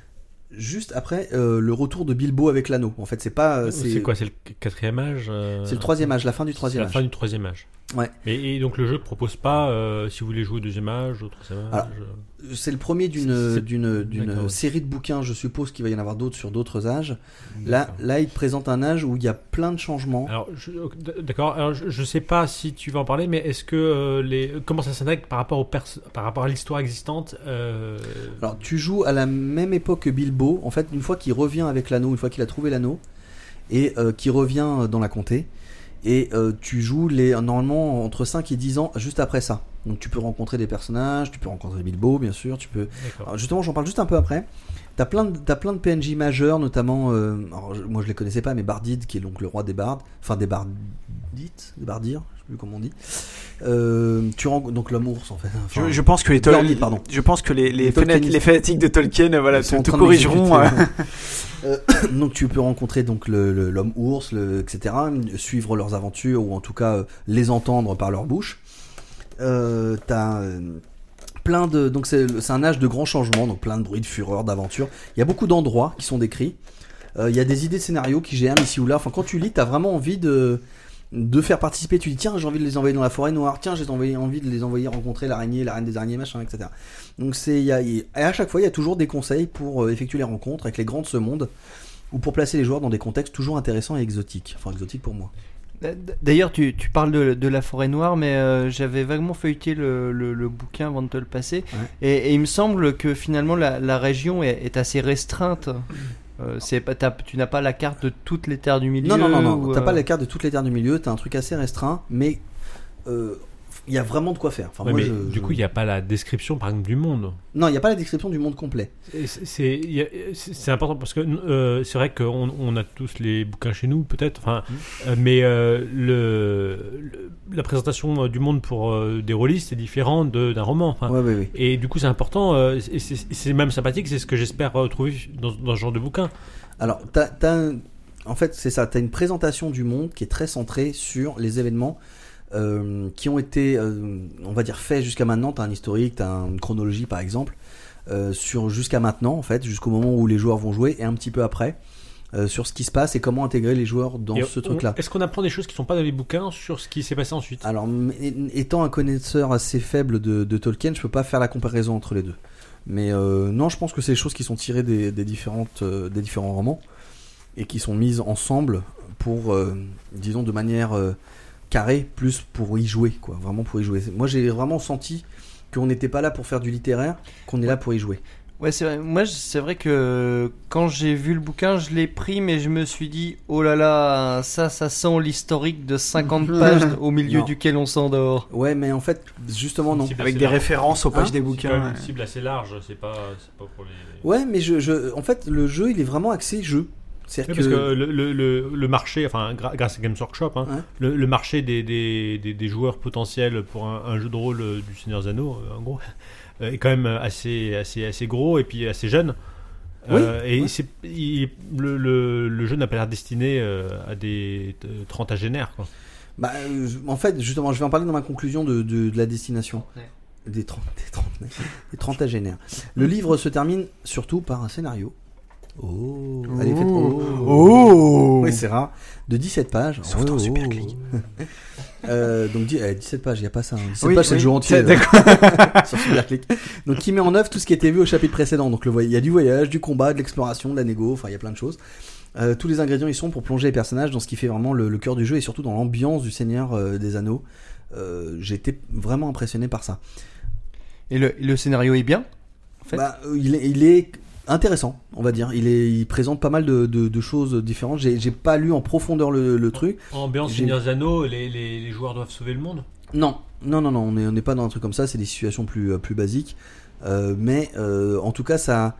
Juste après euh, le retour de Bilbo avec l'anneau. En fait, c'est pas. C'est, c'est quoi? C'est le quatrième âge euh... C'est le troisième âge, la fin du troisième âge. âge. La fin du troisième âge. Ouais. Et, et donc le jeu propose pas euh, si vous voulez jouer au deuxième âge, au troisième âge. Alors, c'est le premier d'une c'est, d'une d'une d'accord. série de bouquins. Je suppose qu'il va y en avoir d'autres sur d'autres âges. D'accord. Là, là, il présente un âge où il y a plein de changements. Alors, je, d'accord. Alors, je, je sais pas si tu vas en parler, mais est-ce que euh, les comment ça s'intègre par rapport au pers- par rapport à l'histoire existante euh... Alors, tu joues à la même époque que Bilbo. En fait, une fois qu'il revient avec l'anneau, une fois qu'il a trouvé l'anneau et euh, qu'il revient dans la comté. Et euh, tu joues les, normalement entre cinq et dix ans juste après ça. Donc tu peux rencontrer des personnages, tu peux rencontrer Bilbo bien sûr, tu peux... Alors, justement j'en parle juste un peu après. T'as plein de, t'as plein de P N J majeurs, notamment, euh, alors, je, moi je les connaissais pas, mais Bardid qui est donc le roi des bardes, enfin des bardites, des bardirs, je sais plus comment on dit. Euh, tu rencontres donc l'homme ours en fait. Enfin, je, je pense que les Tol- Tolkien, pardon. Je pense que les les, Les fanatiques, Tolkienistes. les fanatiques de Tolkien, voilà, sont en te, te train de corrigeront. m'exécuter, euh. Euh, donc tu peux rencontrer donc le, le, l'homme ours, le, et cetera. Suivre leurs aventures ou en tout cas euh, les entendre par leur bouche. Euh, t'as euh, plein de donc c'est, c'est un âge de grands changements, donc plein de bruits, de fureur, d'aventures. Il y a beaucoup d'endroits qui sont décrits. Euh, il y a des idées de scénarios qui germent ici ou là. Enfin quand tu lis, t'as vraiment envie de de faire participer. Tu dis tiens j'ai envie de les envoyer dans la forêt noire. Tiens j'ai envie, envie de les envoyer rencontrer l'araignée, la reine des araignées, machin, et cetera. Donc c'est il y a, et à chaque fois il y a toujours des conseils pour euh, effectuer les rencontres avec les grands de ce monde ou pour placer les joueurs dans des contextes toujours intéressants et exotiques. Enfin exotiques pour moi. D'ailleurs, tu, tu parles de, de la forêt noire, mais euh, j'avais vaguement feuilleté le, le, le bouquin avant de te le passer, Ouais. et, et il me semble que finalement la, la région est, est assez restreinte. Euh, c'est pas, t'as- tu n'as pas la carte de toutes les terres du milieu. Non non non non, ou, t'as euh, pas la carte de toutes les terres du milieu, t'as un truc assez restreint, mais euh, il y a vraiment de quoi faire. Enfin, ouais, moi, mais je, du je... coup, il n'y a pas la description, par exemple, du monde. Non, il n'y a pas la description du monde complet. C'est, c'est, y a, c'est, c'est important parce que euh, c'est vrai qu'on on a tous les bouquins chez nous, peut-être. Enfin, mmh. euh, mais euh, le, le, la présentation du monde pour euh, des rôlistes est différente de, d'un roman. Enfin, ouais, ouais, ouais. Et du coup, c'est important. Euh, et c'est, c'est même sympathique. C'est ce que j'espère retrouver dans, dans ce genre de bouquin. Alors, t'as, t'as un... en fait, c'est ça. T'as une présentation du monde qui est très centrée sur les événements. Euh, qui ont été, euh, on va dire, faits jusqu'à maintenant. T'as un historique, t'as une chronologie par exemple, euh, sur jusqu'à maintenant en fait, jusqu'au moment où les joueurs vont jouer et un petit peu après, euh, sur ce qui se passe et comment intégrer les joueurs dans et ce on, truc-là. Est-ce qu'on apprend des choses qui ne sont pas dans les bouquins sur ce qui s'est passé ensuite ? Alors, étant un connaisseur assez faible de, de Tolkien, je peux pas faire la comparaison entre les deux. Mais euh, non, je pense que c'est des choses qui sont tirées des, des, différentes, euh, des différents romans et qui sont mises ensemble pour, euh, disons, de manière euh, carré, plus pour y jouer, quoi, vraiment pour y jouer. Moi, j'ai vraiment senti qu'on n'était pas là pour faire du littéraire, qu'on est là pour y jouer. Ouais, c'est vrai. Moi, c'est vrai que quand j'ai vu le bouquin, je l'ai pris, mais je me suis dit, oh là là, ça, ça sent l'historique de cinquante pages au milieu non. duquel on s'endort. Ouais, mais en fait, justement, non. Avec des large. références aux pages hein des bouquins. C'est quand même ouais. une cible assez large, c'est pas, c'est pas pour les... Ouais, mais je, je, en fait, le jeu, il est vraiment axé jeu. Oui, parce que le, le, le, le marché, enfin grâce à Games Workshop, hein, ouais. le, le marché des, des, des, des joueurs potentiels pour un, un jeu de rôle du Seigneur des Anneaux, en gros, est quand même assez, assez, assez gros et puis assez jeune. Oui, euh, et ouais. c'est, il, le, le, le jeu n'a pas l'air destiné à des trentagénaires, quoi. Bah, euh, en fait, justement, je vais en parler dans ma conclusion de, de, de la destination. Ouais. Des, trente, des, trentenaires, des trentagénaires. Le livre se termine surtout par un scénario. Oh, Oh. Allez, faites oh. Oh. Oui, c'est rare. De dix-sept pages. Sauf dans Super Click. euh, donc eh, dix-sept pages, il n'y a pas ça. Hein. dix-sept Oui, pages, c'est oui, le jeu entier. d'accord. Sur Superclick. Donc, qui met en œuvre tout ce qui était vu au chapitre précédent. Donc, il y a du voyage, du combat, de l'exploration, de la négo. Enfin, il y a plein de choses. Euh, tous les ingrédients y sont pour plonger les personnages dans ce qui fait vraiment le, le cœur du jeu et surtout dans l'ambiance du Seigneur euh, des Anneaux. Euh, j'ai été vraiment impressionné par ça. Et le, le scénario est bien, en fait. Bah, euh, il, est, il est intéressant, on va dire. Il, est, il présente pas mal de, de, de choses différentes. J'ai, j'ai pas lu en profondeur le, le truc. Ambiance J'ai... Seigneur des Anneaux, les, les, les joueurs doivent sauver le monde. Non, non, non, non. On n'est on est pas dans un truc comme ça. C'est des situations plus, plus basiques. Euh, mais euh, en tout cas, ça,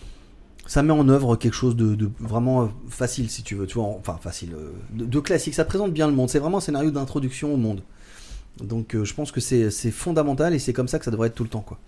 ça met en œuvre quelque chose de, de vraiment facile, si tu veux. Tu vois, enfin facile, euh, de, de classique. Ça présente bien le monde. C'est vraiment un scénario d'introduction au monde. Donc, euh, je pense que c'est, c'est fondamental et c'est comme ça que ça devrait être tout le temps, quoi.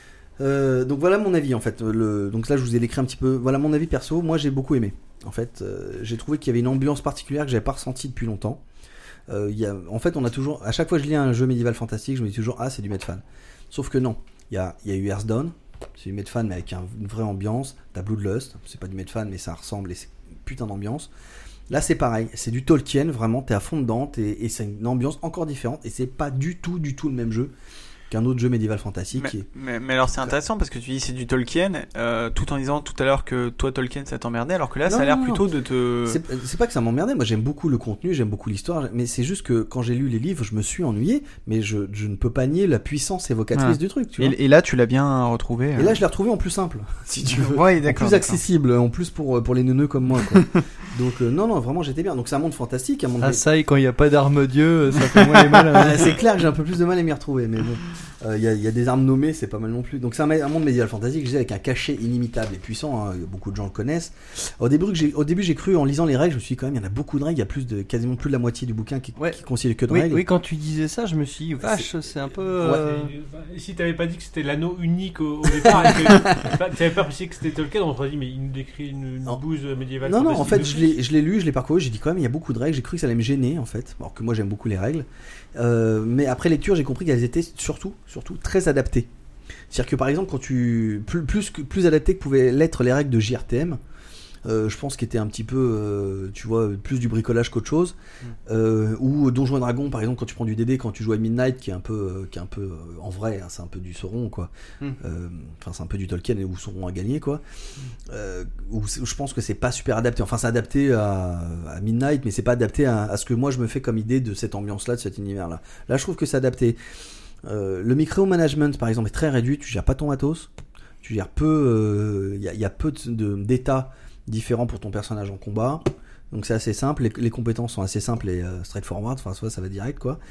Euh, donc voilà mon avis en fait. Le, donc là je vous ai décrit un petit peu. Voilà mon avis perso. Moi j'ai beaucoup aimé. En fait, euh, j'ai trouvé qu'il y avait une ambiance particulière que j'avais pas ressentie depuis longtemps. Euh, y a, en fait, on a toujours, à chaque fois que je lis un jeu médiéval fantastique, je me dis toujours ah c'est du Medfan. Sauf que non. Il y a, il y a eu Hearthstone, c'est du Medfan mais avec un, une vraie ambiance. T'as Bloodlust, c'est pas du Medfan mais ça ressemble et c'est une putain d'ambiance. Là c'est pareil, c'est du Tolkien vraiment. T'es à fond dedans t'es, et c'est une ambiance encore différente et c'est pas du tout du tout le même jeu qu'un autre jeu médiéval fantastique. Mais, qui est... mais, mais alors c'est intéressant parce que tu dis c'est du Tolkien, euh, tout en disant tout à l'heure que toi Tolkien ça t'emmerdait, alors que là non, ça a l'air non, plutôt non. de te... C'est, c'est pas que ça m'emmerdait, moi j'aime beaucoup le contenu, j'aime beaucoup l'histoire, mais c'est juste que quand j'ai lu les livres, je me suis ennuyé, mais je, je ne peux pas nier la puissance évocatrice Ah. du truc, tu vois. Et, et là, tu l'as bien retrouvé. Et là je l'ai retrouvé en plus simple, si tu veux. Ouais, En d'accord. plus accessible, en plus pour, pour les neuneux comme moi, quoi. Donc euh, non, non, vraiment j'étais bien. Donc c'est un monde fantastique, un monde... Ah ça, et quand il n'y a pas d'arme dieu, ça fait moins les mal. Ah, c'est clair que j'ai un peu plus de mal à m'y retrouver, mais bon, il euh, y, a, y a des armes nommées, c'est pas mal non plus. Donc c'est un, un monde médiéval fantastique, je disais, avec un cachet inimitable et puissant, hein, beaucoup de gens le connaissent. Au début, j'ai, au début j'ai cru, en lisant les règles, je me suis dit quand même, il y en a beaucoup de règles, il y a plus de, quasiment plus de la moitié du bouquin qui, Ouais. qui considère que de Oui, règles. oui, quand tu disais ça, je me suis dit, vache, c'est un peu... euh, Et si t'avais pas dit que c'était l'anneau unique au, au départ, et que t'avais pas précisé que c'était Tolkien, on t'aurait dit, mais il nous décrit une, une Non. bouse médiévale. Non, non, en fait, fantastique. je l'ai, je l'ai lu, je l'ai parcouru, j'ai dit quand même, il y a beaucoup de règles, j'ai cru que ça allait me gêner, en fait, alors que moi j'aime beaucoup les règles. Euh, mais après lecture, j'ai compris qu'elles étaient surtout, surtout très adaptées. C'est-à-dire que par exemple, quand tu. Plus, plus, que- plus adaptées que pouvaient l'être les règles de J R T M, euh, je pense qu'était un petit peu, euh, tu vois, plus du bricolage qu'autre chose. Euh, ou Donjons et Dragons, par exemple, quand tu prends du D D, quand tu joues à Midnight, qui est un peu, euh, qui est un peu euh, en vrai, hein, c'est un peu du Sauron, quoi. Mm. Euh, Enfin, c'est un peu du Tolkien et où Sauron a gagné, quoi. Euh, où c'est- où je pense que c'est pas super adapté. Enfin, c'est adapté à, à Midnight, mais c'est pas adapté à, à ce que moi je me fais comme idée de cette ambiance-là, de cet univers-là. Là, je trouve que c'est adapté. Euh, le micro-management, par exemple, est très réduit. Tu gères pas ton matos. Tu gères peu. Il y, a- y a peu de, de- d'états différents pour ton personnage en combat. Donc c'est assez simple. Les, les compétences sont assez simples et euh, straightforward. Enfin, soit ça va direct, quoi.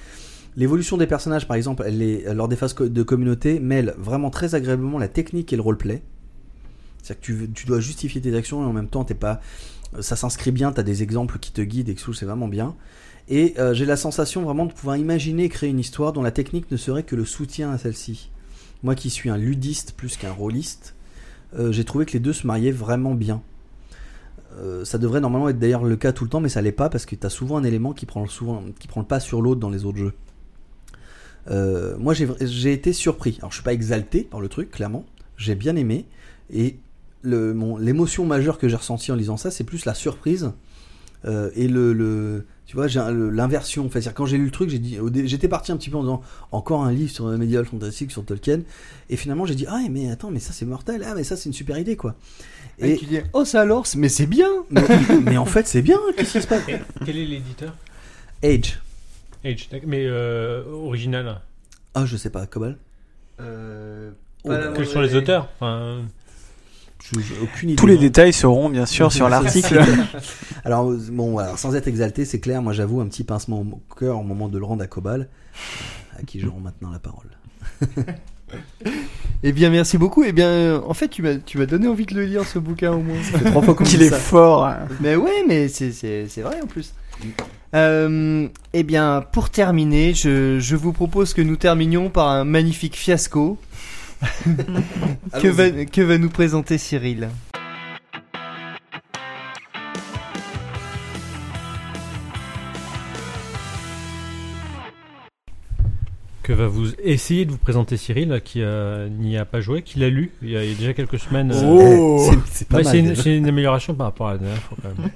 L'évolution des personnages, par exemple, elle est, lors des phases de communauté, mêle vraiment très agréablement la technique et le roleplay. C'est-à-dire que tu, tu dois justifier tes actions et en même temps, t'es pas, ça s'inscrit bien, tu as des exemples qui te guident et tout, c'est vraiment bien. Et euh, j'ai la sensation vraiment de pouvoir imaginer et créer une histoire dont la technique ne serait que le soutien à celle-ci. Moi qui suis un ludiste plus qu'un rôliste, euh, j'ai trouvé que les deux se mariaient vraiment bien. Euh, ça devrait normalement être d'ailleurs le cas tout le temps, mais ça l'est pas parce que tu as souvent un élément qui prend, souvent, qui prend le pas sur l'autre dans les autres jeux. Euh, moi j'ai, j'ai été surpris. Alors je suis pas exalté par le truc, clairement. J'ai bien aimé. Et le, mon, l'émotion majeure que j'ai ressentie en lisant ça, c'est plus la surprise euh, et le, le tu vois, j'ai un, le, l'inversion. Enfin, c'est-à-dire, quand j'ai lu le truc, j'ai dit, j'étais parti un petit peu en disant encore un livre sur Medieval Fantasy, sur Tolkien, et finalement j'ai dit ah mais attends, mais ça c'est mortel, ah mais ça c'est une super idée quoi. Et, et tu dis oh ça alors, mais c'est bien. Mais, mais en fait c'est bien. Qu'est-ce qui se passe? Quel est l'éditeur? Age. Age, mais euh, original. Ah je sais pas, Cobal. Euh, oh, quels sont les auteurs? Enfin... Je, j'ai aucune idée. Tous les détails seront bien sûr sur l'article. Alors bon voilà, sans être exalté, c'est clair, moi j'avoue un petit pincement au cœur au moment de le rendre à Cobal, à qui je rends maintenant la parole. Eh bien merci beaucoup. Eh bien en fait tu m'as tu m'as donné envie de le lire ce bouquin au moins. Ça fait trois fois qu'on qu'il dit est ça. fort. Mais ouais, mais c'est c'est c'est vrai en plus. Euh, eh bien pour terminer, je je vous propose que nous terminions par un magnifique fiasco. que, va, que va nous présenter Cyril? Que va vous essayer de vous présenter Cyril, qui euh, n'y a pas joué, qui l'a lu il y a, il y a déjà quelques semaines. Euh, Oh c'est, c'est pas ouais, mal. c'est, une, c'est une amélioration par rapport à la dernière fois quand même.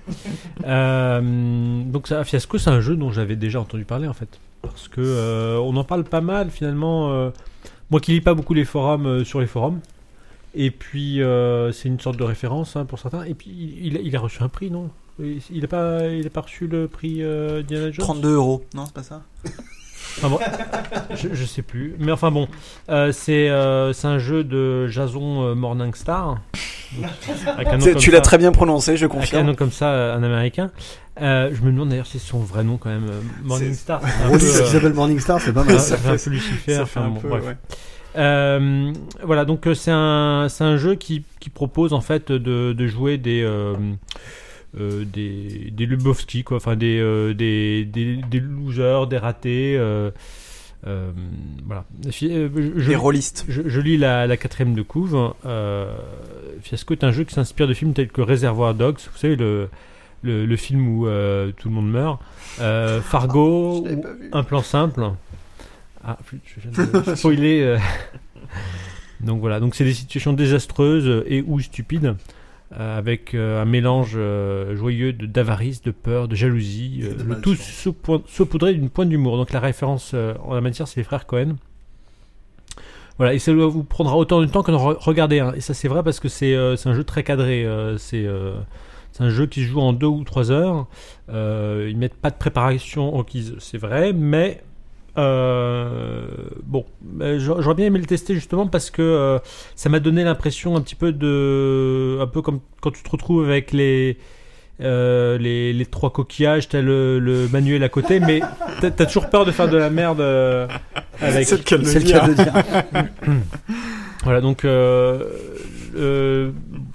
euh, donc ça, Fiasco, c'est un jeu dont j'avais déjà entendu parler en fait, parce que euh, on en parle pas mal finalement. Euh, moi qui lis pas beaucoup les forums euh, sur les forums, et puis euh, c'est une sorte de référence hein, pour certains. Et puis il, il a reçu un prix, non? Il a pas, il a pas reçu le prix euh, Diana Jones. trente-deux euros, non c'est pas ça? Enfin bon, je, je sais plus, mais enfin bon, euh, c'est euh, c'est un jeu de Jason euh, Morningstar. Donc, avec un nom C'est- comme tu ça, l'as très bien prononcé, je avec un confirme. nom comme ça, euh, un américain. Euh, je me demande d'ailleurs si c'est son vrai nom quand même. euh, Morningstar, c'est un peu, Rôliste qui euh, s'appelle Morningstar, c'est pas mal. ça fait un peu Lucifer. Ça fait enfin, un bon, peu, bref. ouais. Euh, voilà, donc euh, c'est un c'est un jeu qui qui propose en fait de de jouer des euh, euh, des des Lubowski quoi, enfin des euh, des des des losers, des ratés. Euh, euh, voilà. Je, je, Les rôlistes. je, je lis la, la quatrième de couve. Euh, Fiasco est un jeu qui s'inspire de films tels que Reservoir Dogs, vous savez le le, le film où euh, tout le monde meurt, euh, Fargo, Je l'avais ou pas vu. Un plan simple. Ah, je viens de spoiler. euh. Donc voilà, donc c'est des situations désastreuses et ou stupides, euh, avec euh, un mélange euh, joyeux de d'avarice, de peur, de jalousie, euh, Et de le tout malchance. saupoudré saupoudré d'une pointe d'humour. Donc la référence euh, en la matière, c'est les frères Cohen. Voilà, et ça vous prendra autant de temps que de re- regarder. Hein. Et ça, c'est vrai parce que c'est euh, c'est un jeu très cadré. Euh, c'est euh, c'est un jeu qui se joue en deux ou trois heures. Euh, ils mettent pas de préparation requise, c'est vrai, mais euh, bon, euh, j'a- j'aurais bien aimé le tester justement parce que euh, ça m'a donné l'impression un petit peu de, un peu comme quand tu te retrouves avec les euh, les, les trois coquillages, t'as le, le manuel à côté, mais t'as, t'as toujours peur de faire de la merde euh, avec. C'est le cas de le C'est le dire. cas de dire. Voilà, donc euh, euh,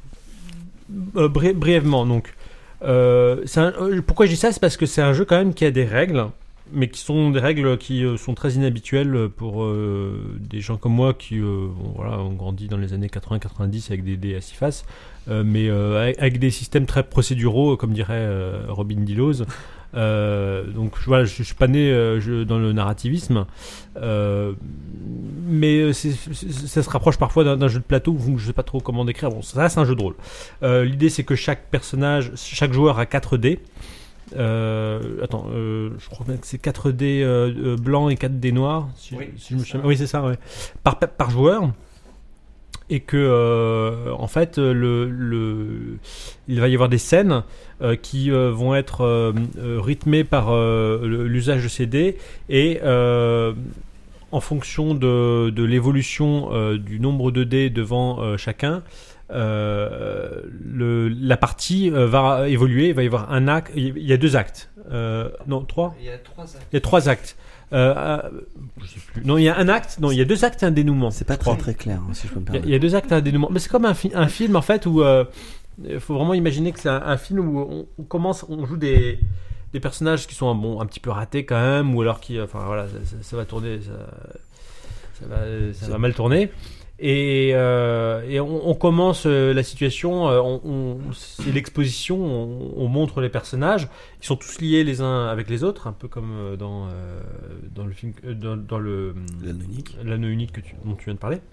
euh, bri- brièvement, donc euh, c'est un- euh, pourquoi je dis ça, c'est parce que c'est un jeu quand même qui a des règles, mais qui sont des règles qui euh, sont très inhabituelles pour euh, des gens comme moi qui euh, bon, voilà, ont grandi dans les années quatre-vingts quatre-vingt-dix avec des dés à six faces, euh, mais euh, avec, avec des systèmes très procéduraux, comme dirait euh, Robin Dillows. Euh, donc je, voilà, je, je suis pas né euh, je- dans le narrativisme, euh, mais c'est, c'est- ça se rapproche parfois d'un, d'un jeu de plateau où je sais pas trop comment décrire. Bon, ça c'est un jeu de rôle. Euh, l'idée c'est que chaque personnage, chaque joueur a quatre dés. Euh, attends, euh, je crois bien que c'est quatre dés euh, euh, blancs et quatre dés noirs. Si, Oui, si je me c'est souviens- ça. oui, c'est ça, ouais. Par, par joueur. Et que, euh, en fait, le, le, il va y avoir des scènes euh, qui euh, vont être euh, euh, rythmées par euh, le- l'usage de ces dés. Et euh, en fonction de, de l'évolution euh, du nombre de dés devant euh, chacun, euh, le, la partie euh, va évoluer. Il va y avoir un acte. Il y a deux actes. Euh, non, trois. Il y a trois actes. Il y a trois actes. Euh, euh, je sais plus. Non, il y a un acte. Non, il y a deux actes et un dénouement. C'est pas je crois. très très clair, hein, si je peux me Il y, a, permettre. il y a deux actes et un dénouement. Mais c'est comme un, fi- un film en fait où euh, il faut vraiment imaginer que c'est un, un film où on, on commence, on joue des, des personnages qui sont bon, un petit peu ratés quand même, ou alors qui, enfin voilà, ça, ça, ça va tourner, ça, ça va, ça va mal tourner. Et, euh, et on, on commence euh, la situation, euh, on, on, c'est l'exposition, on, on montre les personnages, ils sont tous liés les uns avec les autres, un peu comme euh, dans, euh, dans le film, euh, dans, dans le L'anneau unique. l'anneau unique que tu, dont tu viens de parler.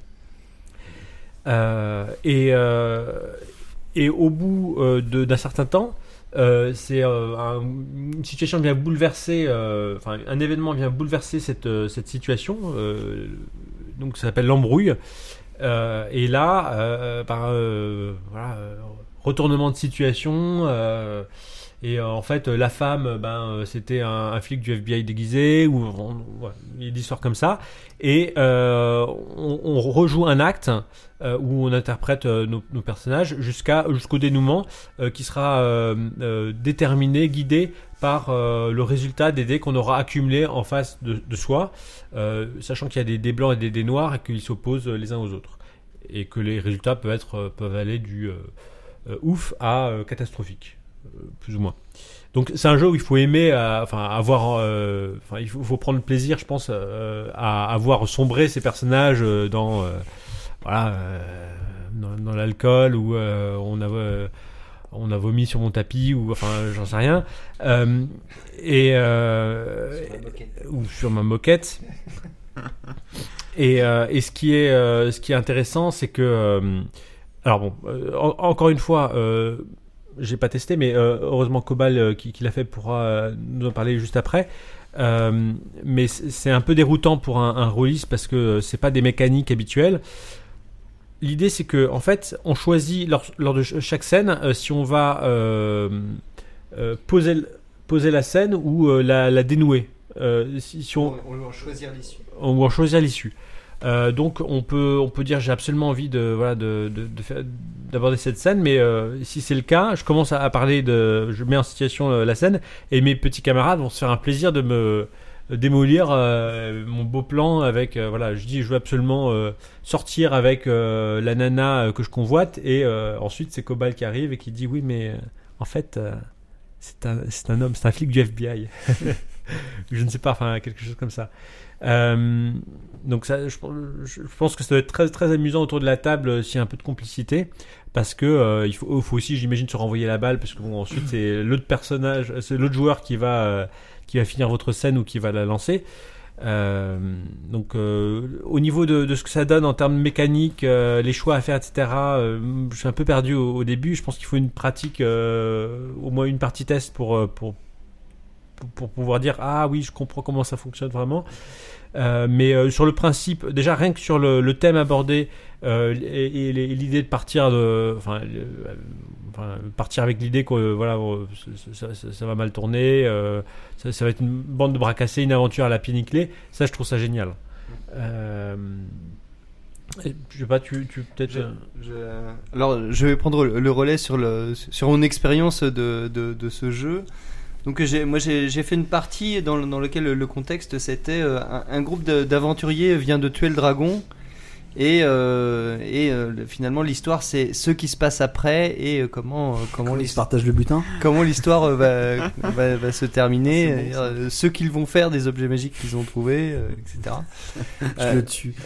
Euh, et, euh, et au bout euh, de, d'un certain temps, euh, c'est euh, un- une situation vient bouleverser, euh, enfin un événement vient bouleverser cette, euh, cette situation. Euh, donc ça s'appelle l'embrouille. Euh, et là, euh, par euh, voilà, euh, retournement de situation. Euh, et euh, en fait, la femme, ben, euh, c'était un, un flic du F B I déguisé, ou on- voilà, il y a des histoires comme ça. Et euh, on, on rejoue un acte euh, où on interprète euh, nos, nos personnages jusqu'à jusqu'au dénouement euh, qui sera euh, euh, déterminé, guidé par euh, le résultat des dés qu'on aura accumulés en face de, de soi, euh, sachant qu'il y a des dés blancs et des dés noirs et qu'ils s'opposent les uns aux autres. Et que les résultats peuvent, être, peuvent aller du euh, euh, ouf à euh, catastrophique, euh, plus ou moins. Donc c'est un jeu où il faut aimer, euh, enfin avoir, euh, enfin il faut, faut prendre plaisir, je pense, euh, à, à voir sombrer ces personnages euh, dans, euh, voilà, euh, dans, dans l'alcool ou euh, on a, euh, on a vomi sur mon tapis ou enfin j'en sais rien, euh, et euh, ou sur ma moquette. Et, euh, et ce qui est, euh, ce qui est intéressant, c'est que, euh, alors bon, euh, en- encore une fois. Euh, j'ai pas testé, mais euh, heureusement Cobal euh, qui, qui l'a fait pourra euh, nous en parler juste après. Euh, mais c'est c'est un peu déroutant pour un, un rôliste parce que euh, c'est pas des mécaniques habituelles. L'idée c'est que en fait on choisit lors, lors de ch- chaque scène euh, si on va euh, euh, poser, l- poser la scène ou euh, la, la dénouer. Euh, si, si on, On va choisir l'issue. on va choisir l'issue. Euh, donc on peut on peut dire j'ai absolument envie de voilà de, de, de faire d'aborder cette scène, mais euh, si c'est le cas, je commence à, à parler de je mets en situation euh, la scène et mes petits camarades vont se faire un plaisir de me démolir euh, mon beau plan avec euh, voilà je dis je veux absolument euh, sortir avec euh, la nana euh, que je convoite et euh, ensuite c'est Cobal qui arrive et qui dit oui mais euh, en fait euh, c'est un c'est un homme c'est un flic du F B I. Je ne sais pas, enfin quelque chose comme ça. Euh, donc ça, je, je pense que ça doit être très très amusant autour de la table euh, s'il y a un peu de complicité, parce que euh, il faut, faut aussi, j'imagine, se renvoyer la balle, parce que bon, ensuite c'est l'autre personnage, c'est l'autre joueur qui va euh, qui va finir votre scène ou qui va la lancer. Euh, donc euh, au niveau de, de ce que ça donne en termes mécaniques, euh, les choix à faire, et cetera. Euh, je suis un peu perdu au, au début. Je pense qu'il faut une pratique, euh, au moins une partie test pour pour pour, pour pouvoir dire ah oui je comprends comment ça fonctionne vraiment. Euh, mais euh, sur le principe, déjà rien que sur le, le thème abordé euh, et, et, et l'idée de partir de, enfin, euh, enfin partir avec l'idée que euh, voilà euh, ça, ça, ça va mal tourner, euh, ça, ça va être une bande de bras cassés, une aventure à la pied nickelé, ça je trouve ça génial. Euh, et, je sais pas, tu, tu peut-être. Je, je... Alors je vais prendre le relais sur le sur mon expérience de, de, de ce jeu. Donc j'ai, moi j'ai, j'ai fait une partie dans, dans laquelle le contexte c'était euh, un, un groupe de, d'aventuriers vient de tuer le dragon et, euh, et euh, finalement l'histoire c'est ce qui se passe après et euh, comment, euh, comment, Comment ils se l'histoire, partagent le butin. comment l'histoire euh, va, va, va se terminer, Ah, c'est bon, euh, ce qu'ils vont faire des objets magiques qu'ils ont trouvés, euh, et cetera. Je Euh, le tue.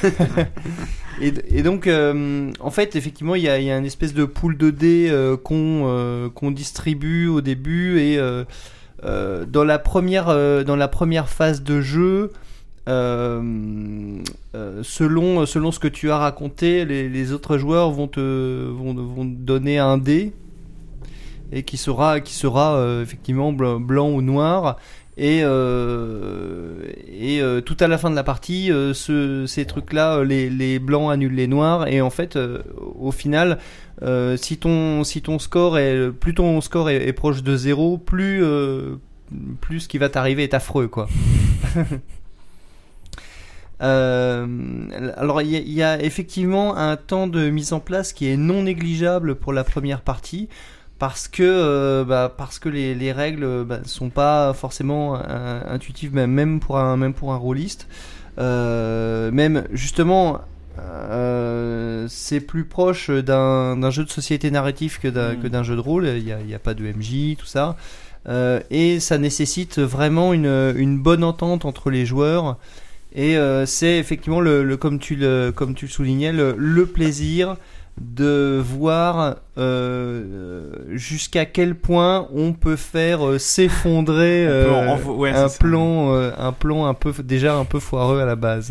Et, et donc, euh, en fait, effectivement, il y a, il y a une espèce de pool de dés euh, qu'on, euh, qu'on distribue au début. Et euh, euh, dans, la première, euh, dans la première phase de jeu, euh, euh, selon, selon ce que tu as raconté, les, les autres joueurs vont te, vont, vont te donner un dé et qui sera, qui sera euh, effectivement blanc, blanc ou noir. Et, euh, et euh, tout à la fin de la partie, euh, ce, ces trucs-là, euh, les, les blancs annulent les noirs. Et en fait, euh, au final, euh, si ton si ton score est plus ton score est, est proche de zéro, plus euh, plus ce qui va t'arriver est affreux, quoi. Euh, alors il y, y a effectivement un temps de mise en place qui est non négligeable pour la première partie parce que euh, bah, parce que les, les règles bah, sont pas forcément euh, intuitives même, même pour un même pour un rôliste. Euh, même justement euh, c'est plus proche d'un, d'un jeu de société narratif que d'un, mmh. que d'un jeu de rôle. Il y a, il y a pas de M J, tout ça. Euh, et ça nécessite vraiment une, une bonne entente entre les joueurs. Et euh, c'est effectivement le, le comme tu le comme tu le soulignais le, le plaisir de voir euh, jusqu'à quel point on peut faire euh, s'effondrer euh, en, en, ouais, un plan euh, un plan un peu déjà un peu foireux à la base.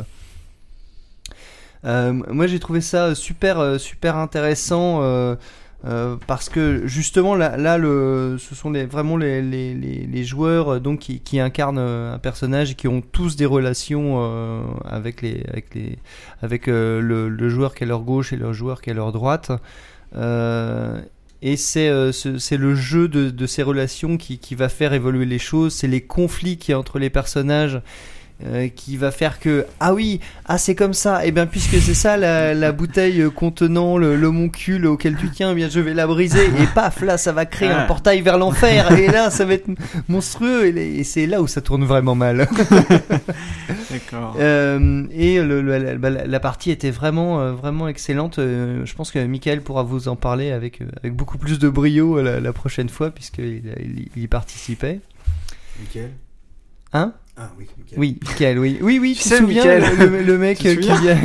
Euh, moi j'ai trouvé ça super super intéressant. Euh, Euh, parce que justement là, là le, ce sont les, vraiment les, les, les, les joueurs donc qui, qui incarnent un personnage et qui ont tous des relations euh, avec les avec les avec euh, le, le joueur qui est à leur gauche et le joueur qui est à leur droite. Euh, et c'est euh, ce, c'est le jeu de, de ces relations qui, qui va faire évoluer les choses. C'est les conflits qu'il y a entre les personnages. Euh, qui va faire que ah oui ah c'est comme ça et bien puisque c'est ça la, la bouteille contenant le, l'homoncule auquel tu tiens, eh bien je vais la briser et paf là ça va créer un portail vers l'enfer et là ça va être monstrueux et, les, et c'est là où ça tourne vraiment mal. D'accord. Euh, et le, le, la, la partie était vraiment euh, vraiment excellente. Euh, je pense que Michael pourra vous en parler avec euh, avec beaucoup plus de brio la, la prochaine fois puisqu'il il, il y participait. Michael. Hein? Ah oui, Michael. Oui, Michael, oui. Oui, oui, tu te C'est souviens, le, le, le mec qui vient.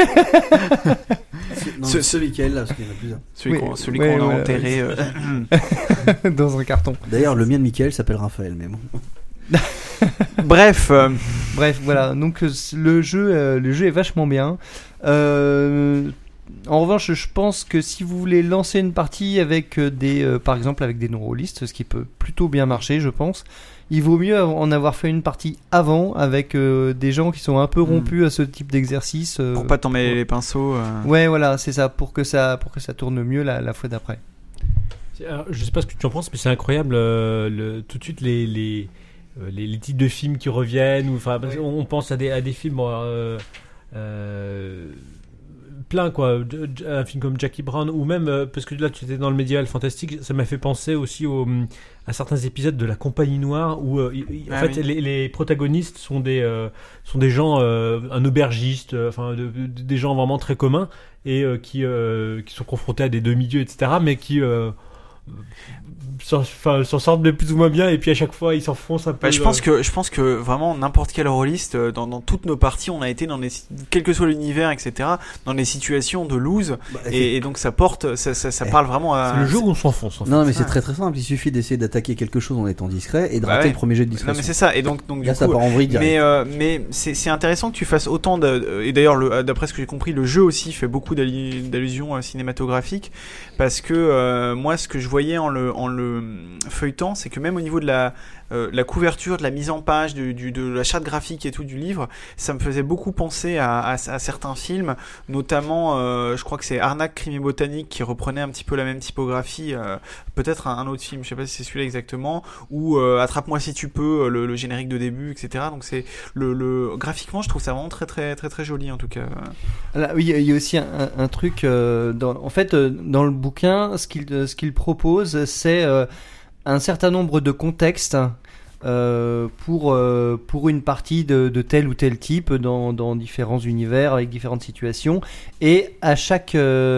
Non, ce, ce Michael, là, parce qu'il y en a plusieurs. Celui oui, qu'on, celui ouais, qu'on a ouais, enterré. ouais. Euh... Dans un carton. D'ailleurs, le mien de Michael s'appelle Raphaël, mais bon. Bref. Euh... Bref, voilà. Donc, le jeu, euh, le jeu est vachement bien. Euh... En revanche, je pense que si vous voulez lancer une partie avec des, euh, par exemple, avec des non-rôlistes, ce qui peut plutôt bien marcher, je pense, il vaut mieux en avoir fait une partie avant avec euh, des gens qui sont un peu rompus mmh. à ce type d'exercice. Euh, pour pas t'en mêler pour... les pinceaux. Euh... Ouais, voilà, c'est ça, pour que ça, pour que ça tourne mieux la, la fois d'après. Alors, je sais pas ce que tu en penses, mais c'est incroyable. Euh, le, tout de suite, les, les, euh, les, les titres de films qui reviennent. Ou, enfin, ouais. on, on pense à des, à des films. Euh, euh, plein quoi, un film comme Jackie Brown ou même euh, parce que là tu étais dans le médiéval fantastique, ça m'a fait penser aussi au, à certains épisodes de La Compagnie Noire où euh, y, en ah, fait oui. les, les protagonistes sont des euh, sont des gens euh, un aubergiste, enfin euh, de, de, des gens vraiment très communs et euh, qui euh, qui sont confrontés à des demi-dieux etc mais qui euh, s'en, s'en sortent de plus ou moins bien et puis à chaque fois ils s'enfoncent un peu. Bah, je pense que je pense que vraiment n'importe quel rôliste dans, dans toutes nos parties on a été dans des quel que soit l'univers etc dans des situations de lose bah, et, et donc ça porte ça ça, ça eh, parle vraiment à c'est le jeu où on s'enfonce en fait. Non mais c'est très très simple, il suffit d'essayer d'attaquer quelque chose en étant discret et de bah rater ouais. le premier jet de discrétion. Non mais c'est ça et donc donc là du ça coup, part en vrille direct. mais euh, mais c'est c'est intéressant que tu fasses autant de et d'ailleurs le, d'après ce que j'ai compris le jeu aussi fait beaucoup d'allusions euh, cinématographiques parce que euh, moi ce que je voyais en le en le feuilletant, c'est que même au niveau de la, euh, la couverture, de la mise en page, du, du, de la charte graphique et tout du livre, ça me faisait beaucoup penser à, à, à certains films, notamment, euh, je crois que c'est Arnaque, Crime et Botanique qui reprenait un petit peu la même typographie, euh, peut-être un, un autre film, je sais pas si c'est celui-là exactement, ou euh, Attrape-moi si tu peux, le, le générique de début, et cetera. Donc c'est le, le graphiquement, je trouve ça vraiment très très très très joli en tout cas. Là, oui, il y a aussi un, un truc, euh, dans, en fait, euh, dans le bouquin, ce qu'il ce qu'il propose, c'est euh, un certain nombre de contextes euh, pour euh, pour une partie de, de tel ou tel type dans dans différents univers avec différentes situations et à chaque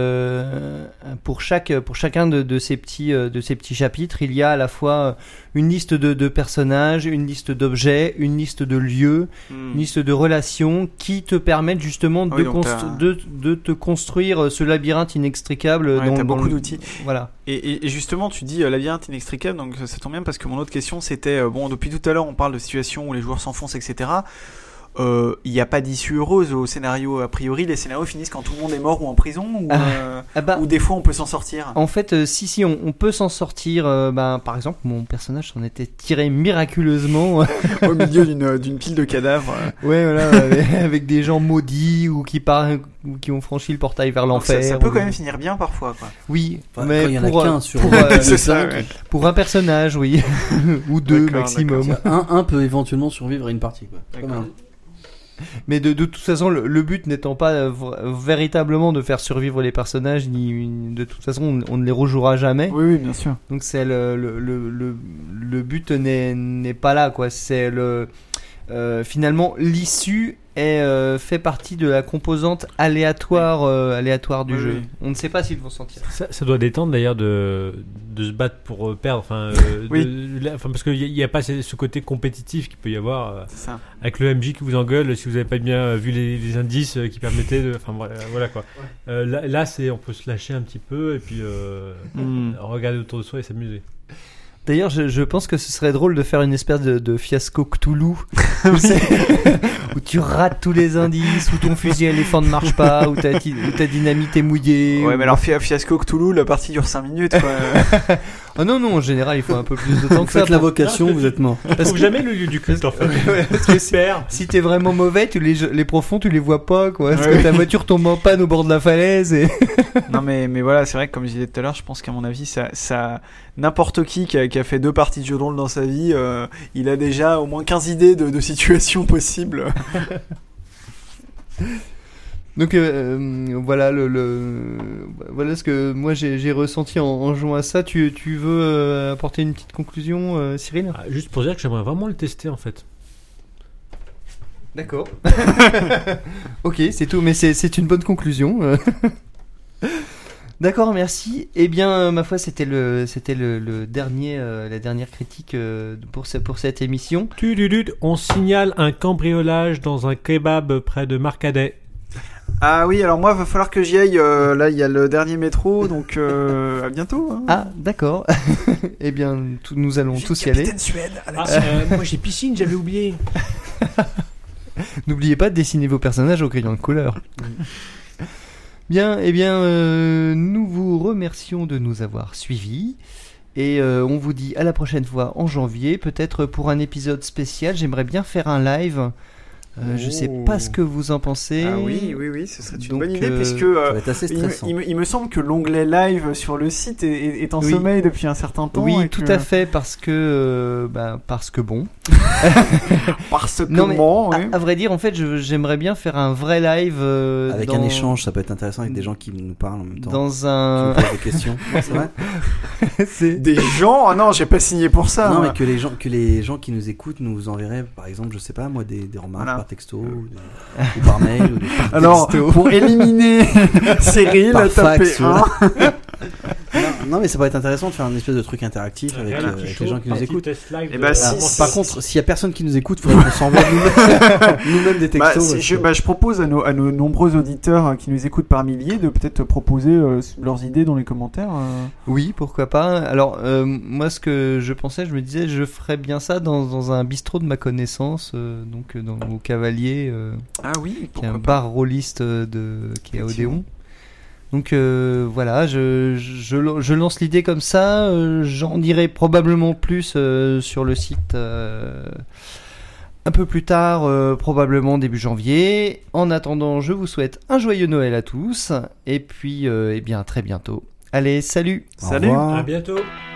euh, pour chaque pour chacun de, de ces petits de ces petits chapitres il y a à la fois une liste de, de personnages, une liste d'objets, une liste de lieux, mmh. une liste de relations qui te permettent justement de, oui, const- de, de te construire ce labyrinthe inextricable. Ouais, dont, t'as dont beaucoup le... d'outils. Voilà. Et, et, et justement, tu dis euh, labyrinthe inextricable, donc ça tombe bien parce que mon autre question c'était, euh, bon, depuis tout à l'heure on parle de situations où les joueurs s'enfoncent, et cetera. Il euh, n'y a pas d'issue heureuse au scénario. A priori, les scénarios finissent quand tout le monde est mort ou en prison, ou, ah, euh, ah bah, ou des fois on peut s'en sortir. En fait, euh, si, si, on, on peut s'en sortir. Euh, bah, par exemple, mon personnage s'en était tiré miraculeusement au milieu d'une, d'une pile de cadavres. Ouais, voilà, avec, avec des gens maudits ou qui, par, ou qui ont franchi le portail vers l'enfer. Ça, ça peut ou... quand même finir bien parfois, quoi. Oui, enfin, mais il y en pour, a qu'un sur pour, euh, c'est ça, ouais. pour un personnage, oui, ou deux d'accord, maximum. D'accord. Un, un peut éventuellement survivre à une partie, quoi. D'accord. Mais de, de toute façon, le, le but n'étant pas euh, v- véritablement de faire survivre les personnages, ni de toute façon, on, on ne les rejouera jamais. Oui, oui, bien sûr. Donc c'est le le, le, le, le but n'est, n'est pas là, quoi. C'est le euh, finalement l'issue est euh, fait partie de la composante aléatoire euh, aléatoire du Oui, jeu. oui. On ne sait pas s'ils vont s'en tirer. Ça, ça doit détendre d'ailleurs de, de se battre pour euh, perdre. Enfin, euh, Oui. de- la- enfin, parce qu'il n'y a, a pas ce, ce côté compétitif qu'il peut y avoir euh, C'est ça. avec le M J qui vous engueule si vous n'avez pas bien vu les, les indices euh, qui permettaient de. Enfin voilà, voilà quoi. Euh, là, là, c'est on peut se lâcher un petit peu et puis euh, Mm. regarder autour de soi et s'amuser. D'ailleurs, je, je pense que ce serait drôle de faire une espèce de, de fiasco Cthulhu où, c'est- où tu rates tous les indices, où ton fusil à éléphant ne marche pas, où ta, ti- où ta dynamite est mouillée. Ouais, où- mais alors fi- Fiasco Cthulhu, la partie dure cinq minutes. Quoi. Ah non, non, en général, il faut un peu plus de temps que ça. Faites pour- l'invocation, vous êtes mort. Je trouve jamais le lieu du culte en fait. Ouais, parce que si, Super. si t'es vraiment mauvais, tu les, les profonds, tu les vois pas, quoi. Parce Ouais, que oui. ta voiture tombe en panne au bord de la falaise et... Non, mais, mais voilà, c'est vrai que comme je disais tout à l'heure, je pense qu'à mon avis, ça, ça n'importe qui qui a, qui a fait deux parties de jeu de rôle dans sa vie, euh, il a déjà au moins quinze idées de, de situations possibles. Donc euh, euh, voilà le, le voilà ce que moi j'ai, j'ai ressenti en, en jouant à ça. Tu, tu veux euh, apporter une petite conclusion, euh, Cyril? Ah, juste pour dire que j'aimerais vraiment le tester en fait. D'accord. Ok, c'est tout, mais c'est, c'est une bonne conclusion. euh. D'accord, merci. Eh bien, euh, ma foi, c'était le, c'était le, le dernier, euh, la dernière critique euh, pour, ce- pour cette émission. Tududud, on signale un cambriolage dans un kebab près de Marcadet. Ah oui, alors moi, va falloir que j'y aille. euh, là, il y a le dernier métro, donc euh, à bientôt. Hein. Ah, d'accord. Eh bien, tout- nous allons tous y aller. Capitaine Suède, Alex. Ah, euh, moi j'ai piscine, j'avais oublié. N'oubliez pas de dessiner vos personnages au crayon de couleur. Bien, eh bien, euh, nous vous remercions de nous avoir suivis. Et euh, on vous dit à la prochaine fois en janvier, peut-être pour un épisode spécial. J'aimerais bien faire un live. Euh, Je sais Oh. pas ce que vous en pensez. Ah oui, oui, oui, ce serait une Donc, bonne idée, euh, puisque euh, Ça va être assez il, me, stressant. il me- il me semble que l'onglet live sur le site est, est- est en Oui. sommeil depuis un certain temps. Oui, et tout que- à fait, parce que, euh, bah, parce que bon. Parce que Non, mais bon, à, oui. à vrai dire, en fait, je- j'aimerais bien faire un vrai live euh, Avec dans, un échange, ça peut être intéressant avec des gens qui nous parlent en même temps. dans Qui un. nous posent des questions. Ouais, c'est vrai. C'est- Des gens, ah non, j'ai pas signé pour ça. Non, moi. mais que les gens, que les gens qui nous écoutent nous enverraient, par exemple, je sais pas moi, des, des remarques Voilà. par texto ou, des- ou par mail. Ou des, par Alors, texto. pour éliminer Cyril, Par tapez fax, un. non, non, mais ça pourrait être intéressant de faire un espèce de truc interactif avec, Reality euh, avec show, les gens qui nous petit écoutent. test live Eh de- bah, si, Alors, si, par si, contre, s'il y a personne qui nous écoute, il faudrait qu'on s'envoie nous-mêmes, nous-mêmes des Bah, textos. si- parce je, que- bah, je propose à nos, à nos nombreux auditeurs euh, qui nous écoutent par milliers de peut-être proposer euh, leurs idées dans les commentaires. euh. Oui, pourquoi pas. Alors, euh, moi, ce que je pensais, je me disais, je ferais bien ça dans, dans un bistrot de ma connaissance, euh, donc euh, dans, au Cavalier, euh, Ah oui, qui est pourquoi un pas. bar rôliste euh, de, qui est à Effectivement. Odéon. Donc euh, voilà, je, je, je lance l'idée comme ça. euh, J'en dirai probablement plus euh, sur le site euh, un peu plus tard, euh, probablement début janvier. En attendant, je vous souhaite un joyeux Noël à tous. Et puis, euh, eh bien, à très bientôt. Allez, salut! Au Salut. revoir. À bientôt.